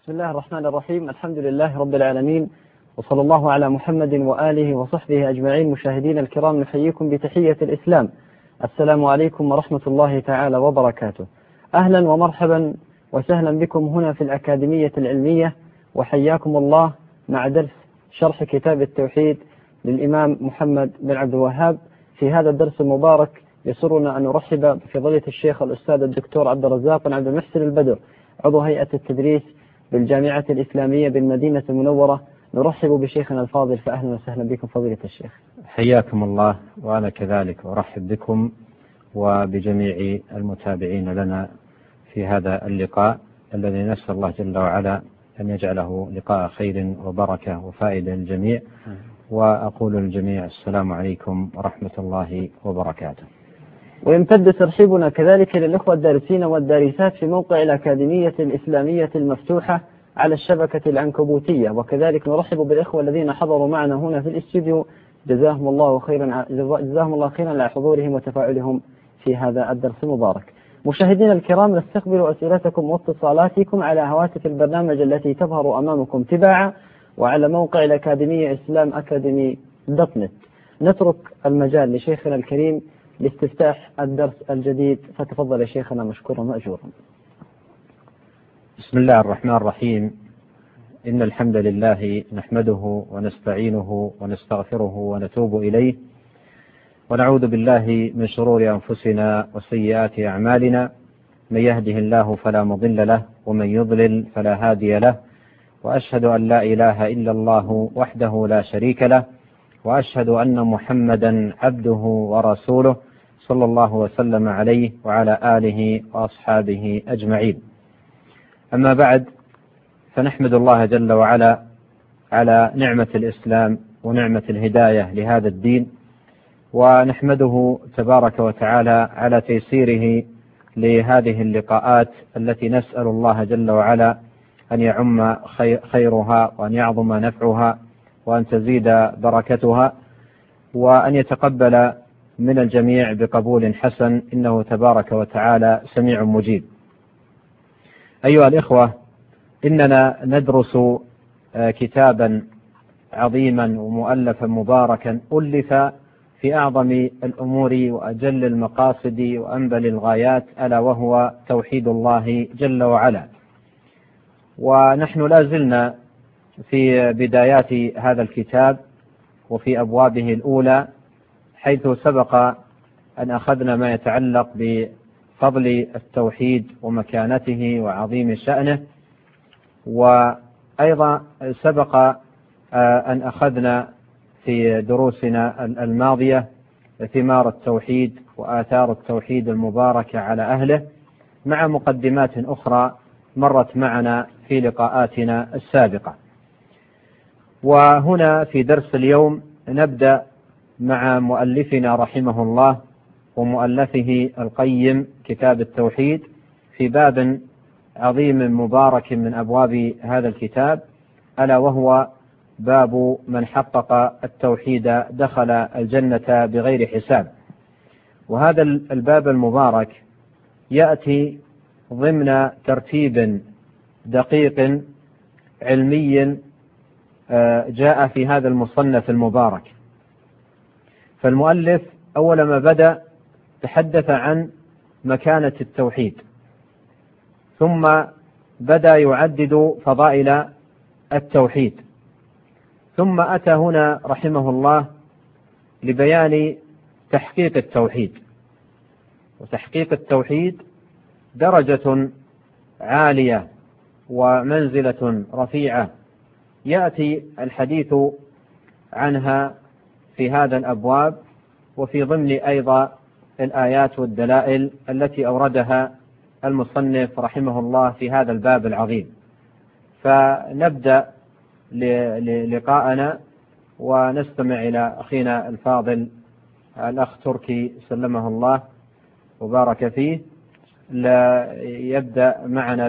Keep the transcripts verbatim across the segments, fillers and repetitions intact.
بسم الله الرحمن الرحيم. الحمد لله رب العالمين، وصلى الله على محمد وآله وصحبه أجمعين. مشاهدين الكرام، نحييكم بتحية الإسلام، السلام عليكم ورحمة الله تعالى وبركاته. أهلا ومرحبا وسهلا بكم هنا في الأكاديمية العلمية، وحياكم الله مع درس شرح كتاب التوحيد للإمام محمد بن عبد الوهاب. في هذا الدرس المبارك يسرنا أن نرحب بفضيلة الشيخ الأستاذ الدكتور عبد الرزاق بن عبد المحسن البدر، عضو هيئة التدريس بالجامعة الإسلامية بالمدينة المنورة. نرحب بشيخنا الفاضل، فأهلا وسهلا بكم فضيلة الشيخ. حياكم الله، وأنا كذلك أرحب بكم وبجميع المتابعين لنا في هذا اللقاء الذي نسأل الله جل وعلا أن يجعله لقاء خير وبركة وفائدة للجميع. وأقول للجميع السلام عليكم ورحمة الله وبركاته. ويمتد ترحيبنا كذلك للإخوة الدارسين والدارسات في موقع الأكاديمية الإسلامية المفتوحة على الشبكة العنكبوتية، وكذلك نرحب بالإخوة الذين حضروا معنا هنا في الاستوديو، جزاهم الله خيرا جزاهم الله خيرا على حضورهم وتفاعلهم في هذا الدرس المبارك. مشاهدينا الكرام، نستقبل أسئلتكم واتصالاتكم على هواتف البرنامج التي تظهر أمامكم تباعا، وعلى موقع الأكاديمية إسلام أكاديمي دوت نت. نترك المجال لشيخنا الكريم لاستفتاح الدرس الجديد، فتفضل يا شيخنا مشكورا مأجورا. بسم الله الرحمن الرحيم. إن الحمد لله نحمده ونستعينه ونستغفره ونتوب إليه، ونعوذ بالله من شرور أنفسنا وسيئات أعمالنا. من يهده الله فلا مضل له، ومن يضلل فلا هادي له. وأشهد أن لا إله إلا الله وحده لا شريك له، وأشهد أن محمدا عبده ورسوله صلى الله وسلم عليه وعلى آله وأصحابه أجمعين. أما بعد، فنحمد الله جل وعلا على نعمة الإسلام ونعمة الهداية لهذا الدين، ونحمده تبارك وتعالى على تيسيره لهذه اللقاءات التي نسأل الله جل وعلا أن يعم خيرها وأن يعظم نفعها وأن تزيد بركتها، وأن يتقبل من الجميع بقبول حسن، إنه تبارك وتعالى سميع مجيب. أيها الإخوة، إننا ندرس كتابا عظيما ومؤلفا مباركا ألف في أعظم الأمور وأجل المقاصد وأنبل الغايات، ألا وهو توحيد الله جل وعلا. ونحن لا زلنا في بدايات هذا الكتاب وفي أبوابه الأولى، حيث سبق أن أخذنا ما يتعلق بفضل التوحيد ومكانته وعظيم شأنه، وأيضا سبق أن أخذنا في دروسنا الماضية ثمار التوحيد وآثار التوحيد المباركة على أهله، مع مقدمات أخرى مرت معنا في لقاءاتنا السابقة. وهنا في درس اليوم نبدأ مع مؤلفنا رحمه الله ومؤلفه القيم كتاب التوحيد في باب عظيم مبارك من أبواب هذا الكتاب، ألا وهو باب من حقق التوحيد دخل الجنة بغير حساب. وهذا الباب المبارك يأتي ضمن ترتيب دقيق علمي جاء في هذا المصنف المبارك. فالمؤلف أول ما بدأ تحدث عن مكانة التوحيد، ثم بدأ يعدد فضائل التوحيد، ثم أتى هنا رحمه الله لبيان تحقيق التوحيد. وتحقيق التوحيد درجة عالية ومنزلة رفيعة، يأتي الحديث عنها في هذا الأبواب، وفي ضمن أيضا الآيات والدلائل التي أوردها المصنف رحمه الله في هذا الباب العظيم. فنبدأ لقاءنا ونستمع إلى أخينا الفاضل الأخ تركي سلمه الله وبارك فيه، لا يبدأ معنا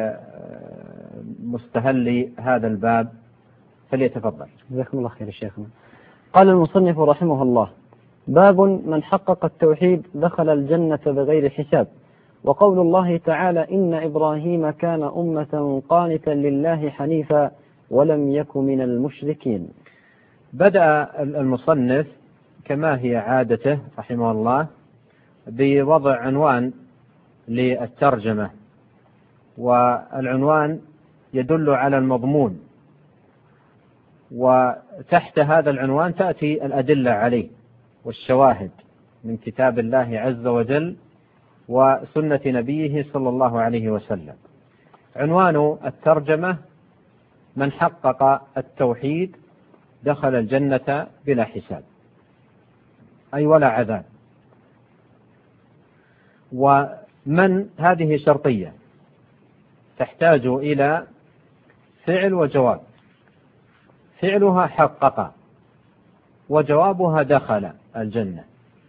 بمستهل هذا الباب، فليتفضل. جزاكم الله خير شيخنا. قال المصنف رحمه الله: باب من حقق التوحيد دخل الجنة بغير حساب. وقول الله تعالى إن إبراهيم كان أمة قانتا لله حنيفا ولم يك من المشركين. بدأ المصنف كما هي عادته رحمه الله بوضع عنوان للترجمة، والعنوان يدل على المضمون، وتحت هذا العنوان تأتي الأدلة عليه والشواهد من كتاب الله عز وجل وسنة نبيه صلى الله عليه وسلم. عنوان الترجمة: من حقق التوحيد دخل الجنة بلا حساب، أي ولا عذاب. ومن هذه شرطية تحتاج إلى فعل وجواب. فعلها حقق، وجوابها دخل الجنة.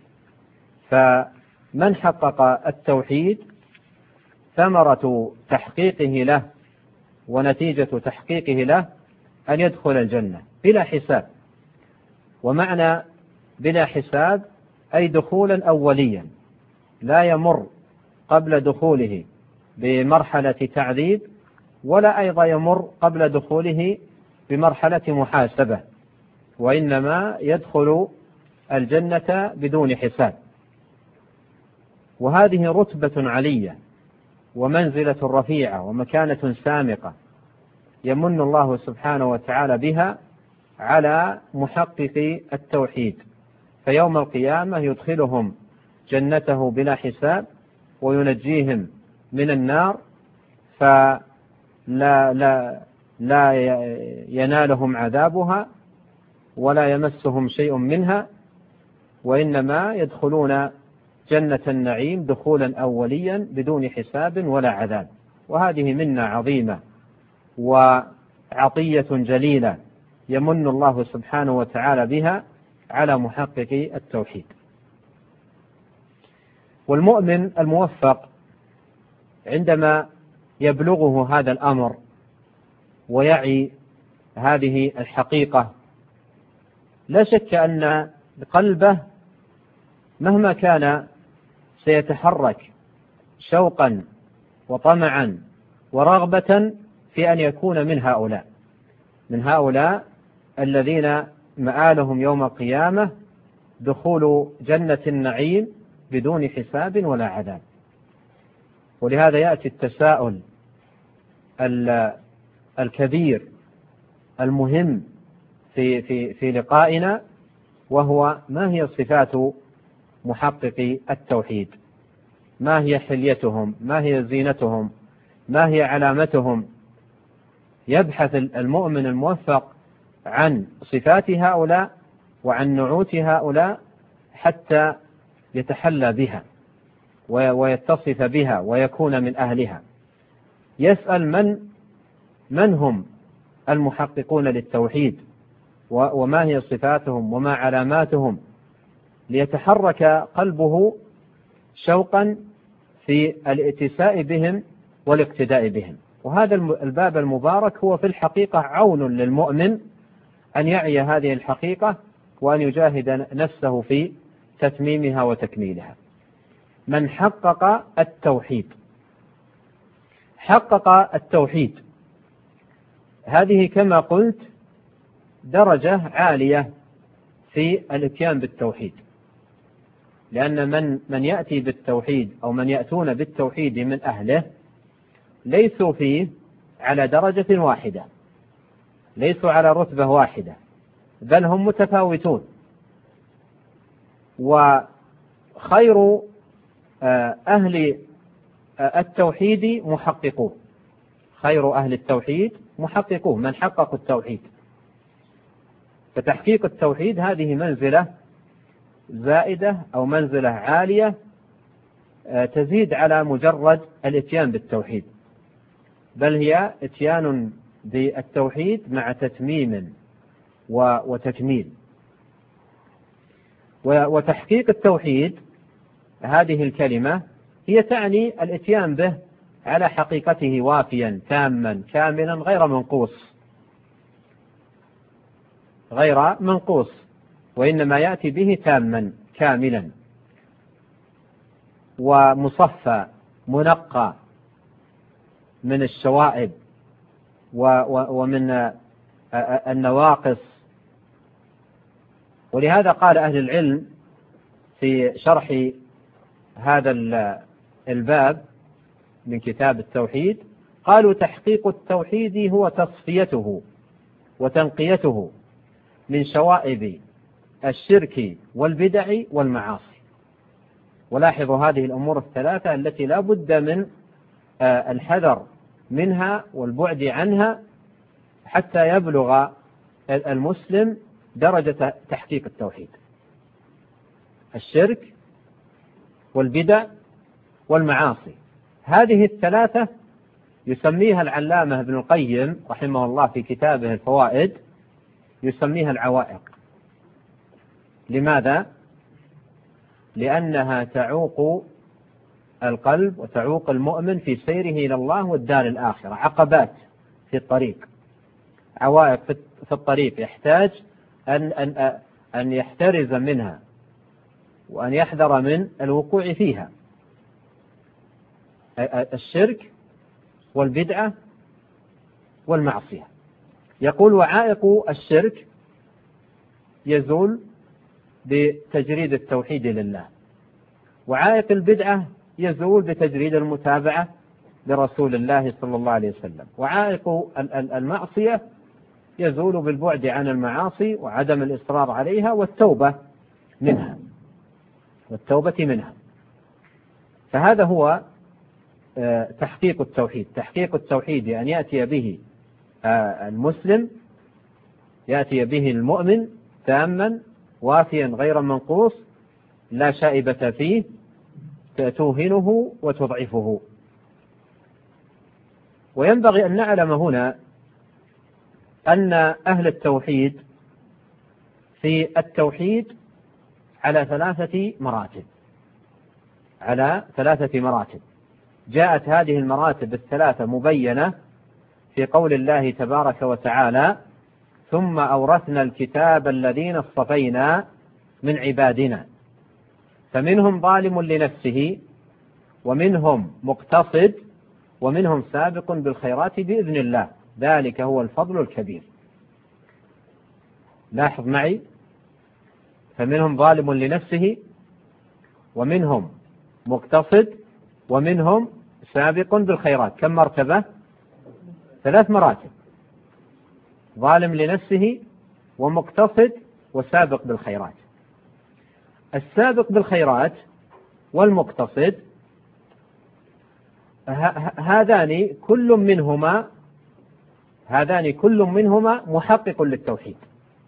فمن حقق التوحيد ثمرة تحقيقه له ونتيجة تحقيقه له أن يدخل الجنة بلا حساب. ومعنى بلا حساب أي دخولا أوليا، لا يمر قبل دخوله بمرحلة تعذيب، ولا أيضا يمر قبل دخوله بمرحلة محاسبة، وإنما يدخل الجنة بدون حساب. وهذه رتبة علية ومنزلة رفيعة ومكانة سامقة يمن الله سبحانه وتعالى بها على محقق التوحيد، فيوم القيامة يدخلهم جنته بلا حساب وينجيهم من النار، فلا لا لا ينالهم عذابها ولا يمسهم شيء منها، وإنما يدخلون جنة النعيم دخولا أوليا بدون حساب ولا عذاب. وهذه منة عظيمة وعطية جليلة يمن الله سبحانه وتعالى بها على محقق التوحيد. والمؤمن الموفق عندما يبلغه هذا الأمر ويعي هذه الحقيقة، لا شك أن قلبه مهما كان سيتحرك شوقا وطمعا ورغبة في أن يكون من هؤلاء من هؤلاء الذين مآلهم يوم القيامة دخول جنة النعيم بدون حساب ولا عذاب. ولهذا يأتي التساؤل الكبير المهم في في في لقائنا، وهو: ما هي صفات محققي التوحيد؟ ما هي حليتهم؟ ما هي زينتهم؟ ما هي علامتهم؟ يبحث المؤمن الموفق عن صفات هؤلاء وعن نعوت هؤلاء حتى يتحلى بها ويتصف بها ويكون من أهلها. يسأل من من هم المحققون للتوحيد، وما هي صفاتهم وما علاماتهم، ليتحرك قلبه شوقا في الاتساء بهم والاقتداء بهم. وهذا الباب المبارك هو في الحقيقة عون للمؤمن أن يعي هذه الحقيقة وأن يجاهد نفسه في تتميمها وتكميلها. من حقق التوحيد. حقق التوحيد هذه كما قلت درجة عالية في الاتيان بالتوحيد، لأن من من يأتي بالتوحيد أو من يأتون بالتوحيد من أهله ليسوا فيه على درجة واحدة، ليسوا على رتبة واحدة، بل هم متفاوتون. وخير أهل التوحيد محققوه، خير أهل التوحيد محققوه، من حققوا التوحيد. فتحقيق التوحيد هذه منزلة زائدة أو منزلة عالية تزيد على مجرد الاتيان بالتوحيد، بل هي اتيان بالتوحيد مع تتميم وتكميل. وتحقيق التوحيد هذه الكلمة هي تعني الاتيان به على حقيقته وافيا تاما كاملا غير منقوص غير منقوص وإنما يأتي به تاما كاملا ومصفى منقى من الشوائب ومن النواقص. ولهذا قال أهل العلم في شرح هذا الباب من كتاب التوحيد، قالوا تحقيق التوحيد هو تصفيته وتنقيته من شوائب الشرك والبدع والمعاصي. ولاحظوا هذه الأمور الثلاثة التي لا بد من الحذر منها والبعد عنها حتى يبلغ المسلم درجة تحقيق التوحيد: الشرك والبدع والمعاصي. هذه الثلاثة يسميها العلامة ابن القيم رحمه الله في كتابه الفوائد، يسميها العوائق. لماذا؟ لأنها تعوق القلب وتعوق المؤمن في سيره إلى الله والدار الآخرة، عقبات في الطريق، عوائق في الطريق يحتاج أن, أن, أن يحترز منها وأن يحذر من الوقوع فيها: الشرك والبدعة والمعصية. يقول: وعائق الشرك يزول بتجريد التوحيد لله، وعائق البدعة يزول بتجريد المتابعة لرسول الله صلى الله عليه وسلم، وعائق المعصية يزول بالبعد عن المعاصي وعدم الإصرار عليها والتوبة منها والتوبة منها. فهذا هو تحقيق التوحيد. تحقيق التوحيد أن يأتي به المسلم، يأتي به المؤمن تاما وافيا غير منقوص، لا شائبة فيه توهنه وتضعفه. وينبغي أن نعلم هنا أن أهل التوحيد في التوحيد على ثلاثة مراتب على ثلاثة مراتب جاءت هذه المراتب الثلاثة مبينة في قول الله تبارك وتعالى: ثم أورثنا الكتاب الذين اصطفينا من عبادنا فمنهم ظالم لنفسه ومنهم مقتصد ومنهم سابق بالخيرات بإذن الله ذلك هو الفضل الكبير. لاحظ معي: فمنهم ظالم لنفسه ومنهم مقتصد ومنهم سابق بالخيرات. كم مرتبة؟ ثلاث مراتب: ظالم لنفسه ومقتصد وسابق بالخيرات. السابق بالخيرات والمقتصد هذان كل منهما هذان كل منهما محقق للتوحيد.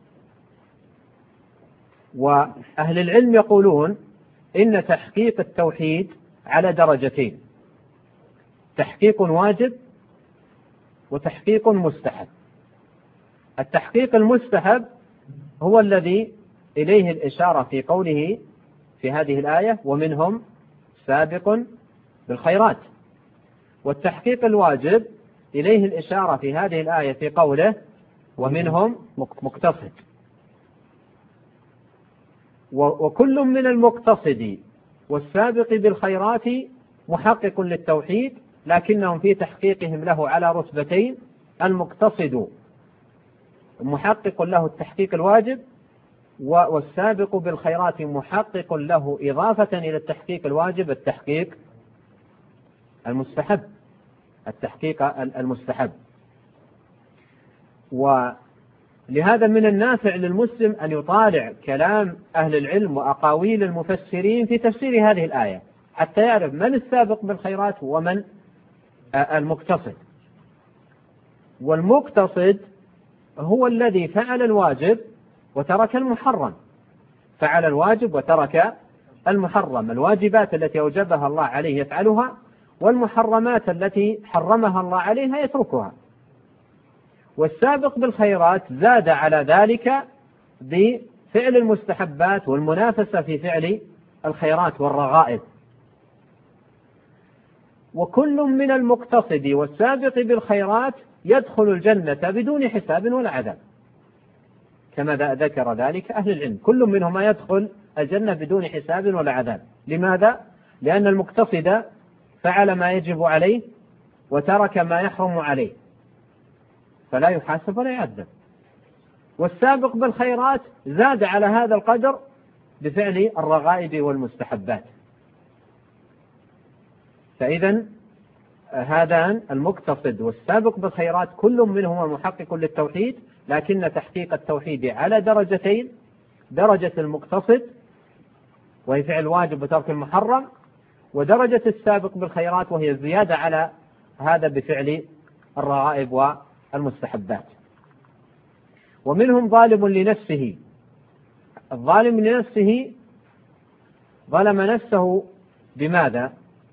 وأهل العلم يقولون إن تحقيق التوحيد على درجتين: تحقيق واجب وتحقيق مستحب. التحقيق المستحب هو الذي إليه الإشارة في قوله في هذه الآية: ومنهم سابق بالخيرات. والتحقيق الواجب إليه الإشارة في هذه الآية في قوله: ومنهم مقتصد. وكل من المقتصد والسابق بالخيرات محقق للتوحيد، لكنهم في تحقيقهم له على رتبتين: المقتصد محقق له التحقيق الواجب، والسابق بالخيرات محقق له إضافة إلى التحقيق الواجب التحقيق المستحب التحقيق المستحب. ولهذا من النافع للمسلم أن يطالع كلام أهل العلم وأقاويل المفسرين في تفسير هذه الآية حتى يعرف من السابق بالخيرات ومن المقتصد. والمقتصد هو الذي فعل الواجب وترك المحرم، فعل الواجب وترك المحرم، الواجبات التي أوجبها الله عليه يفعلها، والمحرمات التي حرمها الله عليها يتركها. والسابق بالخيرات زاد على ذلك بفعل المستحبات والمنافسة في فعل الخيرات والرغائب. وكل من المقتصد والسابق بالخيرات يدخل الجنة بدون حساب ولا عذاب، كما ذكر ذلك أهل العلم. كل منهما يدخل الجنة بدون حساب ولا عذاب. لماذا؟ لأن المقتصد فعل ما يجب عليه وترك ما يحرم عليه فلا يحاسب ولا يعذب. والسابق بالخيرات زاد على هذا القدر بفعل الرغائب والمستحبات. فإذا هذان المقتصد والسابق بالخيرات كل منهما محقق للتوحيد، لكن تحقيق التوحيد على درجتين: درجة المقتصد وهي فعل الواجب وترك المحرم، ودرجة السابق بالخيرات وهي الزيادة على هذا بفعل الرغائب والمستحبات. ومنهم ظالم لنفسه. الظالم لنفسه ظلم نفسه بماذا؟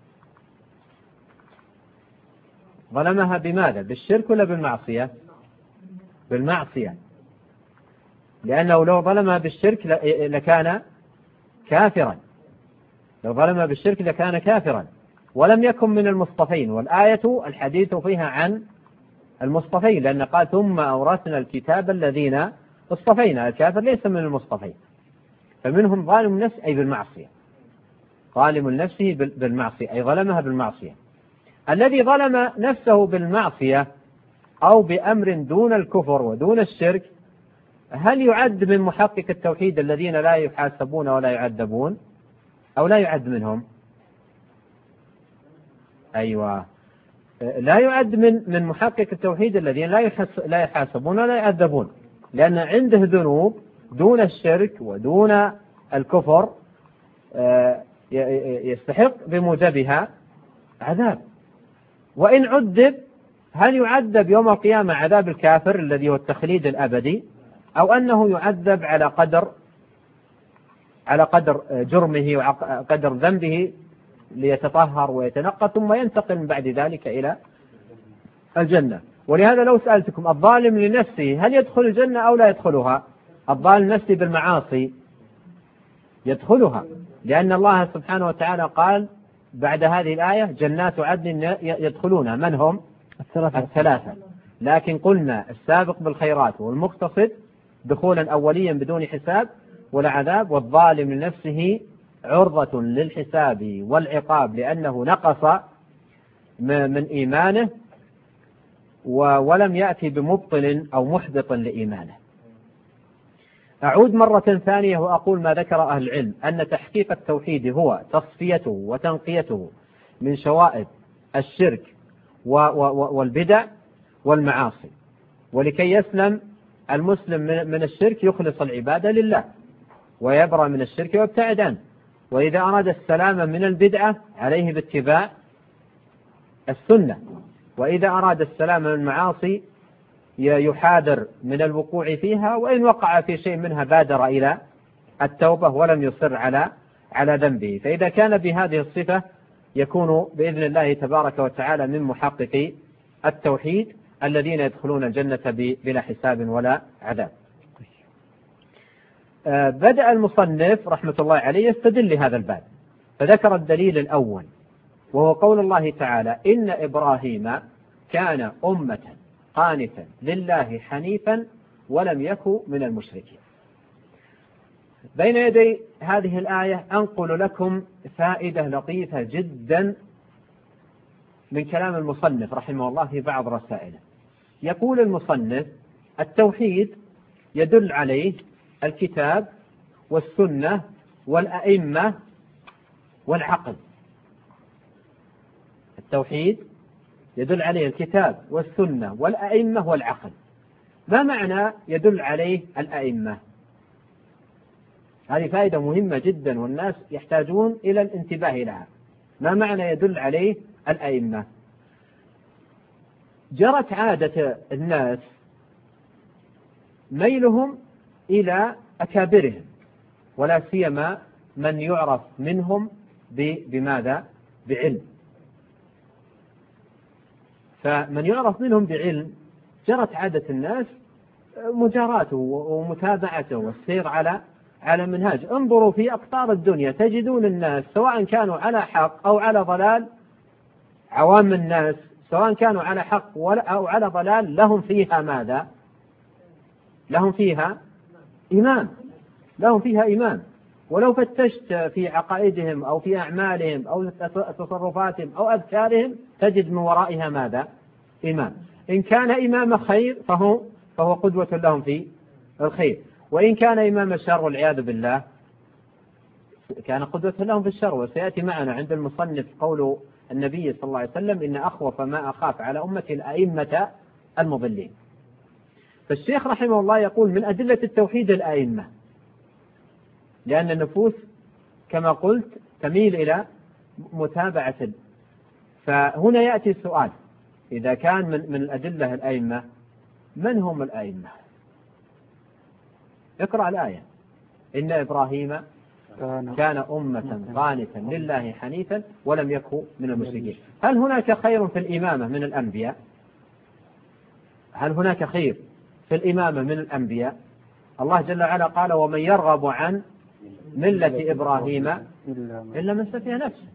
ظلمها بماذا؟ بالشرك ولا بالمعصية؟ بالمعصية، لأنه لو ظلمها بالشرك لكان كافرا، لو ظلمها بالشرك لكان كافرا ولم يكن من المصطفين. والآية الحديث فيها عن المصطفين، لأن قال ثم أورثنا الكتاب الذين اصطفينا. الكافر ليس من المصطفين. فمنهم ظالم النفس أي بالمعصية، ظالم نفسه بالمعصية أي ظلمها بالمعصية. الذي ظلم نفسه بالمعصية أو بأمر دون الكفر ودون الشرك هل يعد من محقق التوحيد الذين لا يحاسبون ولا يعذبون أو لا يعد منهم؟ أيوة، لا يعد من من محقق التوحيد الذين لا لا يحاسبون ولا يعذبون، لأن عنده ذنوب دون الشرك ودون الكفر يستحق بموجبها عذاب. وإن عذب هل يعذب يوم القيامة عذاب الكافر الذي هو التخليد الأبدي، أو أنه يعذب على قدر على قدر جرمه وقدر ذنبه ليتطهر ويتنقى ثم ينتقل من بعد ذلك إلى الجنة؟ ولهذا لو سألتكم الظالم لنفسه هل يدخل الجنة أو لا يدخلها؟ الظالم نفسه بالمعاصي يدخلها، لأن الله سبحانه وتعالى قال بعد هذه الآية جنات عدن يدخلونها من هم؟ الثلاثة. الثلاثة. لكن قلنا السابق بالخيرات والمقتصد دخولا أوليا بدون حساب ولا عذاب، والظالم لنفسه عرضة للحساب والعقاب لأنه نقص من إيمانه ولم يأتي بمبطل أو محبط لإيمانه. أعود مرة ثانية وأقول ما ذكر أهل العلم أن تحقيق التوحيد هو تصفيته وتنقيته من شوائب الشرك والبدع والمعاصي، ولكي يسلم المسلم من الشرك يخلص العبادة لله ويبرأ من الشرك ويبتعد عنه. وإذا أراد السلامة من البدعة عليه باتباع السنة، وإذا أراد السلامة من المعاصي يحاذر من الوقوع فيها، وإن وقع في شيء منها بادر إلى التوبة ولم يصر على على ذنبه. فإذا كان بهذه الصفة يكون بإذن الله تبارك وتعالى من محققي التوحيد الذين يدخلون الجنة بلا حساب ولا عذاب. بدأ المصنف رحمة الله عليه يستدل لهذا الباب، فذكر الدليل الأول وهو قول الله تعالى إن إبراهيم كان أمة قانتا لله حنيفا ولم يكن من المشركين. بين يدي هذه الآية أنقل لكم فائدة لطيفة جدا من كلام المصنف رحمه الله في بعض رسائله. يقول المصنف التوحيد يدل عليه الكتاب والسنة والأئمة والعقل. التوحيد يدل عليه الكتاب والسنة والأئمة والعقل. ما معنى يدل عليه الأئمة؟ هذه فائدة مهمة جدا والناس يحتاجون إلى الانتباه لها. ما معنى يدل عليه الأئمة؟ جرت عادة الناس ميلهم إلى أكابرهم، ولا سيما من يعرف منهم بماذا؟ بعلم. فمن يعرف منهم بعلم جرت عادة الناس مجاراته ومتابعته والسير على على منهاج. انظروا في أقطار الدنيا تجدون الناس سواء كانوا على حق أو على ضلال، عوام الناس سواء كانوا على حق أو على ضلال لهم فيها ماذا؟ لهم فيها إمام، لهم فيها إمام. ولو فتشت في عقائدهم أو في أعمالهم أو تصرفاتهم أو أذكارهم تجد من ورائها ماذا؟ إمام. إن كان إمام خير فهو, فهو قدوة لهم في الخير، وإن كان إمام الشر والعياذ بالله كان قدوة لهم في الشر. وسيأتي معنا عند المصنف قول النبي صلى الله عليه وسلم: إن أخوف ما أخاف على أمتي الأئمة المضلين. فالشيخ رحمه الله يقول من أدلة التوحيد الأئمة، لأن النفوس كما قلت تميل إلى متابعة. فهنا يأتي السؤال: إذا كان من, من الأدلة الأئمة، من هم الأئمة؟ اقرأ الآية: إن إبراهيم كان أمة قانتا لله حنيفا ولم يكن من المشركين. هل هناك خير في الإمامة من الأنبياء؟ هل هناك خير في الإمامة من الأنبياء؟ الله جل وعلا قال: ومن يرغب عن ملة إبراهيم إلا من سفه نفسه.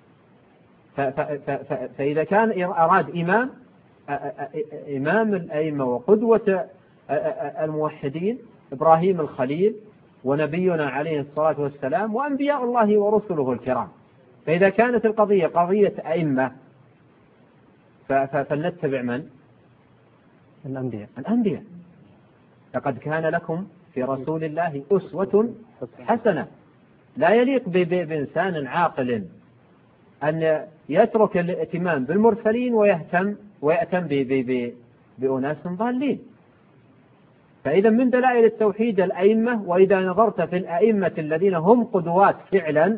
فإذا كان أراد إمام إمام الأئمة وقدوة الموحدين إبراهيم الخليل ونبينا عليه الصلاة والسلام وأنبياء الله ورسله الكرام، فإذا كانت القضية قضية أئمة فلنتبع من؟ الأنبياء. الأنبياء. لقد كان لكم في رسول الله أسوة حسنة. لا يليق بإنسان عاقل أن يترك الاهتمام بالمرسلين ويهتم ويأتم بأناس ضالين. فإذا من دلائل التوحيد الأئمة، وإذا نظرت في الأئمة الذين هم قدوات فعلا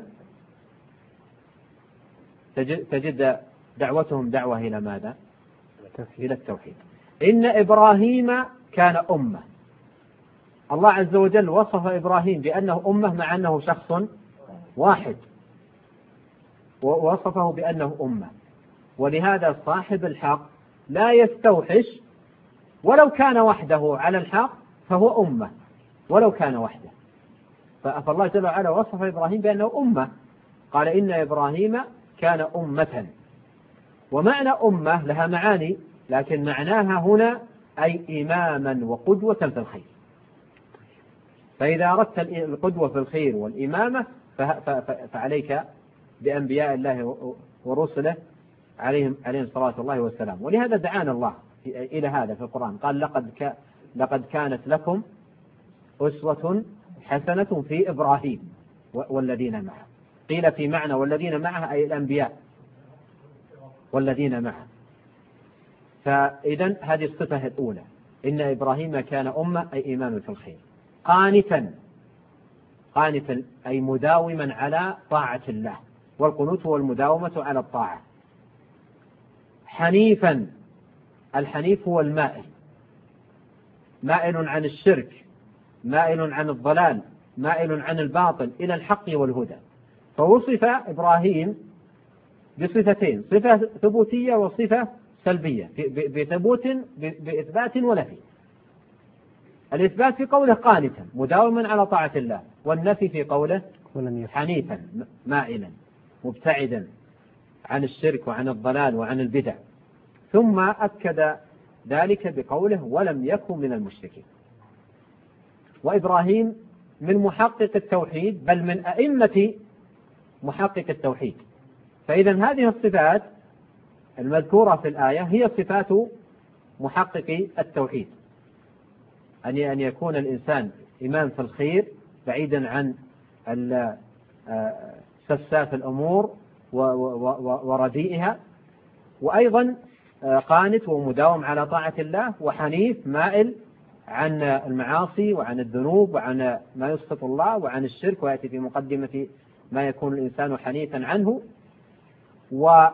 تجد دعوتهم دعوة إلى ماذا؟ إلى التوحيد. إن إبراهيم كان أمة. الله عز وجل وصف إبراهيم بأنه أمة مع أنه شخص واحد، ووصفه بأنه أمة. ولهذا صاحب الحق لا يستوحش، ولو كان وحده على الحق فهو أمة ولو كان وحده. فالله جل وعلا وصف إبراهيم بأنه أمة، قال: إن إبراهيم كان أمة. ومعنى أمة لها معاني، لكن معناها هنا أي إماما وقدوة في الخير. فإذا أردت القدوة في الخير والإمامة فعليك بأنبياء الله ورسله عليهم عليهم صلاة الله والسلام. ولهذا دعانا الله إلى هذا في القرآن، قال: لقد ك لقد كانت لكم أسوة حسنة في إبراهيم والذين معه. قيل في معنى والذين معه أي الأنبياء والذين معه. فإذا هذه الصفة الأولى: إن إبراهيم كان أمة أي إمام في الخير. قانتا، قانتا أي مداوما على طاعة الله، والقنوت هو المداومة على الطاعة. حنيفا، الحنيف هو المائل، مائل عن الشرك، مائل عن الضلال، مائل عن الباطل إلى الحق والهدى. فوصف إبراهيم بصفتين: صفة ثبوتية وصفة سلبية، بثبوت بإثبات ونفي. الإثبات في قوله قانتا مداوما على طاعة الله، والنفي في قوله حنيفا مائلا مبتعدا عن الشرك وعن الضلال وعن البدع. ثم أكد ذلك بقوله: ولم يكن من المشركين. وإبراهيم من محقق التوحيد، بل من أئمة محقق التوحيد. فإذا هذه الصفات المذكورة في الآية هي صفات محقق التوحيد: أن يكون الإنسان إمام في الخير بعيدا عن سفساف الأمور ورديئها، وأيضا قانت ومداوم على طاعة الله، وحنيف مائل عن المعاصي وعن الذنوب وعن ما يسخط الله وعن الشرك، ويأتي في مقدمة ما يكون الإنسان حنيفا عنه. ولم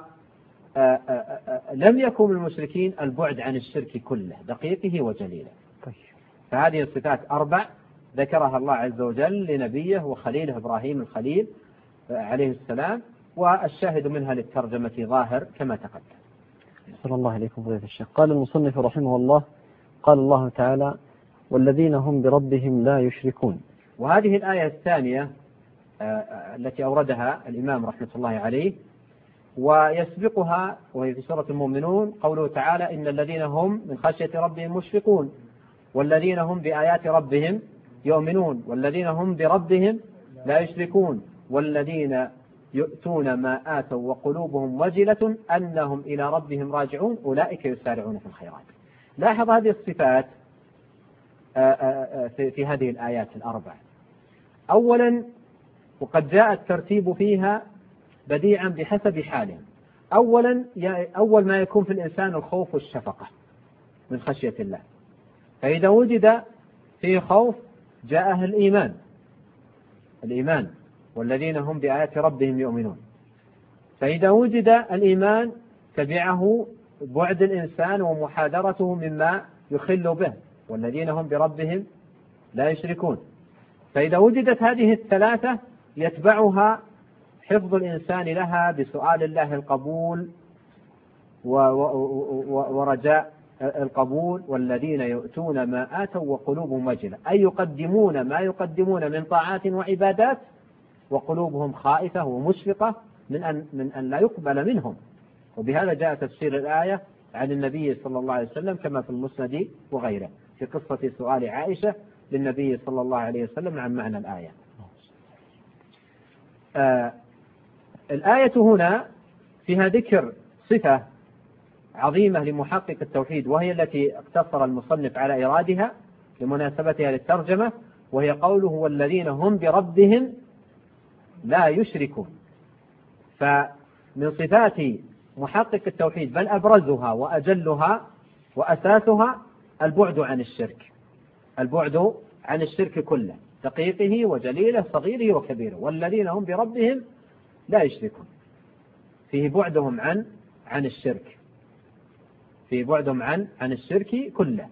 يكن من المشركين البعد عن الشرك كله دقيقه وجليله. فهذه الصفات أربع ذكرها الله عز وجل لنبيه وخليله إبراهيم الخليل عليه السلام، والشاهد منها للترجمة ظاهر كما تقدم. صلى الله عليكم فضيلة الشيخ. قال المصنف رحمه الله: قال الله تعالى: والذين هم بربهم لا يشركون. وهذه الآية الثانية التي أوردها الإمام رحمة الله عليه، ويسبقها وهي في سورة المؤمنون قوله تعالى: إن الذين هم من خشية ربهم مشفقون والذين هم بآيات ربهم يؤمنون والذين هم بربهم لا يشركون والذين يؤتون ما آتوا وقلوبهم وجلة أنهم إلى ربهم راجعون أولئك يسارعون في الخيرات. لاحظ هذه الصفات في هذه الآيات الأربع. أولا، وقد جاء الترتيب فيها بديعا بحسب حالهم. أولا أول ما يكون في الإنسان الخوف والشفقة من خشية الله، فإذا وجد فيه خوف جاءه الإيمان الإيمان والذين هم بآيات ربهم يؤمنون. فإذا وجد الإيمان تبعه بعد الإنسان ومحاذرته مما يخل به والذين هم بربهم لا يشركون. فإذا وجدت هذه الثلاثة يتبعها حفظ الإنسان لها بسؤال الله القبول ورجاء القبول، والذين يؤتون ما آتوا وقلوبهم وجلة، أي يقدمون ما يقدمون من طاعات وعبادات وقلوبهم خائفة ومشفقة من أن, من أن لا يقبل منهم. وبهذا جاء تفسير الآية عن النبي صلى الله عليه وسلم كما في المسند وغيره في قصة سؤال عائشة للنبي صلى الله عليه وسلم عن معنى الآية. آه الآية هنا فيها ذكر صفة عظيمة لمحقق التوحيد، وهي التي اقتصر المصنف على إيرادها لمناسبتها للترجمة، وهي قوله والذين هم بربهم لا يشركون. فمن صفات محقق التوحيد بل أبرزها وأجلها وأساسها البعد عن الشرك، البعد عن الشرك كله، دقيقه وجليله صغيره وكبيره. والذين هم بربهم لا يشركون، فيه بعدهم عن عن الشرك، فيه بعدهم عن عن الشرك كله.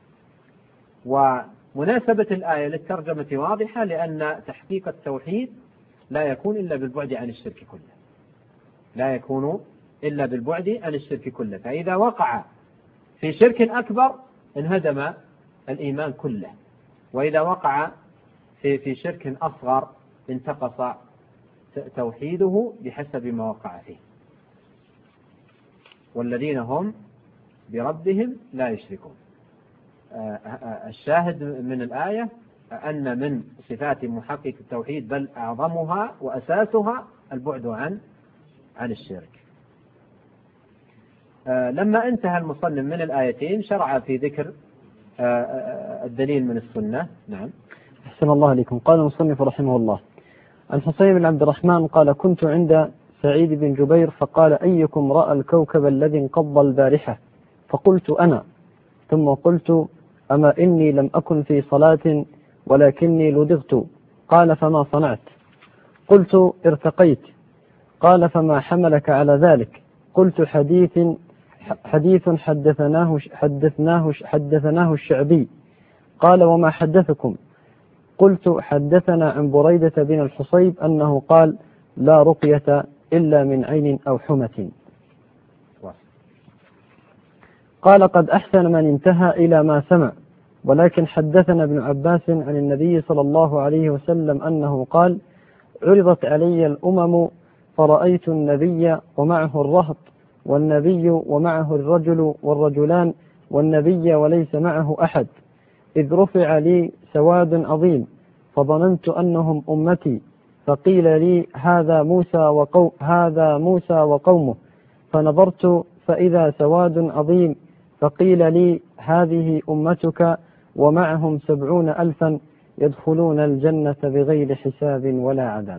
ومناسبة الآية للترجمة واضحة، لأن تحقيق التوحيد لا يكون إلا بالبعد عن الشرك كله، لا يكون إلا بالبعد عن الشرك كله. فإذا وقع في شرك أكبر انهدم الإيمان كله، وإذا وقع في في شرك أصغر انتقص توحيده بحسب ما وقع فيه. والذين هم بربهم لا يشركون. الشاهد من الآية أن من صفات محقق التوحيد بل أعظمها وأساسها البعد عن عن الشرك. لما انتهى المصنف من الآيتين شرع في ذكر الدليل من السنة. نعم. أحسن الله عليكم. قال المصنف رحمه الله: عن حسين بن عبد الرحمن قال: كنت عند سعيد بن جبير فقال: أيكم رأى الكوكب الذي انقض البارحة؟ فقلت: أنا. ثم قلت: أما إني لم أكن في صلاة ولكني لدغت. قال: فما صنعت؟ قلت: ارتقيت. قال: فما حملك على ذلك؟ قلت: حديث حديث حدثناه حدثناه حدثناه الشعبي. قال: وما حدثكم؟ قلت: حدثنا عن بريدة بن الحصيب أنه قال: لا رقية إلا من عين أو حمة. قال: قد أحسن من انتهى إلى ما سمع، ولكن حدثنا ابن عباس عن النبي صلى الله عليه وسلم أنه قال: عرضت علي الأمم فرأيت النبي ومعه الرهط، والنبي ومعه الرجل والرجلان، والنبي وليس معه أحد، إذ رفع لي سواد عظيم فظننت أنهم أمتي، فقيل لي: هذا موسى وقوم هذا موسى وقومه، فنظرت فإذا سواد عظيم، فقيل لي: هذه أمتك ومعهم سبعون ألفا يدخلون الجنة بغير حساب ولا عذاب.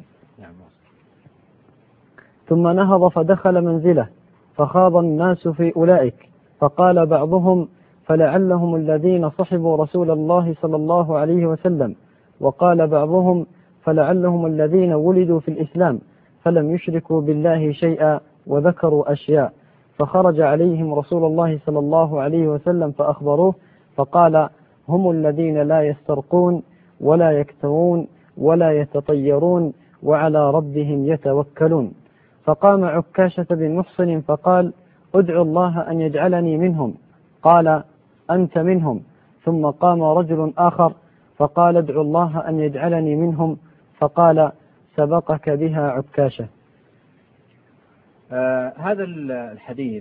ثم نهض فدخل منزله، فخاض الناس في أولئك، فقال بعضهم: فلعلهم الذين صحبوا رسول الله صلى الله عليه وسلم، وقال بعضهم: فلعلهم الذين ولدوا في الإسلام فلم يشركوا بالله شيئا وذكروا أشياء. فخرج عليهم رسول الله صلى الله عليه وسلم فأخبروه، فقال: هم الذين لا يسترقون ولا يكتوون ولا يتطيرون وعلى ربهم يتوكلون. فقام عكاشة بن محصن فقال: ادعو الله أن يجعلني منهم. قال: أنت منهم. ثم قام رجل آخر فقال: ادعو الله أن يجعلني منهم. فقال: سبقك بها عكاشة. آه هذا الحديث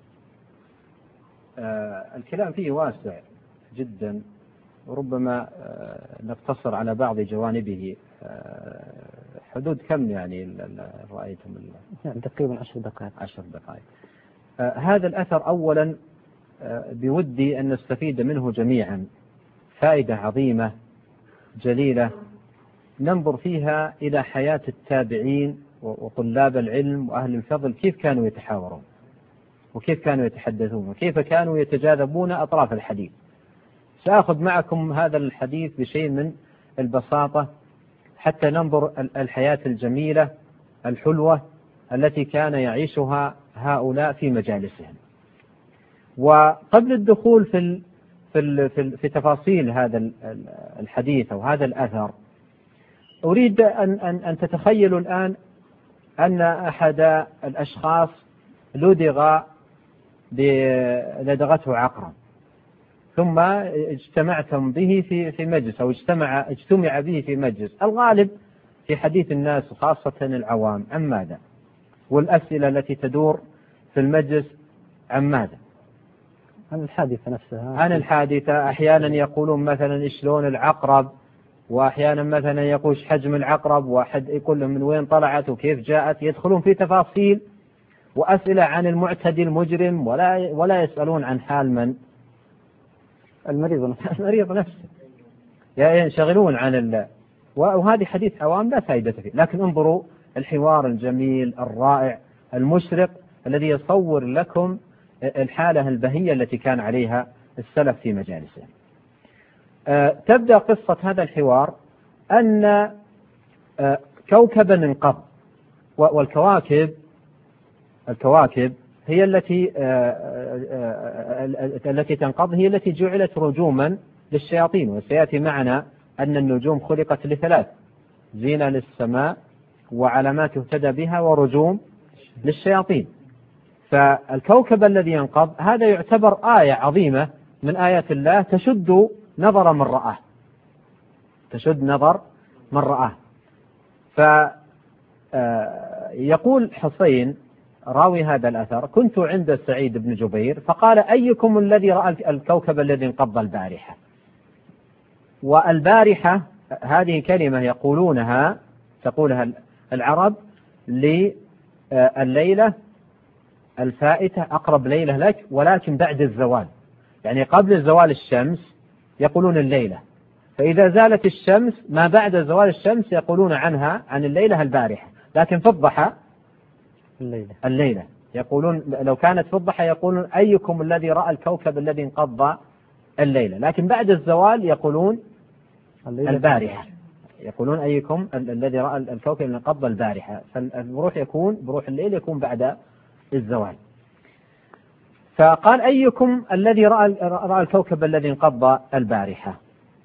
آه الكلام فيه واسع جدا، وربما آه نقتصر على بعض جوانبه آه حدود كم يعني رأيتم؟ يعني تقريبا عشر دقائق. عشر دقائق. آه هذا الأثر أولا آه بودي أن نستفيد منه جميعا فائدة عظيمة جليلة ننظر فيها إلى حياة التابعين وطلاب العلم وأهل الفضل، كيف كانوا يتحاورون وكيف كانوا يتحدثون وكيف كانوا يتجاذبون أطراف الحديث. سأخذ معكم هذا الحديث بشيء من البساطة حتى ننظر الحياة الجميلة الحلوة التي كان يعيشها هؤلاء في مجالسهم. وقبل الدخول في في في, في تفاصيل هذا الحديث أو هذا الأثر، أريد أن أن أن تتخيلوا الآن أن أحد الأشخاص لدغ لدغته عقرب، ثم اجتمعتم به في في مجلس أو اجتمع اجتمع به في مجلس. الغالب في حديث الناس وخاصة العوام عن ماذا؟ والأسئلة التي تدور في المجلس عن ماذا؟ عن الحادثة نفسها. عن الحادثة. أحيانا يقولون مثلا شلون العقرب، وأحيانا مثلا يقول حجم العقرب، واحد يقول من وين طلعت وكيف جاءت. يدخلون في تفاصيل وأسئلة عن المعتدي المجرم، ولا ولا يسألون عن حال من؟ المريض نفسه. المريض نفسه ينشغلون عن ال... وهذه حديث عوام لا فائدة فيه. لكن انظروا الحوار الجميل الرائع المشرق الذي يصور لكم الحالة البهية التي كان عليها السلف في مجالسهم. أه تبدأ قصة هذا الحوار أن أه كوكبا انقض، والكواكب الكواكب هي التي أه أه التي تنقض هي التي جعلت رجوما للشياطين. وسيأتي معنا أن النجوم خلقت لثلاث: زينة للسماء، وعلامات يهتدى بها، ورجوم للشياطين. فالكوكب الذي ينقض هذا يعتبر آية عظيمة من آيات الله تشد نظر من رآه، تشد نظر من رآه. فيقول حسين راوي هذا الأثر: كنت عند سعيد بن جبير فقال: أيكم الذي رأى الكوكب الذي انقض البارحة؟ والبارحة هذه كلمة يقولونها تقولها العرب لليلة الفائتة، أقرب ليلة لك ولكن بعد الزوال، يعني قبل زوال الشمس يقولون الليلة، فإذا زالت الشمس ما بعد زوال الشمس يقولون عنها عن الليلة البارحة. لكن في الضحى الليلة. الليلة يقولون، لو كانت في الضحى يقولون أيكم الذي رأى الكوكب الذي انقض الليلة، لكن بعد الزوال يقولون البارحة، يقولون أيكم الذي رأى الكوكب الذي انقض البارحة. فالبروح يكون بروح الليل يكون بعد الزوال. فقال: أيكم الذي رأى رأى الكوكب الذي انقض البارحة؟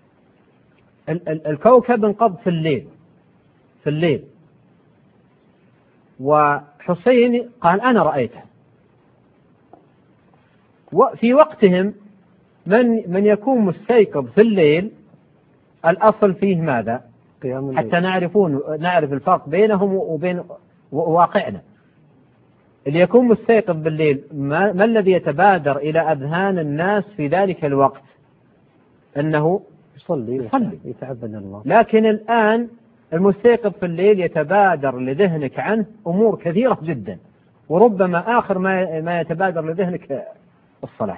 الكوكب انقض في الليل في الليل وحسين قال: أنا رأيته. وفي وقتهم من من يكون مستيقظ في الليل الأصل فيه ماذا؟ حتى نعرفون نعرف الفرق بينهم وبين واقعنا. اللي يكون مستيقظ بالليل ما, ما الذي يتبادر إلى أذهان الناس في ذلك الوقت؟ أنه يصلي يصلي يتعبد الله. لكن الآن المستيقظ في الليل يتبادر لذهنك عنه أمور كثيرة جدا، وربما آخر ما ما يتبادر لذهنك الصلاة.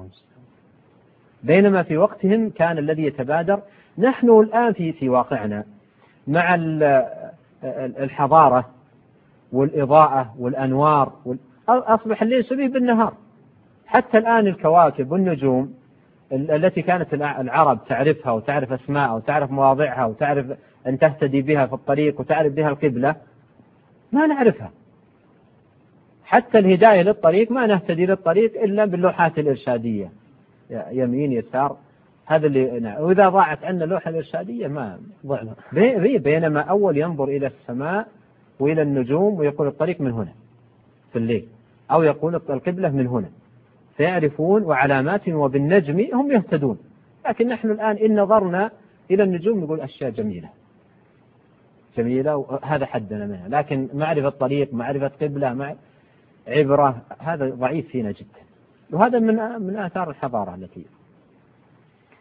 بينما في وقتهم كان الذي يتبادر. نحن الآن في في واقعنا مع الحضارة والإضاءة والأنوار أصبح الليل شبيه بالنهار. حتى الآن الكواكب والنجوم التي كانت العرب تعرفها وتعرف أسماءها وتعرف مواضعها وتعرف أن تهتدي بها في الطريق وتعرف بها القبلة، ما نعرفها. حتى الهداية للطريق ما نهتدي للطريق إلا باللوحات الإرشادية، يمين يسار، هذا اللي. وإذا ضاعت عنا اللوحة الإرشادية ما ضعنا. بينما أول ينظر إلى السماء وإلى النجوم ويقول الطريق من هنا في الليل، أو يقول القبلة من هنا، فيعرفون وعلامات وبالنجم هم يهتدون. لكن نحن الآن إن نظرنا إلى النجوم نقول أشياء جميلة جميلة وهذا حدنا منها، لكن معرفة الطريق معرفة قبلة مع عبرة هذا ضعيف فينا جدا. وهذا من من آثار الحضارة التي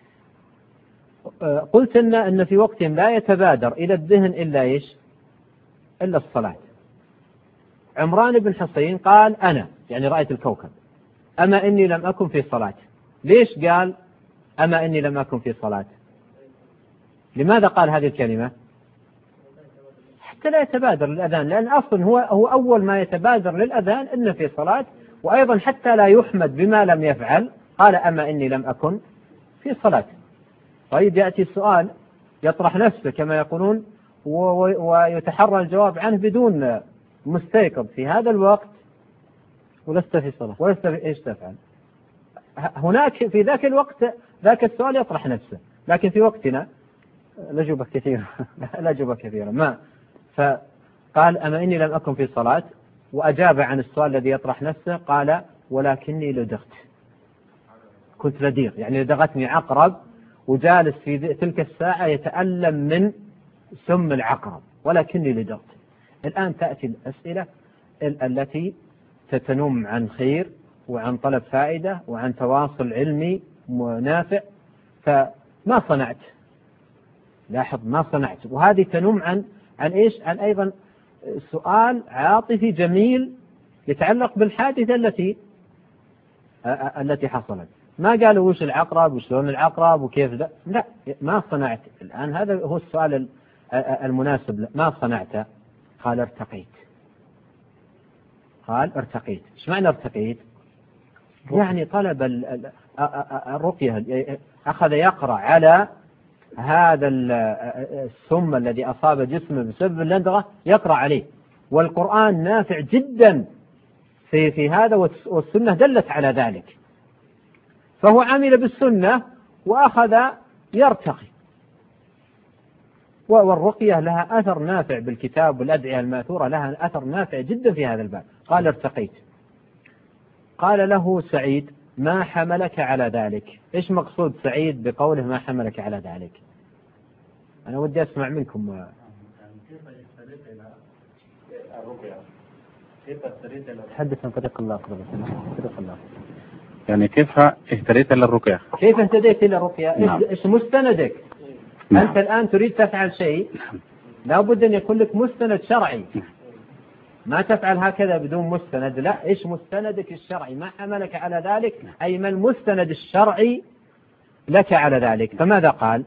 قلت إن, إن في وقتهم لا يتبادر إلى الذهن إلا إيش؟ إلا الصلاة. عمران بن حصين قال أنا يعني رأيت الكوكب أما إني لم أكن في صلاة. ليش قال أما إني لم أكن في صلاة؟ لماذا قال هذه الكلمة؟ حتى لا يتبادر للأذان، لأن أصلا هو, هو أول ما يتبادر للأذان إنه في صلاة، وأيضا حتى لا يحمد بما لم يفعل قال أما إني لم أكن في صلاة. طيب يأتي السؤال يطرح نفسه كما يقولون ويتحرى الجواب عنه بدون مستيقظ في هذا الوقت ولست في صلاة، ولست في إيش تفعل؟ هناك في ذاك الوقت ذاك السؤال يطرح نفسه، لكن في وقتنا الأجوبة كثيرة الأجوبة كثيرة ما فقال أما إني لم أكن في صلاة، وأجاب عن السؤال الذي يطرح نفسه قال ولكني لدغت، كنت لديغ يعني لدغتني عقرب وجالس في تلك الساعة يتألم من سم العقرب ولكني لدغت. الآن تأتي الأسئلة التي تتنم عن خير وعن طلب فائدة وعن تواصل علمي نافع، فما صنعت؟ لاحظ ما صنعت، وهذه تنم عن عن إيش؟ عن أيضا سؤال عاطفي جميل يتعلق بالحادثة التي التي حصلت. ما قالوا وش العقرب وش لون العقرب وكيف ده، لا ما صنعت. الآن هذا هو السؤال المناسب، ما صنعت؟ قال ارتقيت. قال ارتقيت. ايش معنى ارتقيت؟ يعني طلب الرقية، أخذ يقرأ على هذا السم الذي أصاب جسمه بسبب اللدغة، يقرأ عليه، والقرآن نافع جدا في في هذا، والسنة دلت على ذلك، فهو عمل بالسنة وأخذ يرتقي. والرقية لها أثر نافع بالكتاب والأدعية الماثورة لها أثر نافع جدا في هذا الباب. قال ارتقيت. قال له سعيد ما حملك على ذلك؟ إيش مقصود سعيد بقوله ما حملك على ذلك؟ أنا ودي أسمع منكم. تحدث عن طريق الله أقرب طريق الله. يعني كيف اهتديت إلى الرقية؟ كيف اهتديت إلى الرقية؟ نعم. إيش مستندك؟ نعم. أنت الآن تريد تفعل شيء لا بد أن يكون لك مستند شرعي، ما تفعل هكذا بدون مستند. لا، إيش مستندك الشرعي؟ ما حملك على ذلك؟ أي ما المستند الشرعي لك على ذلك؟ فماذا قال؟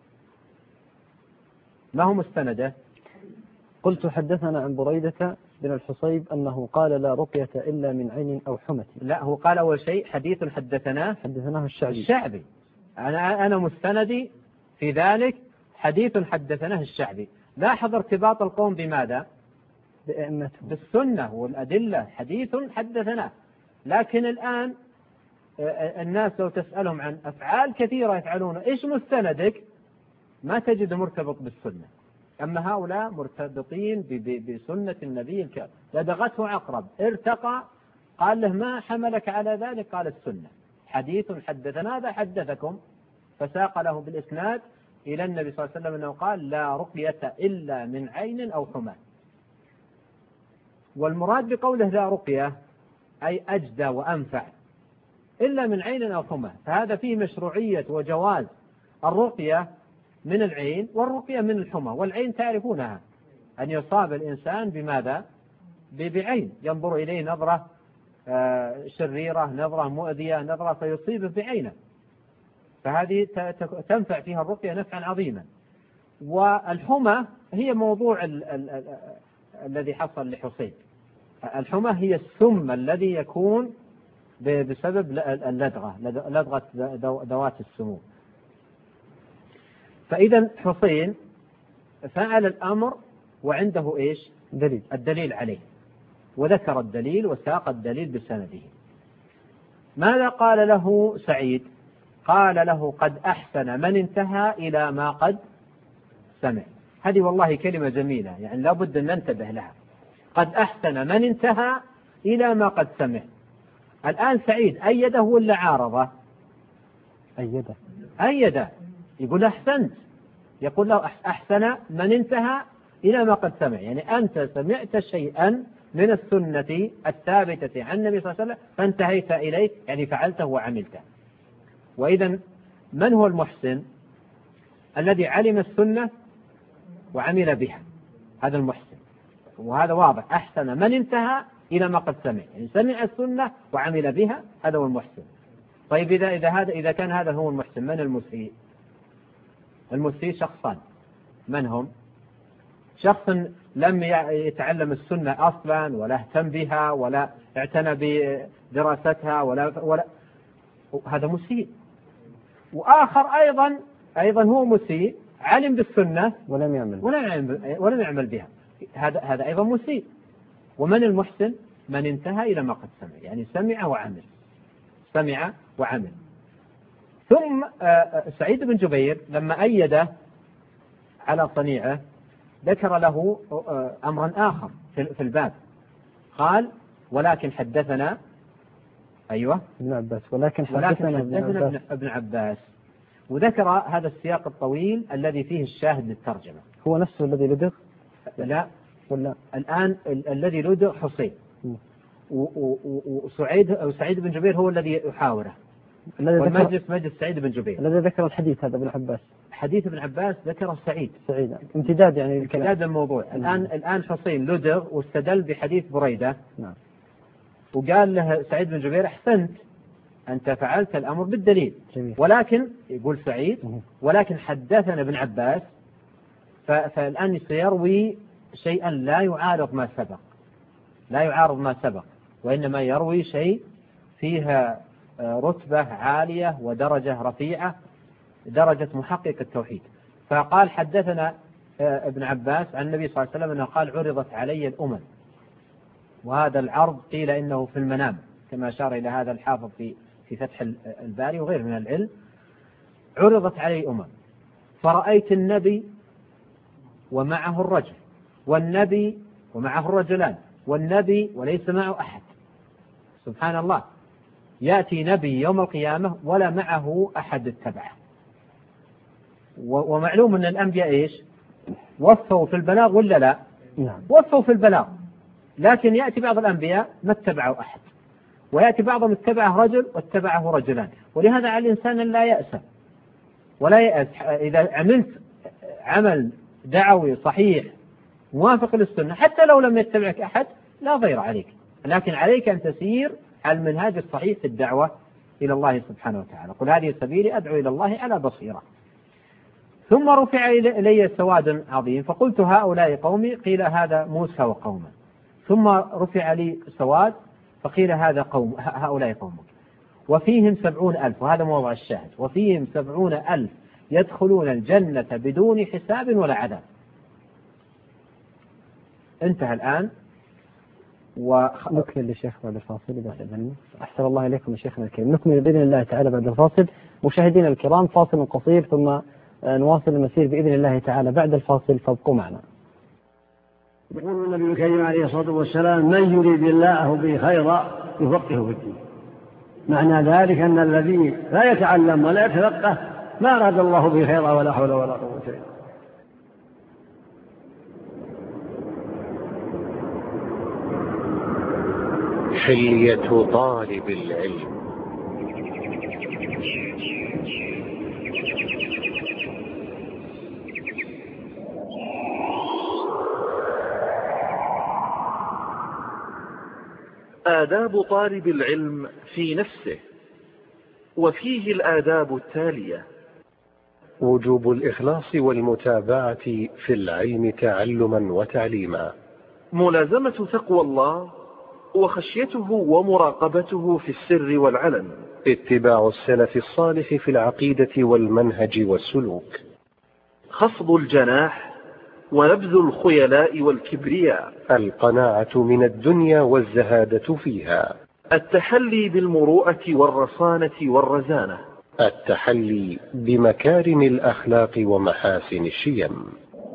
ما هو مستنده؟ قلت حدثنا عن بريدة بن الحصيب أنه قال لا رقية إلا من عين أو حمة. لا، هو قال أول شيء حديث حدثناه حدثناه الشعبي. الشعبي أنا أنا مستندي في ذلك حديث حدثناه الشعبي. لاحظ ارتباط القوم بماذا؟ بأئمتهم بالسنة والأدلة. حديث حدثناه. لكن الآن الناس لو تسألهم عن أفعال كثيرة يفعلون، إيش مستندك؟ ما تجد مرتبط بالسنة. أما هؤلاء مرتبطين بسنة النبي الكريم. لدغته عقرب، ارتقى، قال له ما حملك على ذلك؟ قال السنة. حديث حدثنا هذا حدثكم، فساق له بالإسناد إلى النبي صلى الله عليه وسلم أنه قال لا رقية إلا من عين أو حمى. والمراد بقوله لا رقية أي أجدى وأنفع إلا من عين أو حمى، فهذا فيه مشروعية وجواز الرقية من العين والرقية من الحمى. والعين تعرفونها، أن يصاب الإنسان بماذا؟ بعين ينظر إليه نظرة شريرة، نظرة مؤذية، نظرة فيصيبه بعينه، فهذه تنفع فيها الرقية نفعا عظيما. والحمى هي موضوع ال ال ال الذي حصل لحصين. الحمى هي السم الذي يكون بسبب اللدغة، لدغة ذوات السموم. فإذا حصين فعل الأمر وعنده إيش؟ دليل. الدليل عليه، وذكر الدليل وساق الدليل بسنده. ماذا قال له سعيد؟ قال له قد أحسن من انتهى إلى ما قد سمع. هذه والله كلمة جميلة، يعني لا بد أن ننتبه لها. قد أحسن من انتهى إلى ما قد سمع. الآن سعيد أيده ولا عارضه؟ أيده. أيده، يقول أحسنت، يقول له أحسن من انتهى إلى ما قد سمع، يعني أنت سمعت شيئا من السنة الثابتة عن النبي صلى الله عليه وسلم فانتهيت إليه، يعني فعلته وعملته. وإذا من هو المحسن؟ الذي علم السنة وعمل بها، هذا المحسن. وهذا واضح، أحسن من انتهى إلى ما قد سمع، يعني سمع السنة وعمل بها، هذا هو المحسن. طيب إذا إذا هذا إذا كان هذا هو المحسن، من المسيء؟ المسيء شخصان، من هم؟ شخص لم يتعلم السنة أصلا ولا اهتم بها ولا اعتنى بدراستها ولا ولا هذا مسيء. وآخر أيضا أيضا هو مسيء، علم بالسنة ولم يعمل ولم يعمل ولم يعمل بها، هذا هذا أيضا مسيء. ومن المحسن؟ من انتهى إلى ما قد سمع، يعني سمع وعمل، سمع وعمل. ثم سعيد بن جبير لما أيده على صنيعه ذكر له أمرا آخر في الباب، قال ولكن حدثنا أيوة ابن عباس ولكن حدثنا, ولكن حدثنا ابن, ابن, عباس. ابن عباس، وذكر هذا السياق الطويل الذي فيه الشاهد للترجمة. هو نفسه الذي لدغ؟ لا ولا الآن ال الذي لدغ حسين، وسعيد أو سعيد بن جبير هو الذي يحاوره، والمجلس مجلس سعيد بن جبير الذي ذكر الحديث هذا ابن عباس. حديث ابن عباس ذكر سعيد سعيد امتداد يعني امتداد الموضوع. نعم. الآن الآن حسين لدغ واستدل بحديث بريدة، نعم. وقال له سعيد بن جبير أحسنت أنت فعلت الأمر بالدليل، جميل. ولكن يقول سعيد ولكن حدثنا ابن عباس، فالآن سيروي شيئا لا يعارض ما سبق، لا يعارض ما سبق، وإنما يروي شيء فيها رتبة عالية ودرجة رفيعة، درجة محقق التوحيد. فقال حدثنا ابن عباس عن النبي صلى الله عليه وسلم أنه قال عرضت علي الأمم، وهذا العرض قيل إنه في المنام كما أشار إلى هذا الحافظ في في فتح الباري وغير من العلم. عرضت علي أمم فرأيت النبي ومعه الرجل، والنبي ومعه الرجلان، والنبي وليس معه أحد. سبحان الله، يأتي نبي يوم القيامة ولا معه أحد اتبعه. ومعلوم أن الأنبياء إيش؟ وفوا في البلاغ ولا لا؟ نعم. وفوا في البلاغ، لكن يأتي بعض الأنبياء ما اتبعوا أحد، ويأتي بعضهم اتبعه رجل واتبعه رجلان. ولهذا على الإنسان أن لا يأس ولا يأس إذا عملت عمل دعوي صحيح موافق للسنة، حتى لو لم يتبعك أحد لا ضير عليك، لكن عليك أن تسير على المنهاج الصحيح في الدعوة إلى الله سبحانه وتعالى. قل هذه سبيلي أدعو إلى الله على بصيرة. ثم رفع إلي سواد عظيم فقلت هؤلاء قومي، قيل هذا موسى وقومه. ثم رفع لي سواد فقيل هذا قوم هؤلاء قومك، وفيهم سبعون ألف، وهذا موضع الشاهد، وفيهم سبعون ألف يدخلون الجنة بدون حساب ولا عذاب. انتهى الآن. ونكمل لشيخ بعد الفاصل إذا أذن. أحسن الله إليكم يا شيخنا الكريم. نكمل بإذن الله تعالى بعد الفاصل. مشاهدينا الكرام فاصل قصير ثم نواصل المسير بإذن الله تعالى بعد الفاصل، فابقوا معنا. يقول النبي الكريم عليه الصلاة والسلام من يريد الله به خيرا يفقهه في الدين. معنى ذلك أن الذي لا يتعلم ولا يتفقه ما أراد الله به خيرا ولا حول ولا قوة إلا بالله. حلية طالب العلم. آداب طالب العلم في نفسه، وفيه الآداب التالية: وجوب الإخلاص والمتابعة في العلم تعلما وتعليما، ملازمة تقوى الله وخشيته ومراقبته في السر والعلن، اتباع السلف الصالح في العقيدة والمنهج والسلوك، خفض الجناح ونبذ الخيلاء والكبرياء، القناعة من الدنيا والزهادة فيها، التحلي بالمروءة والرصانة والرزانة، التحلي بمكارم الأخلاق ومحاسن الشيم.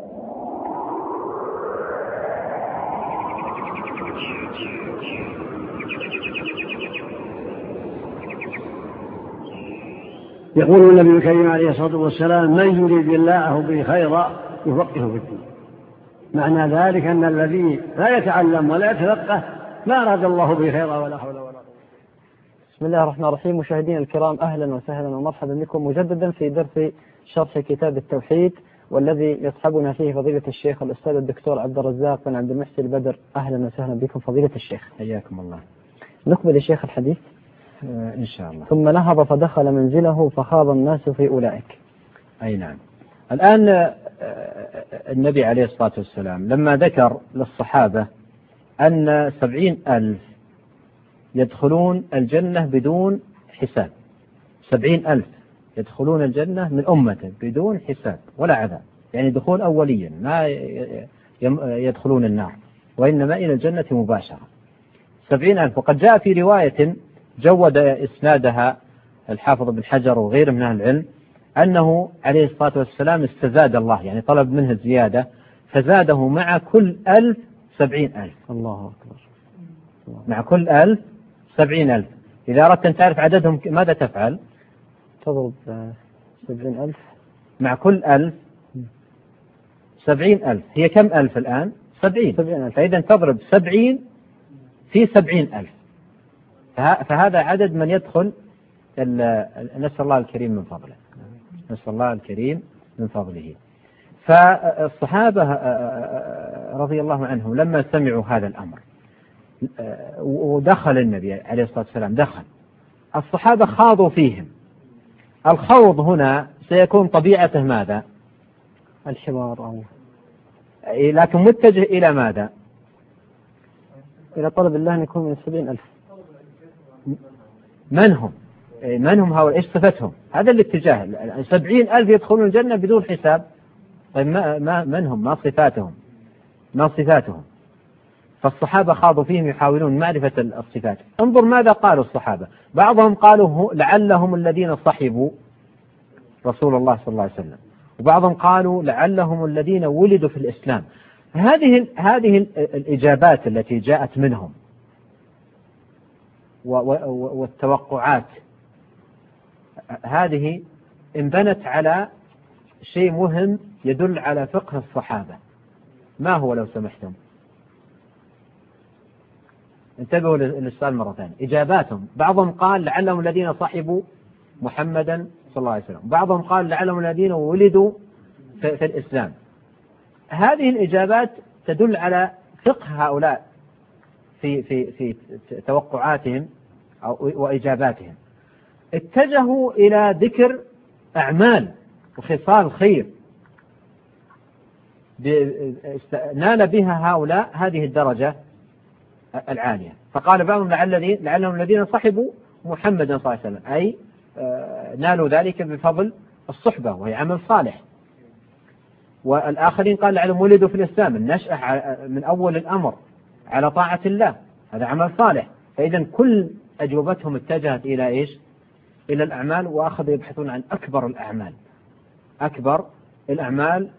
يقول النبي الكريم عليه الصلاة والسلام من يريد الله به خيرا يفقهه في الدين. معنى ذلك أن الذي لا يتعلم ولا يتفقه ما أراد الله به خيرا ولا حول ولا قوة. بسم الله الرحمن الرحيم. مشاهدينا الكرام أهلا وسهلا ومرحبا بكم مجددا في درس شرح كتاب التوحيد، والذي يصحبنا فيه فضيلة الشيخ الأستاذ الدكتور عبد الرزاق بن عبد المحسن البدر. أهلا وسهلا بكم فضيلة الشيخ. حياكم الله. نقبل الشيخ الحديث آه إن شاء الله. ثم نهض فدخل منزله فخاض الناس في أولئك. أي نعم. الآن النبي عليه الصلاة والسلام لما ذكر للصحابة أن سبعين ألف يدخلون الجنة بدون حساب، سبعين ألف يدخلون الجنة من أمته بدون حساب ولا عذاب، يعني دخول أوليا ما يدخلون النار وإنما إلى الجنة مباشرة. سبعين ألف. وقد جاء في رواية جود إسنادها الحافظ بن حجر وغيره من أهل العلم أنه عليه الصلاة والسلام استزاد الله، يعني طلب منه الزيادة فزاده مع كل ألف سبعين ألف. الله أكبر. مع كل ألف سبعين ألف. إذا أردت أن تعرف عددهم ماذا تفعل؟ تضرب سبعين ألف مع كل ألف سبعين ألف. هي كم ألف الآن؟ سبعين. فإذا تضرب سبعين في سبعين ألف، فهذا عدد من يدخل. نسأل الله الكريم من فضله، نسأل الله الكريم من فضله. فالصحابة رضي الله عنهم لما سمعوا هذا الأمر ودخل النبي عليه الصلاة والسلام، دخل الصحابة خاضوا فيهم. الخوض هنا سيكون طبيعته ماذا؟ الحوار أو لكن متجه إلى ماذا؟ إلى طلب الله أن يكون من سبعين ألف. من هم؟ من هم هؤلاء؟ إيش صفتهم؟ هذا الاتجاه. سبعين ألف يدخلون الجنة بدون حساب. طيب ما ما من هم؟ ما صفاتهم؟ ما صفاتهم؟ فالصحابة خاضوا فيهم يحاولون معرفة الصفات. انظر ماذا قالوا الصحابة. بعضهم قالوا لعلهم الذين صحبوا رسول الله صلى الله عليه وسلم، وبعضهم قالوا لعلهم الذين ولدوا في الإسلام. هذه هذه الإجابات التي جاءت منهم والتوقعات هذه انبنت على شيء مهم يدل على فقه الصحابة. ما هو لو سمحتم؟ انتبهوا للسؤال مرة ثانية. إجاباتهم بعضهم قال لعلهم الذين صحبوا محمدا صلى الله عليه وسلم، بعضهم قال لعلهم الذين ولدوا في, في الإسلام. هذه الإجابات تدل على فقه هؤلاء في في في توقعاتهم أو وإجاباتهم. اتجهوا إلى ذكر أعمال وخصال خير نال بها هؤلاء هذه الدرجة العالية. فقال بعضهم لعلهم الذين صحبوا محمدا صلى الله عليه وسلم، أي نالوا ذلك بفضل الصحبة وهي عمل صالح. والآخرين قال لعلهم ولدوا في الإسلام، النشأة من أول الأمر على طاعة الله، هذا عمل صالح. فإذا كل أجوبتهم اتجهت إلى إيش؟ إلى الأعمال، وأخذوا يبحثون عن أكبر الأعمال، أكبر الأعمال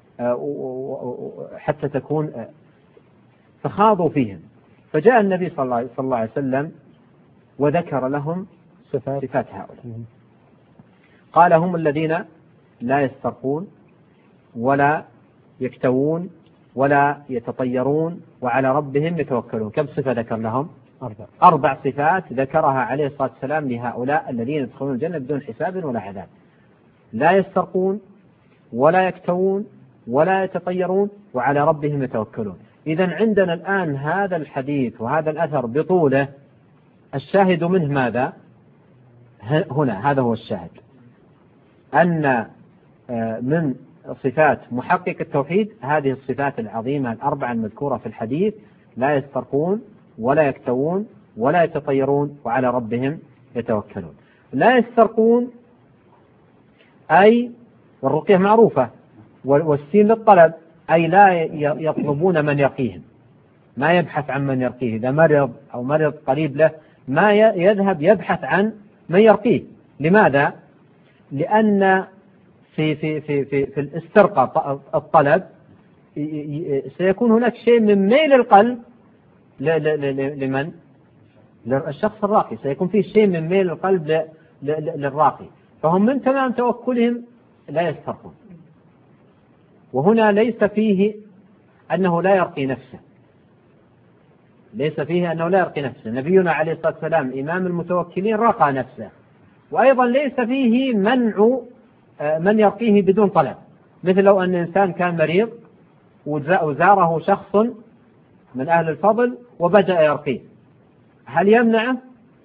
حتى تكون. فخاضوا فيهم. فجاء النبي صلى الله عليه وسلم وذكر لهم صفات, صفات هؤلاء. قال هم الذين لا يسترقون ولا يكتوون ولا يتطيرون وعلى ربهم يتوكلون. كم صفة ذكر لهم؟ أربع, أربع صفات ذكرها عليه الصلاة والسلام لهؤلاء الذين يدخلون الجنة بدون حساب ولا عذاب. لا يسترقون ولا يكتوون ولا يتطيرون وعلى ربهم يتوكلون. إذن عندنا الآن هذا الحديث وهذا الأثر بطوله، الشاهد منه ماذا؟ هنا هذا هو الشاهد، أن من صفات محقق التوحيد هذه الصفات العظيمة الأربعة المذكورة في الحديث: لا يسترقون ولا يكتوون ولا يتطيرون وعلى ربهم يتوكلون. لا يسترقون أي، والرقية معروفة، والسين للطلب، أي لا يطلبون من يرقيهم، ما يبحث عن من يرقيه. إذا مرض أو مرض قريب له ما يذهب يبحث عن من يرقيه. لماذا؟ لأن في في في في, في الاسترقاء الطلب سيكون هناك شيء من ميل القلب لمن؟ للشخص الراقي، سيكون فيه شيء من ميل القلب للراقي، فهم من تمام توكلهم لا يسترقون. وهنا ليس فيه أنه لا يرقي نفسه، ليس فيه أنه لا يرقي نفسه. نبينا عليه الصلاة والسلام إمام المتوكلين رقى نفسه، وأيضا ليس فيه منع من يرقيه بدون طلب، مثل لو أن إنسان كان مريض وزاره شخص من أهل الفضل وبدأ يرقيه، هل يمنعه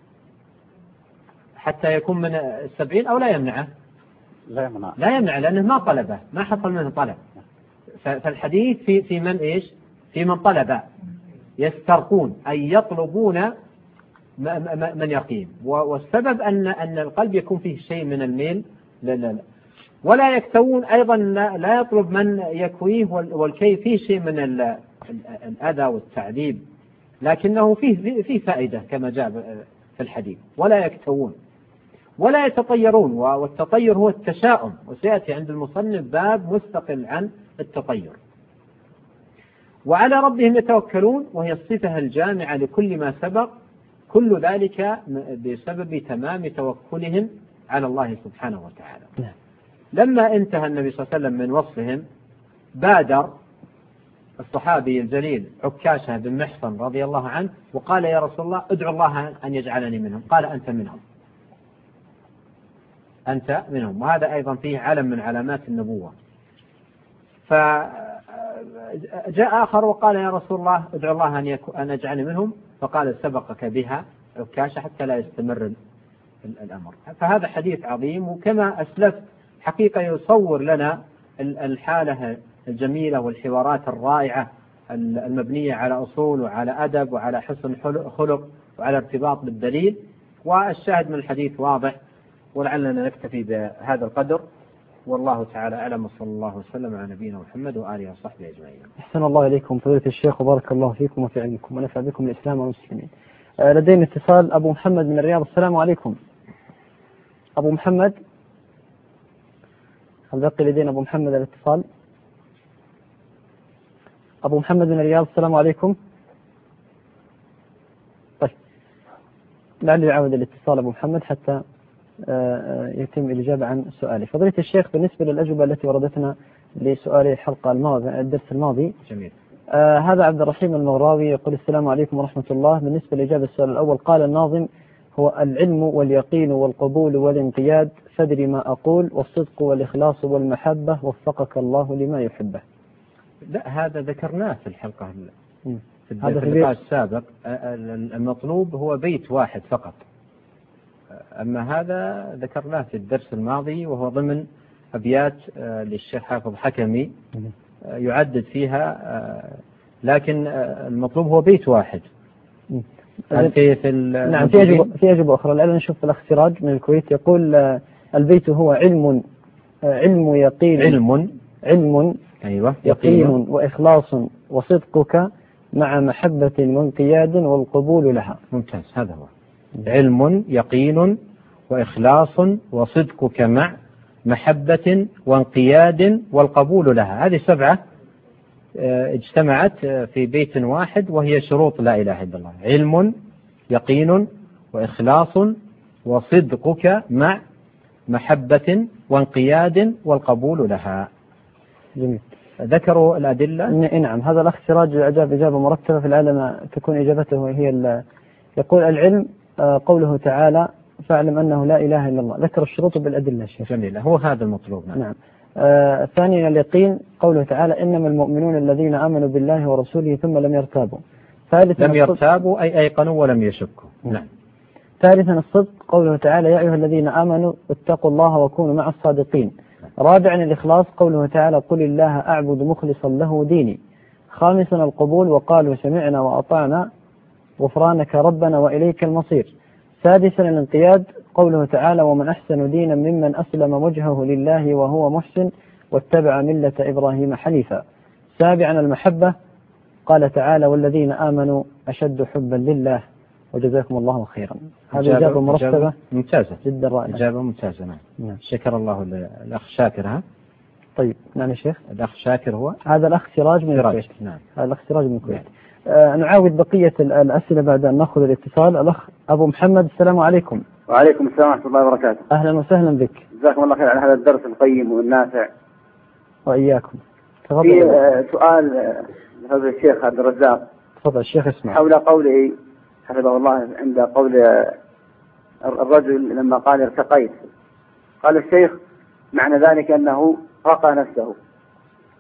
حتى يكون من السبعين أو لا يمنعه؟ لا يمنع لا يمنع لأنه ما طلبه، ما حصل منه طلب. فالحديث في في من إيش؟ في من طلب، يسترقون أي يطلبون من يقيم. والسبب أن أن القلب يكون فيه شيء من الميل لا لا لا. ولا يكتوون أيضا، لا يطلب من يكويه، والكي فيه شيء من الأذى والتعذيب، لكنه فيه فيه فائدة كما جاء في الحديث. ولا يكتوون ولا يتطيرون، والتطير هو التشاؤم، وسيأتي عند المصنف باب مستقل عن التطير. وعلى ربهم يتوكلون، وهي الصفة الجامعة لكل ما سبق، كل ذلك بسبب تمام توكلهم على الله سبحانه وتعالى. لما انتهى النبي صلى الله عليه وسلم من وصفهم، بادر الصحابي الجليل عكاشة بن محصن رضي الله عنه وقال: يا رسول الله ادعو الله أن يجعلني منهم. قال: أنت منهم، أنت منهم. وهذا أيضا فيه علم من علامات النبوة. فجاء آخر وقال: يا رسول الله ادعو الله أن, أن يجعلني منهم. فقال: سبقك بها عكاشة حتى لا يستمر الأمر. فهذا حديث عظيم، وكما أسلفت حقيقة يصور لنا الحالة الجميلة والحوارات الرائعة المبنية على أصول وعلى أدب وعلى حسن خلق وعلى ارتباط بالدليل. والشاهد من الحديث واضح، ولعلنا نكتفي بهذا القدر، والله تعالى أعلم، وصلى الله وسلم على نبينا محمد وآله وصحبه أجمعين. أحسن الله إليكم فضيلة الشيخ، وبارك الله فيكم وفي علمكم، ونفع بكم الإسلام والمسلمين. آه لدينا اتصال. أبو محمد من الرياض، السلام عليكم. أبو محمد، هل بقي لدينا أبو محمد الاتصال؟ أبو محمد من الرياض، السلام عليكم. طيب، لعلي يعود الاتصال أبو محمد حتى يتم الإجابة عن سؤالي. فضيلة الشيخ، بالنسبة للأجوبة التي وردتنا لسؤال الحلقة الماضي الدرس الماضي، جميل. آه هذا عبد الرحيم المغراوي يقول: السلام عليكم ورحمة الله. بالنسبة لإجابة السؤال الأول، قال الناظم: هو العلم واليقين والقبول والانقياد، فادري ما أقول، والصدق والإخلاص والمحبة، وفقك الله لما يحبه. لا، هذا ذكرناه في الحلقة م. في اللقاء السابق. المطلوب هو بيت واحد فقط، أما هذا ذكرناه في الدرس الماضي، وهو ضمن أبيات للشيخ حافظ حكمي يعدد فيها، لكن المطلوب هو بيت واحد. في في نعم، في أجوبة في أجوبة أخرى. الآن نشوف الأخ سراج من الكويت يقول: البيت هو علم علم يقين علم علم أيوة يقين وإخلاص وصدقك مع محبة وانقياد والقبول لها. ممتاز، هذا هو علم يقين وإخلاص وصدقك مع محبة وانقياد والقبول لها. هذه سبعة اجتمعت في بيت واحد، وهي شروط لا إله إلا الله: علم يقين وإخلاص وصدقك مع محبة وانقياد والقبول لها. جميل. ذكروا الأدلة. نعم، هذا الأخ سراج أجاب إجابة مرتبة في العالم تكون إجابته هي. يقول: العلم قوله تعالى: فاعلم أنه لا إله إلا الله. ذكر الشروط بالأدلة شيخ. جميل، هو هذا المطلوب. نعم, نعم. آه ثانيا اليقين قوله تعالى: إنما المؤمنون الذين آمنوا بالله ورسوله ثم لم يرتابوا. ثالثا لم يرتابوا أي أيقنوا ولم يشكوا. نعم. ثالثا الصدق قوله تعالى: يا أيها الذين آمنوا اتقوا الله وكونوا مع الصادقين. رابعا الإخلاص قوله تعالى: قل الله أعبد مخلصا له ديني. خامسا القبول وقالوا سمعنا وأطعنا غفرانك ربنا وإليك المصير. سادسا الانقياد قوله تعالى: ومن أحسن دينا ممن أسلم وجهه لله وهو محسن واتبع ملة إبراهيم حنيفا. سابعا المحبة قال تعالى: والذين آمنوا أشد حبا لله. وجزاكم الله خيرا. هذه إجابة مرتبة ممتازة جدا رائعة. إجابة ممتازة. نعم. نعم. شكر الله الأخ شاكر. ها طيب. نعم يا شيخ. الأخ شاكر هو هذا الأخ سراج من الكويت. نعم. هذا الأخ سراج من الكويت. آه نعاود بقية الأسئلة بعد أن نأخذ الاتصال. الأخ أبو محمد، السلام عليكم. وعليكم السلام ورحمة الله وبركاته. أهلا وسهلا بك. جزاكم الله خير على هذا الدرس القيم والنافع. وإياكم. في آه سؤال هذا الشيخ عبد الرزاق. تفضل الشيخ اسمع. حول قوله حفظه الله عند قول الرجل لما قال ارتقيت، قال الشيخ: معنى ذلك أنه رقى نفسه،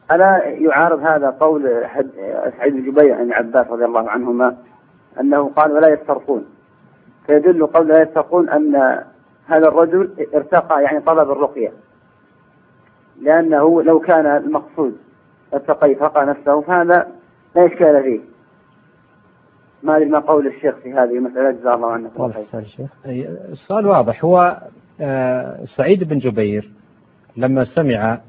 ألا يعارض هذا قول سعيد بن جبير عن عباس رضي الله عنهما أنه قال ولا يسترقون، فيدل قول لا يسترقون أن هذا الرجل ارتقى يعني طلب الرقية، لأنه لو كان المقصود ارتقى يفرق نفسه فهذا لا إشكال فيه. ما ما قول الشيخ في هذه المسألة جزاه الله عنه. السؤال واضح. هو سعيد بن جبير لما سمع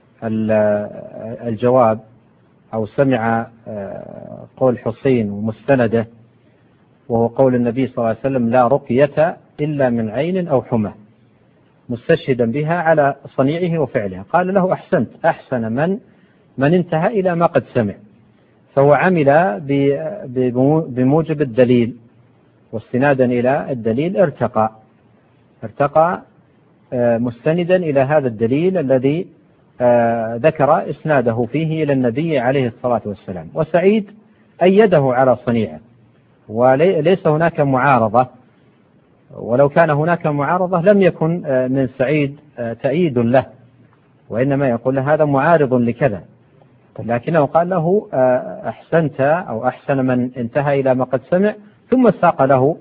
الجواب أو سمع قول حسين ومستنده وهو قول النبي صلى الله عليه وسلم لا رقية إلا من عين أو حمى، مستشهدا بها على صنيعه وفعله، قال له أحسنت، أحسن من من انتهى إلى ما قد سمع. فهو عمل بموجب الدليل واستنادا إلى الدليل، ارتقى ارتقى مستندا إلى هذا الدليل الذي ذكر إسناده فيه إلى النبي عليه الصلاة والسلام. وسعيد أيده على صنيعه وليس هناك معارضة، ولو كان هناك معارضة لم يكن من سعيد تأييد له، وإنما يقول له هذا معارض لكذا، لكنه قال له أحسنت أو أحسن من انتهى إلى ما قد سمع، ثم ساق له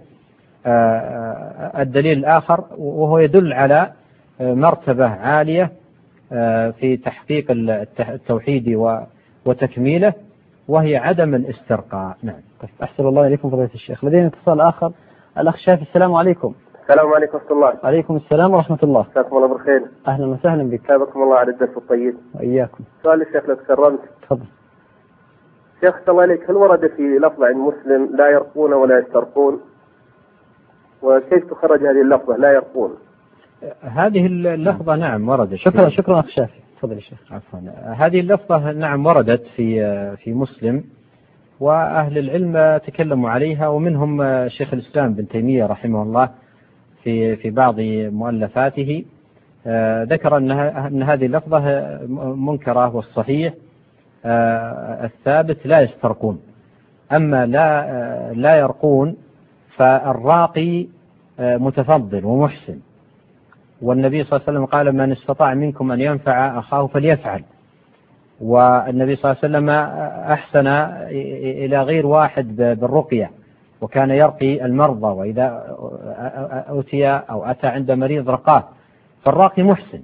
الدليل الآخر وهو يدل على مرتبة عالية في تحقيق التوحيد وتكميله، وهي عدم الاسترقاء. نعم. أحسن الله إليكم فضيلة الشيخ. لدينا اتصال آخر، الأخ شافي. السلام عليكم. السلام عليكم ورحمة الله. عليكم السلام ورحمة الله. مساكم الله بالخير. أهلا وسهلا بك. سابقكم الله على الدرس الطيب. وإياكم. سؤال الشيخ لو تكرمت. تفضل. شيخ صلى الله عليك، هل ورد في لفظ عن مسلم لا يرقون ولا يسترقون؟ وكيف تخرج هذه اللفظة لا يرقون؟ هذه اللفظة نعم وردت. شكرا شكرا أخ شافي. تفضل الشيخ. عفوا. هذه اللفظة نعم وردت في في مسلم، وأهل العلم تكلموا عليها، ومنهم شيخ الإسلام ابن تيمية رحمه الله في في بعض مؤلفاته ذكر أن أن هذه اللفظة منكرة، والصحيح الثابت لا يسترقون. أما لا لا يرقون فالراقي متفضل ومحسن، والنبي صلى الله عليه وسلم قال من استطاع منكم أن ينفع أخاه فليفعل، والنبي صلى الله عليه وسلم أحسن إلى غير واحد بالرقية، وكان يرقي المرضى، وإذا أتي أو أتى عند مريض رقاه، فالراقي محسن.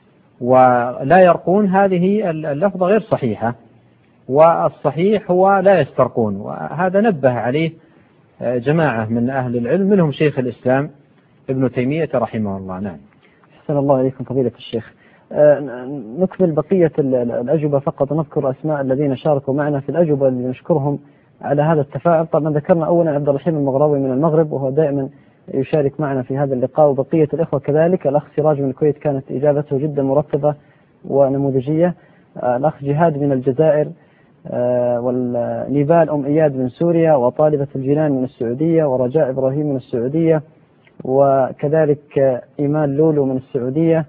ولا يرقون هذه اللفظة غير صحيحة، والصحيح هو لا يسترقون، وهذا نبه عليه جماعة من أهل العلم منهم شيخ الإسلام ابن تيمية رحمه الله. نعم. أحسن الله إليكم فضيلة الشيخ. نكمل بقية الأجوبة فقط، نذكر أسماء الذين شاركوا معنا في الأجوبة اللي نشكرهم على هذا التفاعل. طبعا ذكرنا أولا عبد الرحيم المغراوي من المغرب، وهو دائما يشارك معنا في هذا اللقاء، وبقية الإخوة كذلك. الأخ سراج من الكويت كانت إجابته جدا مرتبة ونموذجية. الأخ جهاد من الجزائر، والنيبال أم إياد من سوريا، وطالبة الجنان من السعودية، ورجاء إبراهيم من السعودية، وكذلك إيمان لولو من السعودية،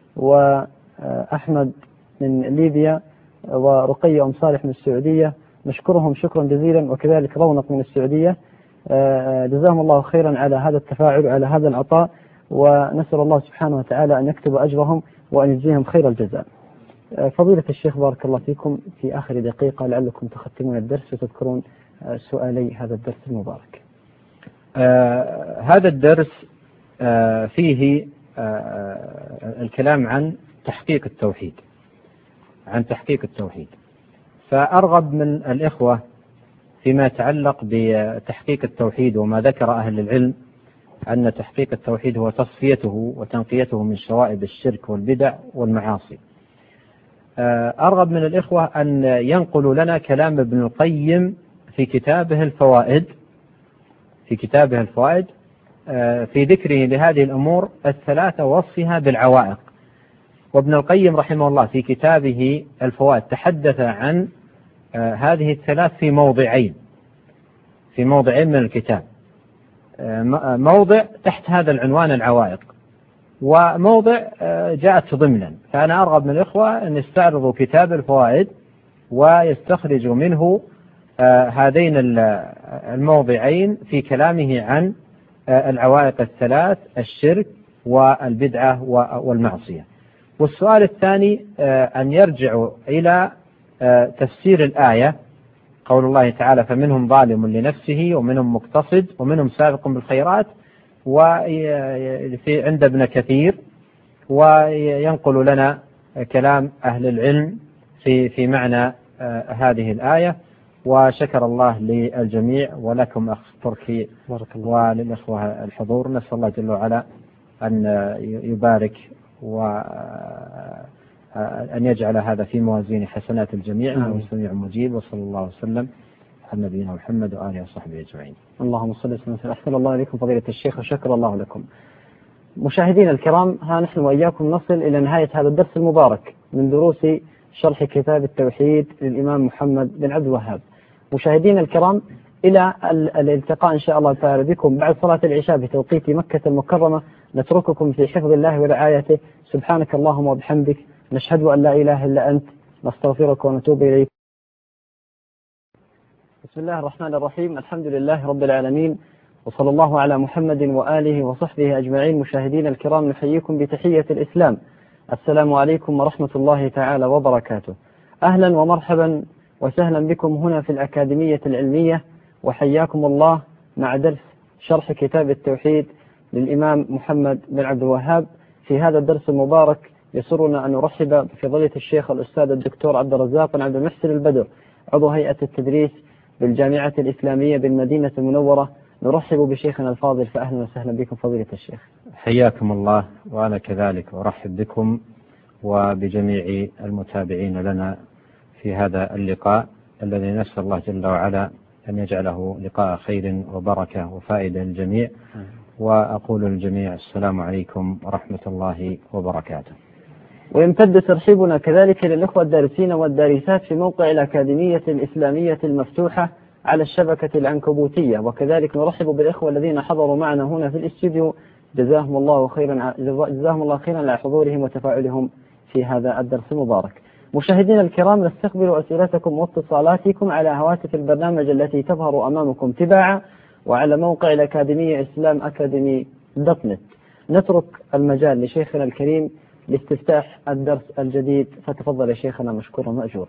وأحمد من ليبيا، ورقية أم صالح من السعودية. نشكرهم شكرا جزيلا، وكذلك رونق من السعودية. جزاهم الله خيرا على هذا التفاعل وعلى هذا العطاء، ونسأل الله سبحانه وتعالى أن يكتب أجرهم وأن يجزيهم خير الجزاء. فضيلة الشيخ بارك الله فيكم، في آخر دقيقة لعلكم تختمون الدرس وتذكرون سؤالي هذا الدرس المبارك. آه هذا الدرس آه فيه آه الكلام عن تحقيق التوحيد، عن تحقيق التوحيد. فأرغب من الإخوة فيما يتعلق بتحقيق التوحيد، وما ذكر أهل العلم أن تحقيق التوحيد هو تصفيته وتنقيته من شوائب الشرك والبدع والمعاصي. أرغب من الإخوة أن ينقلوا لنا كلام ابن القيم في كتابه الفوائد في كتابه الفوائد في ذكره لهذه الأمور الثلاثة ووصفها بالعوائق. وابن القيم رحمه الله في كتابه الفوائد تحدث عن هذه الثلاث في موضعين في موضعين من الكتاب، موضع تحت هذا العنوان العوائق، وموضع جاءت ضمنا. فأنا أرغب من الإخوة أن يستعرضوا كتاب الفوائد ويستخرجوا منه هذين الموضعين في كلامه عن العوائق الثلاث: الشرك والبدعة والمعصية. والسؤال الثاني أن يرجعوا إلى تفسير الآية قول الله تعالى فمنهم ظالم لنفسه ومنهم مقتصد ومنهم سابق بالخيرات، وفي عند ابن كثير، وينقل لنا كلام أهل العلم في في معنى هذه الآية. وشكر الله للجميع ولكم أخ تركي وللإخوة الحضور. نسأل الله جل وعلا أن يبارك وأن يجعل هذا في موازين حسنات الجميع، إنه سميع مجيب. وصلى الله وسلم على نبينا محمد وآله وصحبه أجمعين. اللهم صل وسلم. أحسن الله إليكم فضيلة الشيخ وشكر الله لكم. مشاهدينا الكرام، ها نحن وإياكم نصل إلى نهاية هذا الدرس المبارك من دروس شرح كتاب التوحيد للإمام محمد بن عبد الوهاب. مشاهدينا الكرام، إلى الالتقاء إن شاء الله تعالى بكم بعد صلاة العشاء بتوقيت مكة المكرمة. نترككم في حفظ الله ورعايته. سبحانك اللهم وبحمدك، نشهد أن لا إله إلا أنت، نستغفرك ونتوب إليك. بسم الله الرحمن الرحيم. الحمد لله رب العالمين، وصلى الله على محمد وآله وصحبه أجمعين. مشاهدينا الكرام، نحييكم بتحية الإسلام. السلام عليكم ورحمة الله تعالى وبركاته. أهلا ومرحبا وسهلا بكم هنا في الأكاديمية العلمية، وحياكم الله مع درس شرح كتاب التوحيد للإمام محمد بن عبد الوهاب. في هذا الدرس المبارك يسرنا أن نرحب بفضيلة الشيخ الأستاذ الدكتور عبد الرزاق بن عبد المحسن البدر، عضو هيئة التدريس بالجامعة الإسلامية بالمدينة المنورة. نرحب بشيخنا الفاضل، فأهلا وسهلا بكم فضيلة الشيخ. حياكم الله، وأنا كذلك أرحب بكم وبجميع المتابعين لنا في هذا اللقاء الذي نسأل الله جل وعلا أن يجعله لقاء خير وبركة وفائدة للجميع. وأقول للجميع السلام عليكم ورحمة الله وبركاته. ويمتد ترحيبنا كذلك للإخوة الدارسين والدارسات في موقع الأكاديمية الإسلامية المفتوحة على الشبكة العنكبوتية، وكذلك نرحب بالإخوة الذين حضروا معنا هنا في الاستوديو. جزاهم الله خيرا جزاهم الله خيرا على حضورهم وتفاعلهم في هذا الدرس المبارك. مشاهدينا الكرام، نستقبل أسئلتكم واتصالاتكم على هواتف البرنامج التي تظهر أمامكم تباعا، وعلى موقع الأكاديمية إسلام أكاديمي دوت نت. نترك المجال لشيخنا الكريم لاستفتاح الدرس الجديد، فتفضل يا شيخنا مشكورا مأجورا.